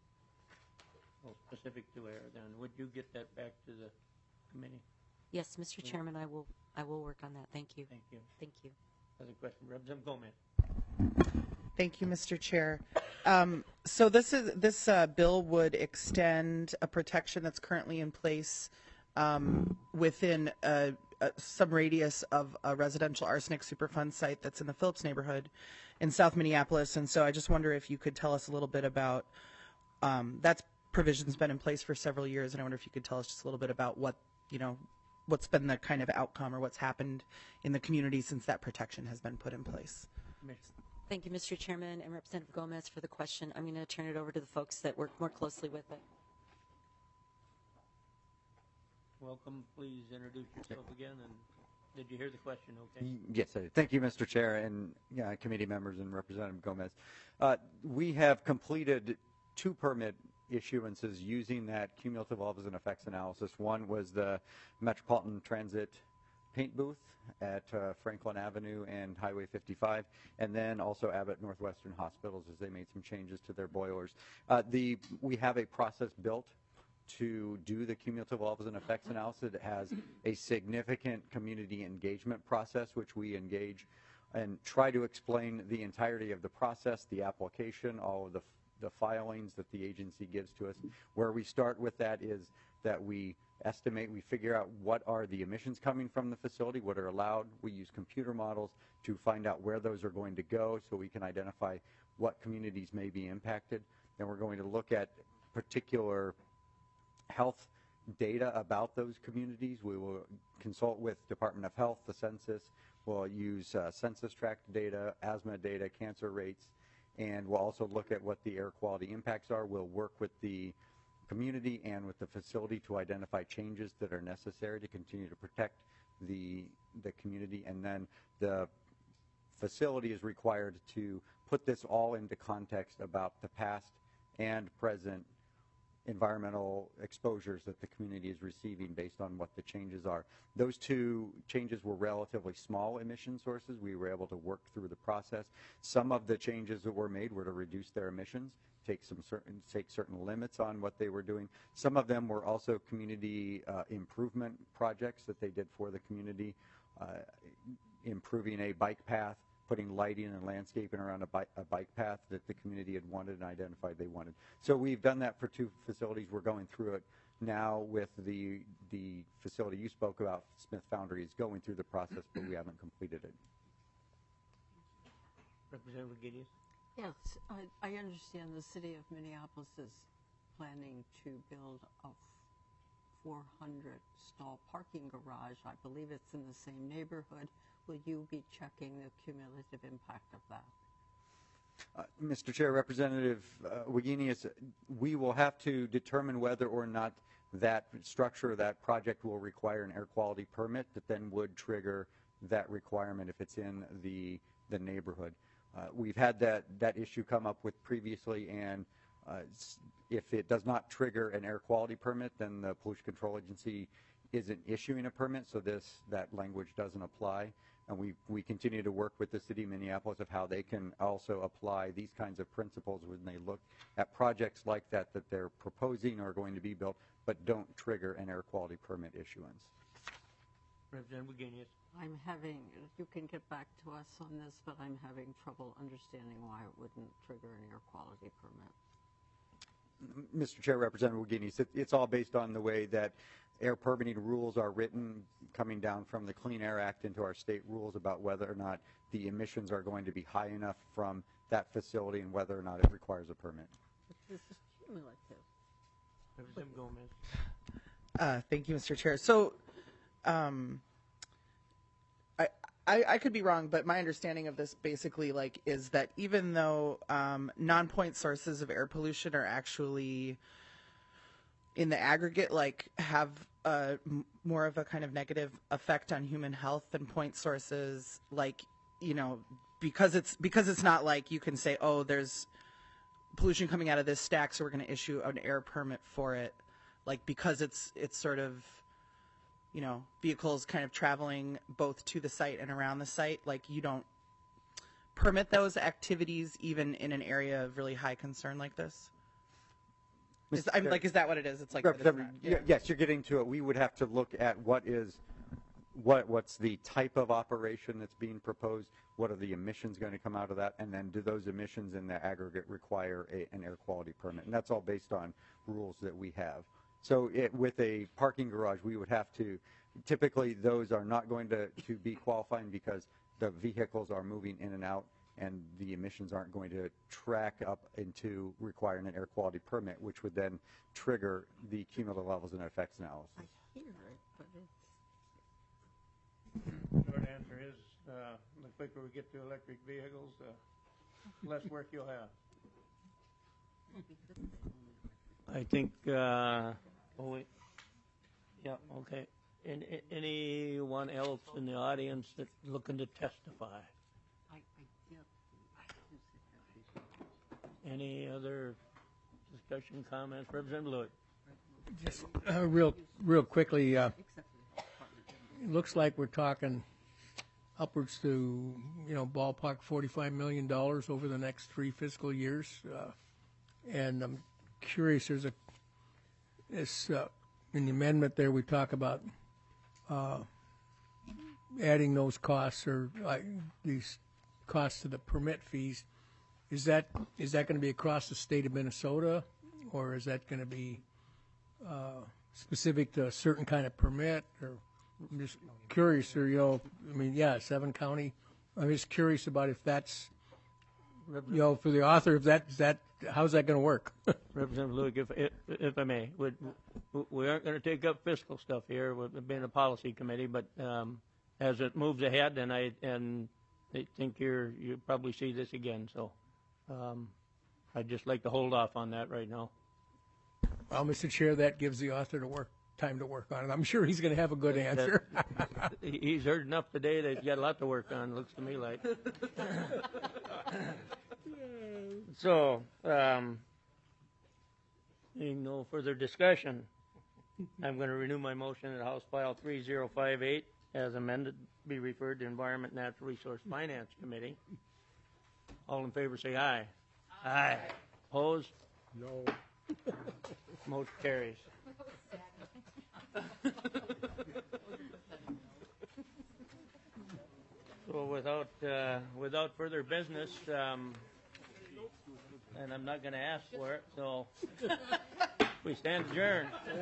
Well, specific to air, then would you get that back to the committee? Yes, Mr. Chairman, I will work on that. Thank you. Thank you. Thank you. Other question, Representative Gomez. Thank you, Mr. Chair. So this bill would extend a protection that's currently in place within some radius of a residential arsenic Superfund site that's in the Phillips neighborhood in South Minneapolis. And so I just wonder if you could tell us a little bit about that provision's been in place for several years, and I wonder if you could tell us just a little bit about what's been the kind of outcome or what's happened in the community since that protection has been put in place. Thank you, Mr. Chairman, and Representative Gomez for the question. I'm going to turn it over to the folks that work more closely with it. Welcome. Please introduce yourself again. And did you hear the question? Okay. Yes, I did. Thank you, Mr. Chair, and committee members and Representative Gomez. We have completed 2 permit issuances using that cumulative levels and effects analysis. One was the Metropolitan Transit paint booth at Franklin Avenue and Highway 55, and then also Abbott Northwestern Hospitals as they made some changes to their boilers. We have a process built to do the cumulative levels and effects analysis. It has a significant community engagement process, which we engage and try to explain the entirety of the process, the application, all of the filings that the agency gives to us. Where we start with that is that we estimate, we figure out what are the emissions coming from the facility, what are allowed. We use computer models to find out where those are going to go so we can identify what communities may be impacted. Then we're going to look at particular health data about those communities. We will consult with Department of Health, the census. We'll use census tract data, asthma data, cancer rates, and we'll also look at what the air quality impacts are. We'll work with the community and with the facility to identify changes that are necessary to continue to protect the community. And then the facility is required to put this all into context about the past and present environmental exposures that the community is receiving based on what the changes are. Those two changes were relatively small emission sources. We were able to work through the process. Some of the changes that were made were to reduce their emissions, take certain limits on what they were doing. Some of them were also community improvement projects that they did for the community, improving a bike path, putting lighting and landscaping around a bike path that the community had wanted and identified they wanted. So we've done that for two facilities. We're going through it now with the facility you spoke about. Smith Foundry is going through the process, but we haven't completed it. Representative Gideon? Yes, I understand the city of Minneapolis is planning to build a 400-stall parking garage. I believe it's in the same neighborhood. Will you be checking the cumulative impact of that? Mr. Chair, Representative Wagenius, we will have to determine whether or not that structure, that project will require an air quality permit that then would trigger that requirement if it's in the neighborhood. We've had that issue come up with previously, and if it does not trigger an air quality permit, then the Pollution Control Agency isn't issuing a permit, so that language doesn't apply. And we continue to work with the city of Minneapolis of how they can also apply these kinds of principles when they look at projects like that they're proposing or going to be built, but don't trigger an air quality permit issuance. Representative Wagenius? You can get back to us on this, but I'm having trouble understanding why it wouldn't trigger an air quality permit. Mr. Chair, Representative Wagenius, it's all based on the way that air permitting rules are written, coming down from the Clean Air Act into our state rules about whether or not the emissions are going to be high enough from that facility and whether or not it requires a permit. But this is cumulative. Representative Gomez? Thank you, Mr. Chair. So I could be wrong, but my understanding of this basically is that even though non-point sources of air pollution are actually in the aggregate have more of a kind of negative effect on human health than point sources, because it's not like you can say, oh, there's pollution coming out of this stack, so we're going to issue an air permit for it, because it's sort of vehicles kind of traveling both to the site and around the site, you don't permit those activities even in an area of really high concern like this. Is that what it is? It's yes, you're getting to it. We would have to look at what's the type of operation that's being proposed, what are the emissions going to come out of that, and then do those emissions in the aggregate require an air quality permit? And that's all based on rules that we have. So with a parking garage, we would have to, typically those are not going to be qualifying because the vehicles are moving in and out, and the emissions aren't going to track up into requiring an air quality permit, which would then trigger the cumulative levels and effects analysis. I hear it, but The short answer is the quicker we get to electric vehicles, the less work you'll have. I think, oh wait, yeah, okay. Anyone else in the audience that's looking to testify? Any other discussion, comments? Representative Lewis. Just real quickly, it looks like we're talking upwards to, ballpark $45 million over the next 3 fiscal years. And I'm curious, there's in the amendment there we talk about adding those costs or these costs to the permit fees. Is that going to be across the state of Minnesota, or is that going to be specific to a certain kind of permit? Or I'm just curious, or 7 county. I'm just curious about if that's, for the author, if that how's that going to work? Representative Luke, if I may, we aren't going to take up fiscal stuff here. We've been a policy committee, but as it moves ahead, and I think you probably see this again. So I'd just like to hold off on that right now. Well, Mr. Chair, that gives the author time to work on it. I'm sure he's going to have a good answer. He's heard enough today that he's got a lot to work on, looks to me like. So, Seeing no further discussion, I'm going to renew my motion that House File 3058, as amended, be referred to Environment and Natural Resource Finance Committee. All in favor say aye. Aye. Opposed? No. Motion carries. So without further business, and I'm not going to ask for it, so we stand adjourned.